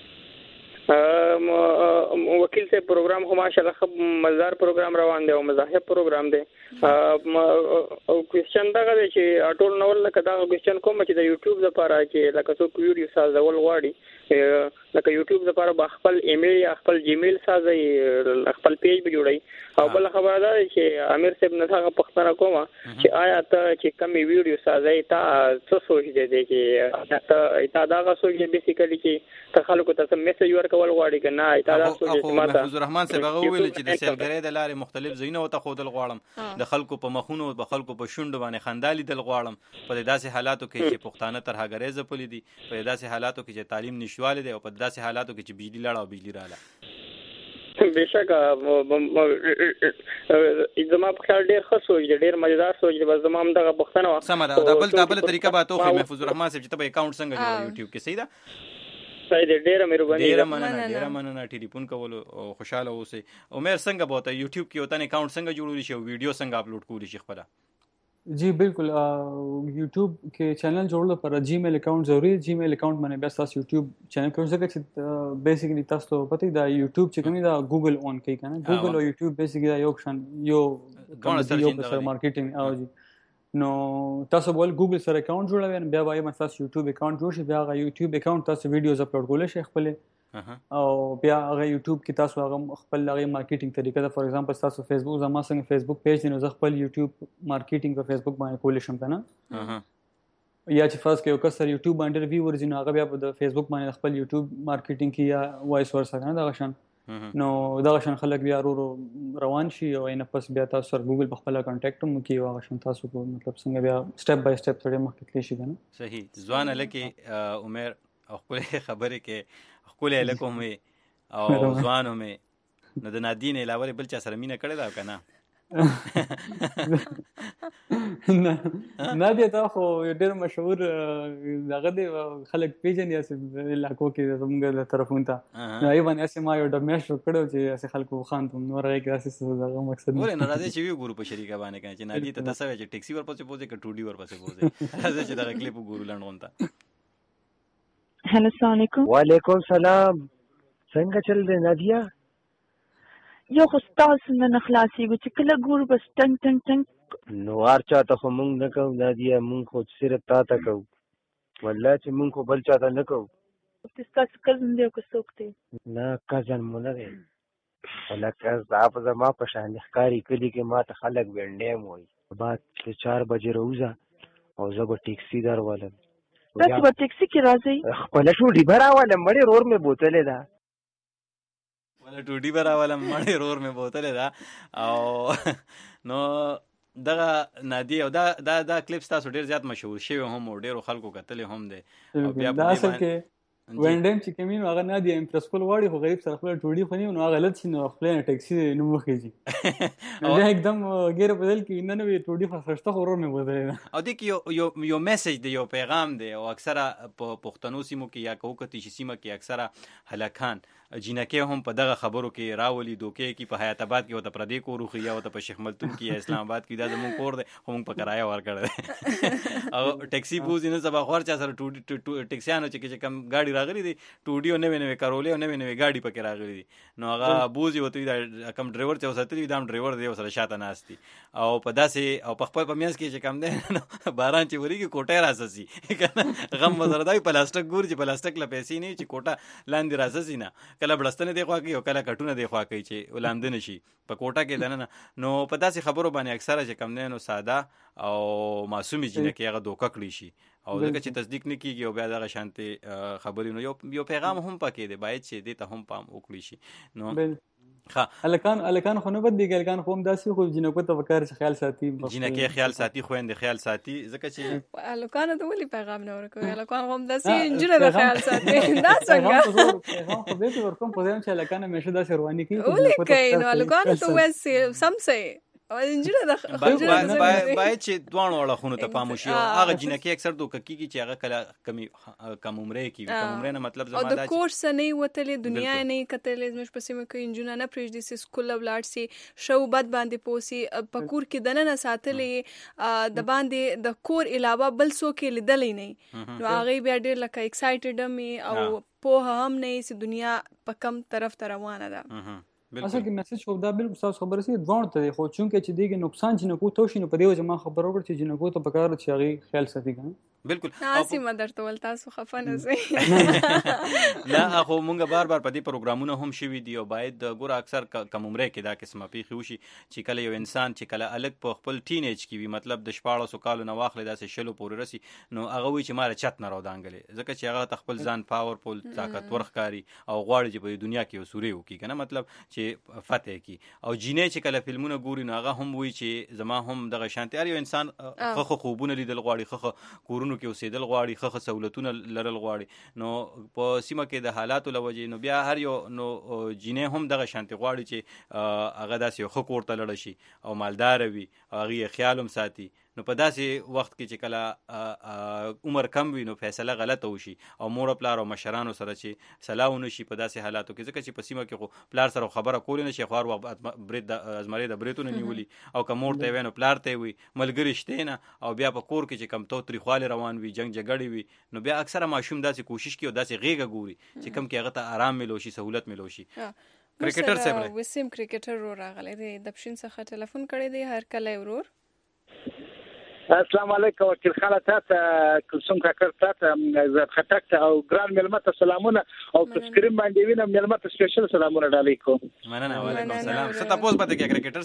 وکیل سے پروگرام ہو ماشاءاللہ خب مزدار پروگرام روان دی او مذاهب پروگرام دی او کوېسچن دا غوډي چې ټول نو لکه دا کوېسچن کوم چې د یوټیوب لپاره چې لکه څو ویډیو سازول غواړي لکه یوټیوب لپاره به خپل ایمیل یا خپل جیمیل سازي خپل پیج به جوړي او بل خبره ده چې امیر صاحب نه څنګه پښتنه کومه چې آیا ته چې کمی ویډیو سازي تا څه سوچ دی چې تا تا دا سوچ دی بیسیکلی چې ته خلکو ته میسج ورکول غواړي کنه تا دا سوچ چې ماته محفوظ الرحمن صاحب هغه ویل چې د سیلګری د لارې مختلف زینه وته خودل غواړم د خلکو په مخونو د خلکو په شونډو باندې خندالي دل غواړم په داسې حالاتو کې چې پښتانه ترهګرې زپلې دي په داسې حالاتو کې چې تعلیم نشواله دي او په داسې حالاتو کې چې بجلی لاړه او بجلی رااله बेशक زما په خیال ډېر ښه سوچ دی ډېر مزیدار سوچ دی بس زما هم دغه پوښتنه وه سمه ده دا بل دا بله طریقه به توخی محفوظ الرحمن صاحب چې ته به اکاونټ څنګه جوړوې یوټیوب کې صحیح ده صحیح دی ډېره مهرباني ډېره مننه ډېره مننه ټلیفون کولو او خوشحاله اوسئ عمر څنګه به ورته یوټیوب کې ورته اکاونټ څنګه جوړولی شي او ویډیو څنګه اپلوډ کولی شي خپله जी बिल्कुल यूट्यूब کې چینل جوړول لپاره جیمیل اکاؤنٹ ضروري دی. جیمیل اکاؤنٹ باندې بیا تاسو یوټیوب چینل کوم ځکه چې بیسیکلی تاسو ته پته دا یوټیوب چې کومه دا ګوګل اون کوي کنه. ګوګل او یوټیوب بیسیکلی یو شان یو کوم سره مارکیټینګ او نو تاسو بول ګوګل سره اکاؤنٹ جوړوي بیا وایي مثلا یوټیوب اکاؤنٹ جوړ شي بیا غا یوټیوب اکاؤنٹ تاسو ویډیوز اپلوډ کولای شي خپل او بیا هغه یوټیوب کې تاسو هغه خپل هغه مارکیټینګ طریقه ده. فور ایگزامپل تاسو فیسبوک زما څنګه فیسبوک پیج دی نو زه خپل یوټیوب مارکیټینګ په فیسبوک باندې کولی شم کنه. یا چې فرض کې یو کس سره یوټیوب باندې ویورز نو هغه بیا په فیسبوک باندې خپل یوټیوب مارکیټینګ کې یا وایس ورسره کنه دا شان نو دا شان خلک بیا ورو روان شي او نه پس بیا تاسو سره ګوګل په خپل کانټیکټ مو کې هغه شان تاسو کو مطلب څنګه بیا سټپ بای سټپ سره مخکې تللی شي کنه. صحیح ځوان لکه عمر خپل خبره کې خپل لکه مې او ځوانو مې نو د نادین علاوه بل چا سره مینه کړې ده کنه. نادیا تا خو ډېر مشهور دغه دی خلک پیژني اسې علاقو کې زموږ د طرفون ته نو ای باندې اسې ما یو د میاشو کړو چې اسې خلکو خان ته نور راځي اسې دغه مقصد ولې نه راځي چې وی ګورو په شریکه باندې کنه چې نادی ته تاسو چې ټیکسي ورپسې پوزې ک ټوډي ورپسې پوزې راځي چې دغه کلیپ ګورو لنډونته. هلو السلام علیکم. وعلیکم سلام. څنګه چل دی نادیا؟ یو خو ستاسو نه خلاصېږو چې کله ګورو بس ټنګ ټنګ ټنګ. نو هر چا ته خو مونږ نه کوو نادیا، مونږ خو صرف تا ته کوو. والله چې مونږ خو بل چا ته نه کوو. ستاسو کزن دی او که څوک دی؟ نه کزن مو نه دی. لکه دا په زما په شان ښکاري کلي کې ما ته خلک وینډیم وایي. بعد چې چار بجې راوځه او زه به ټیکسي درولم. تاسو به ټیکسي کې راځئ؟ خپله ټوډي به راولم مړې رور مې بوتلې ده. ولا ټوډي به راولم مړې رور مې بوتلې ده. او نو دغه نادی او دا دا دا کلیپ تاسو ډېر زیات مشهور شوی هم او ډېرو خلکو کتلې هم دی. او بیا په اصل کې وینډم چې کمین هغه نادی امپرس کول واړي خو غریب سره خپل ټوډي خونی نو هغه غلط شي نو خپل ټیکسي نو مخېږي نو एकदम غیر بدل کې نه نو ټوډي فرشته خورور مې بدلې. او د کې یو یو میسج دی یو پیغام دی او اکثره په پښتنو سیمو کې یا کوکتی سیمه کې اکثره هلاکان جنکه هم په دغه خبرو کې راولي دوکې کې په حیات آباد کې وته پردې کوروخي یا وته په شیخ ملتون کې یا اسلام آباد کې دا زمون کور دی خو موږ په کرایه ورکړل او ټیکسي بوزي نه سبا خور چا سره ټوډي ټیکسیانو چې کم گاډي راغلي دي ټوډي او نوې نوې کارولې او نوې نوې گاډي پکې راغلي دي نو هغه بوزي وته دا کم ډرایور چې وساتلی دا ډرایور دی سره شاته ناشتي او په داسې او په خپل په میاس کې چې کم دی باران چې وریږي کوټه راسسي کنه غم وزر دی پلاستیک ګور چې پلاستیک لا پیسې نه چې کوټه لاندې راسسي نه کله بلستنه دی خوا کوي او کله کټونه دی خوا کوي چې ولامد نشي په کوټه کې دنه نو په داسې خبرو باندې اکثره چې کم نه نو ساده او معصومي جنکه هغه دوکه کړی شي او دغه چې تصدیق نه کیږي او بیا دغه شانتي خبرې نو یو یو پیغام هم پکې دی باید چې دې ته هم پام وکړي شي. نو ها الکان الکان خو نه بد دی الکان خو هم داسې خو جنکو ته وکړ چې خیال ساتي جنکه خیال ساتي خو اند خیال ساتي ځکه چې الکان ته ولې پیغام نه ورکوي الکان هم داسې انجنیر د خیال ساتي دا څنګه پیغام خو به ورکوم په ځان چې الکان مشه داسې رواني کوي ولې کوي نو الکان ته وایي سم سي او انجنیر د باید چې دوه وړه خونه ته پام وشي هغه جنکه اکثر دوه کیږي چې هغه کله کمی کم عمره کې کم عمره نه مطلب زما دا د کورس نه وتلې دنیا نه کتلې زموږ په سیمه کې انجنیر نه پرېږدي سي سکول ولاړ سي شو بد باندې پوسي پکور کې دنه ساتلې د باندې د کور علاوه بل څوک لیدلې نه نو هغه بیا ډېر لکه ایکسایټډ مې او په هم نه سي دنیا په کم طرف ته روانه ده. اصل کې میسج خو دا بالکل تاسو خبره سي ځوان ته خو چونکه چې دیګه نقصان چې نکو تو شي نو په دې وجه ما خبر ورکړ چې جنکو ته پکاره چې هغه خیال ساتي کنه بالکل تاسو مدر ته ول تاسو خفه نه سي لا خو مونږ بار بار په دې پروګرامونو هم شوي دي او باید ګور اکثر کم عمره کې دا قسمه پیښې وشي چې کله یو انسان چې کله الګ په خپل ټین ایج کې وي مطلب د شپاړسو کالو نه واخلې داسې شلو پورې رسي نو هغه وی چې مال چت نه راودانګلې ځکه چې هغه خپل ځان پاورفول طاقتور ښکاري او غواړي چې په دنیا کې وسوري وکړي کنه مطلب چې فتح کی او جینې چې کله فلمونه ګوري نو هغه هم وی چې زما هم دغه شانتي یو انسان خو خوبونه لیدل غواړي خو کورونو کې اوسېدل غواړي خو سہولتونه لرل غواړي نو په سیمه کې د حالاتو لوجې نو بیا هر یو نو جینې هم دغه شانتي غواړي چې هغه داسې خو کورته لړ شي او مالدار وي هغه خیال هم ساتي نو په داسې وخت کې چې کله عمر کم وي نو فیصله غلطه وشي او مور پلار او مشرانو سره چې صلاح ونه شي په داسې حالاتو کې، ځکه چې په سیمه کې خو پلار سره خبره کولی نه شي، خو هر وخت برید د ازمرې د بریتونه نیولي او که مور ته وي نو پلار ته وي، ملګري شته نه، او بیا په کور کې چې کم تاوتریخوالی روان وي، جنګ جګړې وي، نو بیا اکثره ماشوم داسې کوشش کوي او داسې غېږه ګوري چې کم کې هغه ته آرام ملو شي، سهولت ملو شي. کرکټر صاحب وسیم کرکټر ورور راغلی دی د پښین څخه ټلیفون کړی دی، هر کله ورور. السلام علیکم وکیل خاله تاسو کوم کاکر تاسو زه خټک او ګران ملمت سلامونه او په سکرین باندې وینم ملمت سپیشل سلامونه علیکم. مننه. وعلیکم السلام. څه تاسو پته کې کرکټر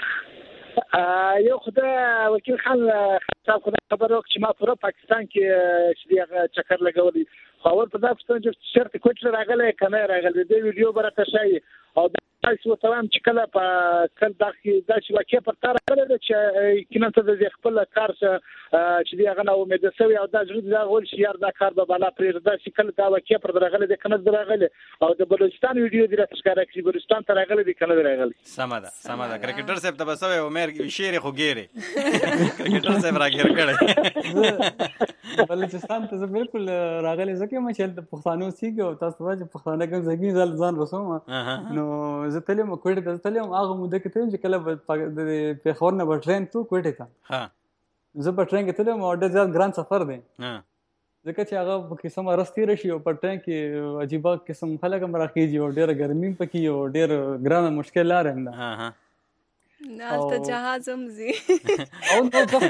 صاحب یو خدای وکیل خان صاحب خدای خبر وکړي چې ما پوره پاکستان کې چې چکر لګولي خو ور په داسې چې شرط کوټ راغلی کنه راغلی د ویډیو برته شي او تاسو وتوام چې کله په کله داخلي د چې واقع پر تار راغلی چې کینه ته د خپل کار چې دی هغه نو امید سوي او دا ضروري دا غول شي یار دا کار به بالا پرې دا چې کله دا واقع پر راغلی د کنه راغلی او د بلوچستان ویډیو دی راځي ښکارا چې بلوچستان ته راغلی د کنه راغلی. سم ده سم ده. کرکټر صاحب ته بسوي عمر شیر خو ګيري کرکټر صاحب راګر کړه بلوچستان ته بالکل راغلی ځکه ما چې د پښتنو سیګو تاسو واجب پښتانه کوم ځګي ځل ځان رسوم نو زه تلم کوټه ته تلم هغه موده کې ته چې کله د پیښور نه ټرین تو کوټه ته ها زه په ټرین کې تلم او ډېر زیات ګران سفر دی ها ځکه چې هغه په قسم راستی رشي او په ټرین کې عجیبه قسم خلک هم راخیږي او ډېر ګرمي پکې او ډېر ګران مشکل لار هم ده. ها ها نالته جهاز هم زی او نو ځه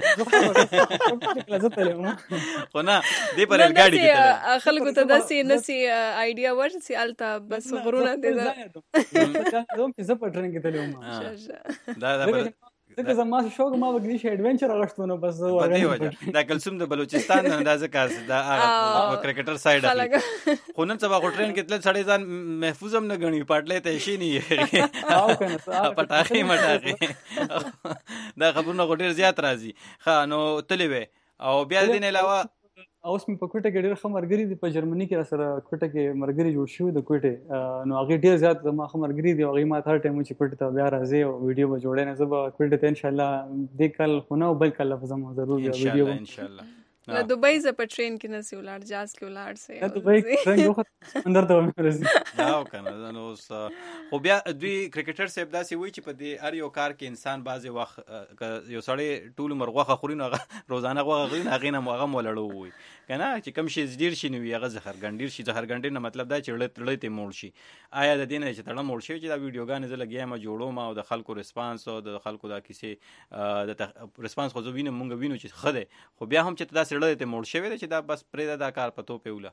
ځه تلم خو نه دی پر ګاډي کې خلکو ته داسې نسی آیډیا ورسي الته بس غرونه دي دا دوم چې زه په ټرین کې تلم دا دا ځکه زما شوق ما وګړي شي اډونچر غشتونه بس دا کلثوم د بلوچستان نه اندازه کار دا کرکټر سایډ خو نن سبا ټرین کې تل سړی ځان محفوظ هم نه غني پټلې ته شي نه او کنه پټاخي مټاخي دا خبرونه ډېر زیات راځي. ښه نو تلې وې او بیا دې نه علاوه اوس مې په کوټه کې ډېر ښه مرګري دي په جرمني کې را سره کوټه کې مرګري جوړ شوی د کوټه نو هغه ډېر زیات زما ښه مرګري دي او هغه ما هر ټایم چې کوټه ته بیا راځي او ویډیو به جوړې نه زه به کوټه ته ان شاء الله دې کال خو نه بل کال به زما ضرور ویډیو ان شاء الله له دوبۍ ز په ټرین کې نسی ولار جاز کې ولار سي ته دوبۍ ټرین یو خط اندر ته ورسې دا کنه نو خو بیا دوی کرکټر صاحب داسې وایي چې په دې هر یو کار کې انسان بعضې وخت یو سړی ټول عمر غوښه خوري نو هغه روزانه غوښه خوري نو هغې نه هغه هم ولړو وي که نه چې کوم شی ډېر شي نو وي هغه زهرګنډېر شي زهرګنډېر نه مطلب دا چې تړی تړی ته موړ شي. آیا د دې نه چې تړه موړ شوي چې دا ویډیوګانې زه لګیا یم جوړوم او د خلکو ریسپانس او د خلکو دا کیسې د ریسپانس خو زه وینم مونږ وینو چې ښه دی خو بیا هم چې ته داسې تړلی ته موړ شوی چې دا بس پرېږده دا کار په تو پیوله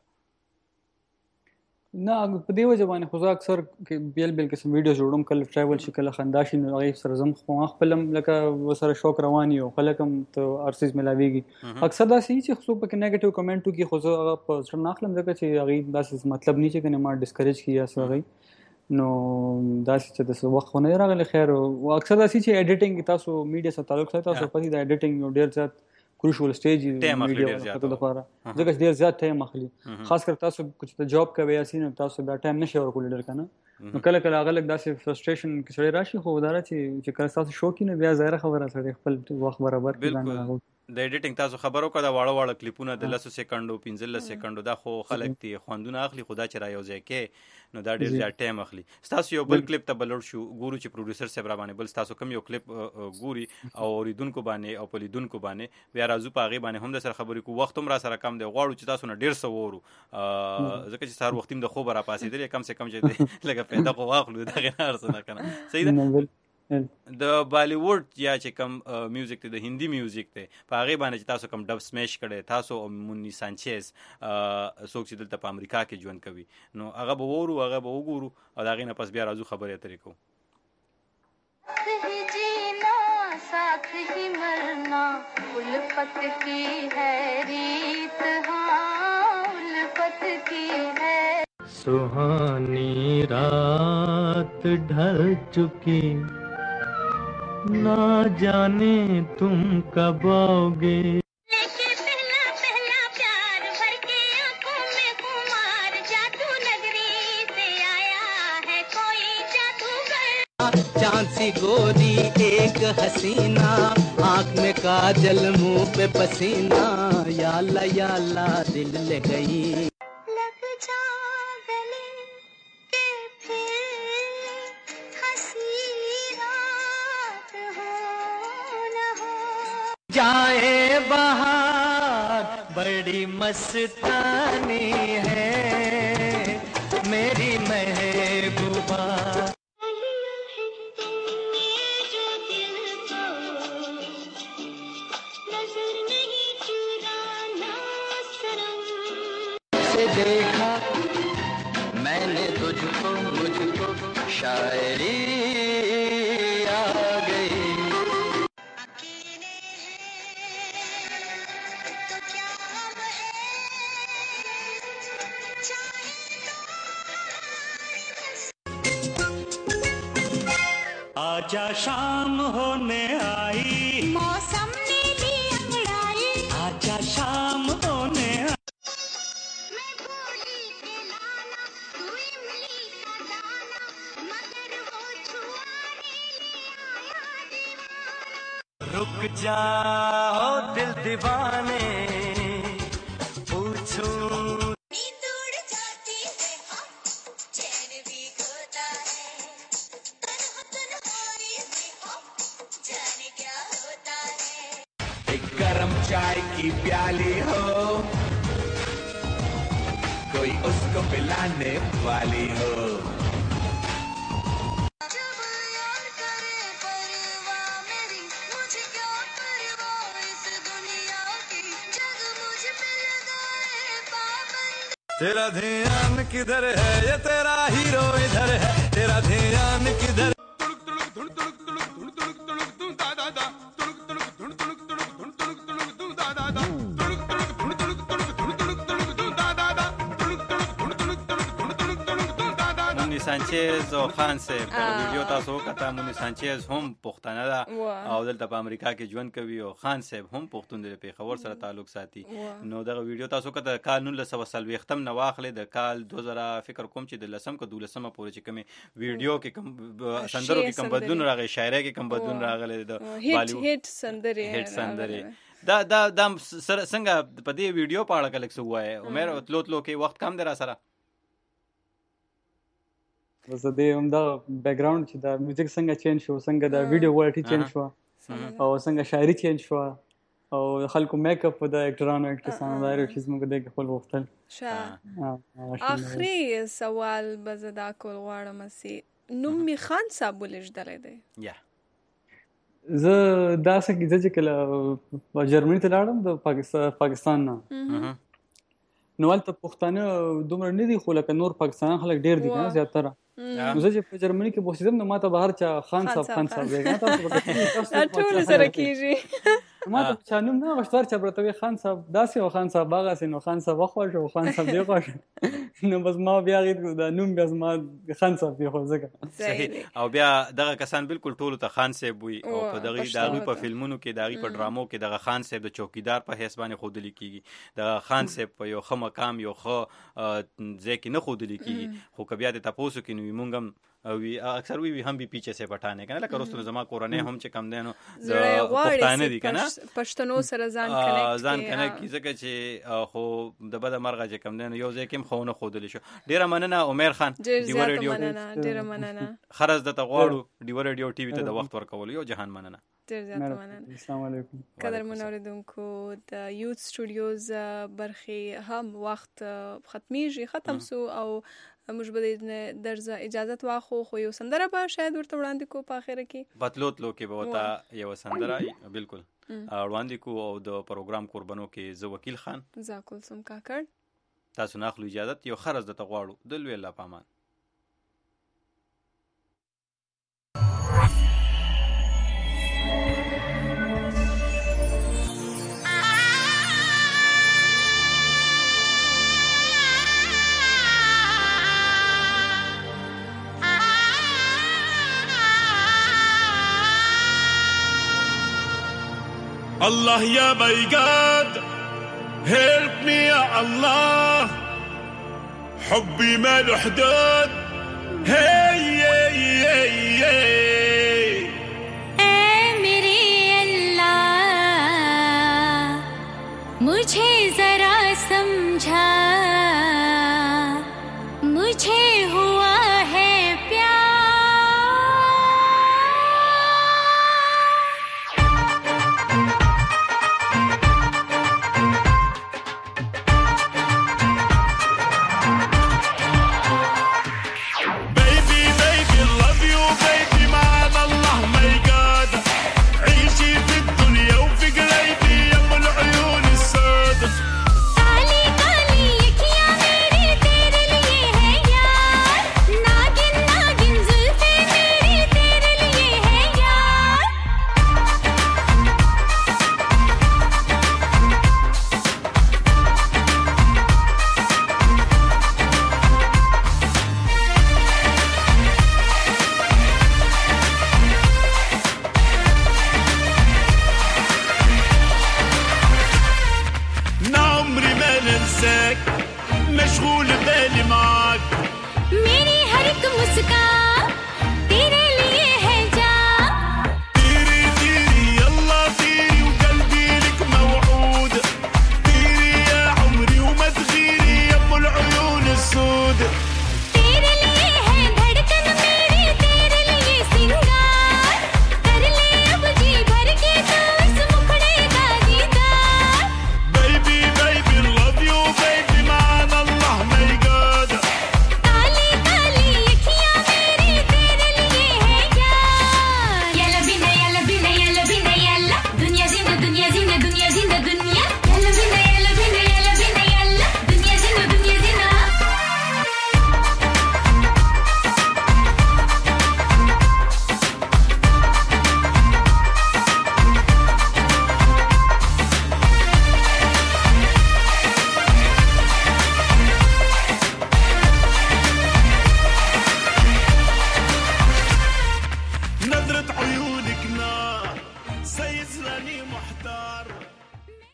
نه په دې وجه باندې خو زه اکثر بیل بیل قسم ویډیو جوړوم کله ټریول شي کله خندا شي نو هغې سره زم خو خپل هم لکه ورسره شوق روان وي او خلک هم ته هر څیز میلاویږي اکثر داسې وي چې څوک پکې نیګیټیو کمنټ وکړي خو زه هغه په زړه نه اخلم ځکه چې هغې داسې مطلب نه چې کنه ما ډسکریج کړي یا څه هغې نو داسې چې داسې وخت خو نه راغلی خیر او اکثر داسې چې ایډیټینګ تاسو میډیا سره تعلق ساتي تاسو پدې د ایډیټینګ یو ډېر زیات کروشل سټیج ویډیو ته لپاره ځکه ډېر زیات ټایم اخلي خاص کر تاسو چې ته جاب کوي یا سینه تاسو دا ټایم نشي ورکول ډېر کنه نو کله کله هغه لږ داسې فرستریشن کې سړی راشي خو دا چې چې کله تاسو شو کینې بیا ظاهره خبره سړی خپل وخت برابر کړي. د ایډیټینګ تاسو خبرو کړه دا واړه واړه کلیپونه د لسو سکندو پنځلس سکندو دا خو خلک دي خوندونه اخلي خدا چې را یو ځای کې نو دا ډېر زیات ټایم اخلي. ستاسو یو بل کلیپ ته بلور شو ګورو چې پروډوسر صاحب را باندې بل ستاسو کوم یو کلیپ ګوري او اوریدونکو باندې او پلیدونکو باندې بیا راځو په هغې باندې هم د سره خبرې کوو وخت هم را سره کم دی غواړو چې تاسو نه ډېر څه وورو ځکه چې سهار وختي د خوبه را پاسېدلې کم سے کم چې لږه پیدا خو واخلو دغې نه هر څه نه که نه صحیح ده. د بالیوډ یا چې کوم میوزیک دی د هندي میوزیک دی په هغې باندې چې تاسو کوم ډب سمیش کړی تاسو او مونی سانچیز څوک چې دلته په امریکا کې ژوند کوي نو هغه به وورو هغه به وګورو او د هغې نه پس بیا راځو خبرې اترې کوو. ساتھ ہی مرنا الفت کی ہے ریت ہاں الفت کی ہے سہانی رات ڈھل چکی نہ جانے تم کب آؤ گے چاند सी गोरी एक हसीना, आँख में काजल मुंह पे पसीना, या अल्लाह या अल्लाह दिल ले गई। लग जा गले के फिर हंसी रात हो न हो, जाए बहार बड़ी मस्तानी है मेरी महबूबा। देखा मैंने तुझको मुझको शायरी आ गई। आजा शाम होने आई, मौसम ने ली अंगड़ाई, आजा शाम होने आई। रुक जाओ दिल दीवाने पूछूं, नींद उड़ जाती है चैन भी खोता है, तन्हा तन्हाई में जाने क्या होता है। एक गरम चाय की प्याली हो, कोई उसको पिलाने वाली हो। तेरा ध्यान किधर है ये तेरा हीरो इधर है, तेरा ध्यान किधर। مونی سانچز او خان صاحب کله ویډیو تاسو وکړه، مونی سانچز هم پښتنه ده او دلته په امریکا کې ژوند کوي، او خان صاحب هم پښتون دی، پیښور سره تعلق ساتي. نو دغه ویډیو تاسو وکړه کال نولس سوه څلوېښتم نه واخلې د کال دوه زره فکر کوم چې د لسم که دولسمه پورې چې کومې ویډیو کې کوم سندرو کې کوم بدلون راغی، شاعرۍ کې کوم بدلون راغلی، د هیټ هیټ سندرې هیټ سندرې دا دا دا څنګه په دې ویډیو په اړه کله څه ووایې عمر؟ تلو تلو کې وخت کم دی را سره، بس د دې همدا بیک ګراوند چې دا میوزیک څنګه چینج شو، څنګه دا ویډیو کوالټي چینج شو، او څنګه شاعري چینج شو، او خلکو میک اپ د اکټرانو اکټریسانو دا یو چیز موږ دغه خپل وختل. آخري سوال به زه دا کول غواړم چې نومي خان صاحب ولېږدلی دی. یا زه داسې کې چې کله جرمني ته لاړم د پاکستان نه، نو هلته پښتانه دومره نه دي، خو لکه نور پاکستانیان خلک ډېر دي که نه زیاتره. نو زه چې په جرمني کې اوسېدم نو ما ته به هر چا خان صاحب خان صاحب دی، دا ټولو سره کېږي. ما ته چا نوم نه غوښت، هر چا به راته وایي خان صاحب داسې او خان صاحب هغسې، نو خان صاحب وخوښ او خان صاحب دی خوښ، نو بس ما بیا هغې دا نوم بیا زما خان صاحب دی خو ځکه صحیح. او بیا دغه کسان بالکل ټولو ته خان صاحب وي، او په دغه د هغوی په فلمونو کې د هغوی په ډرامو کې دغه خان صاحب د چوکیدار په حیث باندې ښودلی کېږي، دغه خان صاحب په یو ښه مقام یو ښه ځای کې نه ښودلی کېږي. خو که بیا د تپوسو کې نو وي مونږ هم وی اکثر وی هم بي پیچه سے پټانه کنه، لکه رستو زما کورنۍ هم چې کم دینو پښتانه دي کنه، پښتنو سره ځان کنیکټ ځان کنیکټ کی ځکه چې خو د بد مرغه چې کم دینو یو ځای کې خونه خودلی شو. ډیره مننه عمر خان، ډیره مننه ډیره مننه خرز د تغواړو ډیو ریډیو ټي وي ته د وخت ورکول یو جهان مننه. ډیر زیات مننه. السلام علیکم. قدرمن اوریدونکو د یوت سټوډیوز برخې هم وخت ختمیږي ختم سو، او موږ به درځه اجازت واخو، خو یو سندره به شاید ورته وړاندې کو په اخره کې بتلو تلو کې به وتا یو سندره بالکل وړاندې کو، او د پروګرام قربانو کې زه وکیل خان زه کلثوم کاکړ تاسو ناخلو اجازت، یو خرز د تغواړو د لوی الله پامان. Allah ya my God, help me ya Allah, حبي ما له حدود. hey hey hey hey मुझे जरा समझा मुझे हुआ है प्यार Baby baby love you baby معاذ الله my God عيشي في الدنيا وفي قلبي يا ام العيون السود काली काली अखियां मेरी तेरे लिए है यार नागिन नागिन जुल्फे मेरी तेरे लिए है यार عمري ما ننساك مشغول بالي معاك मेरी हर एक मुस्कान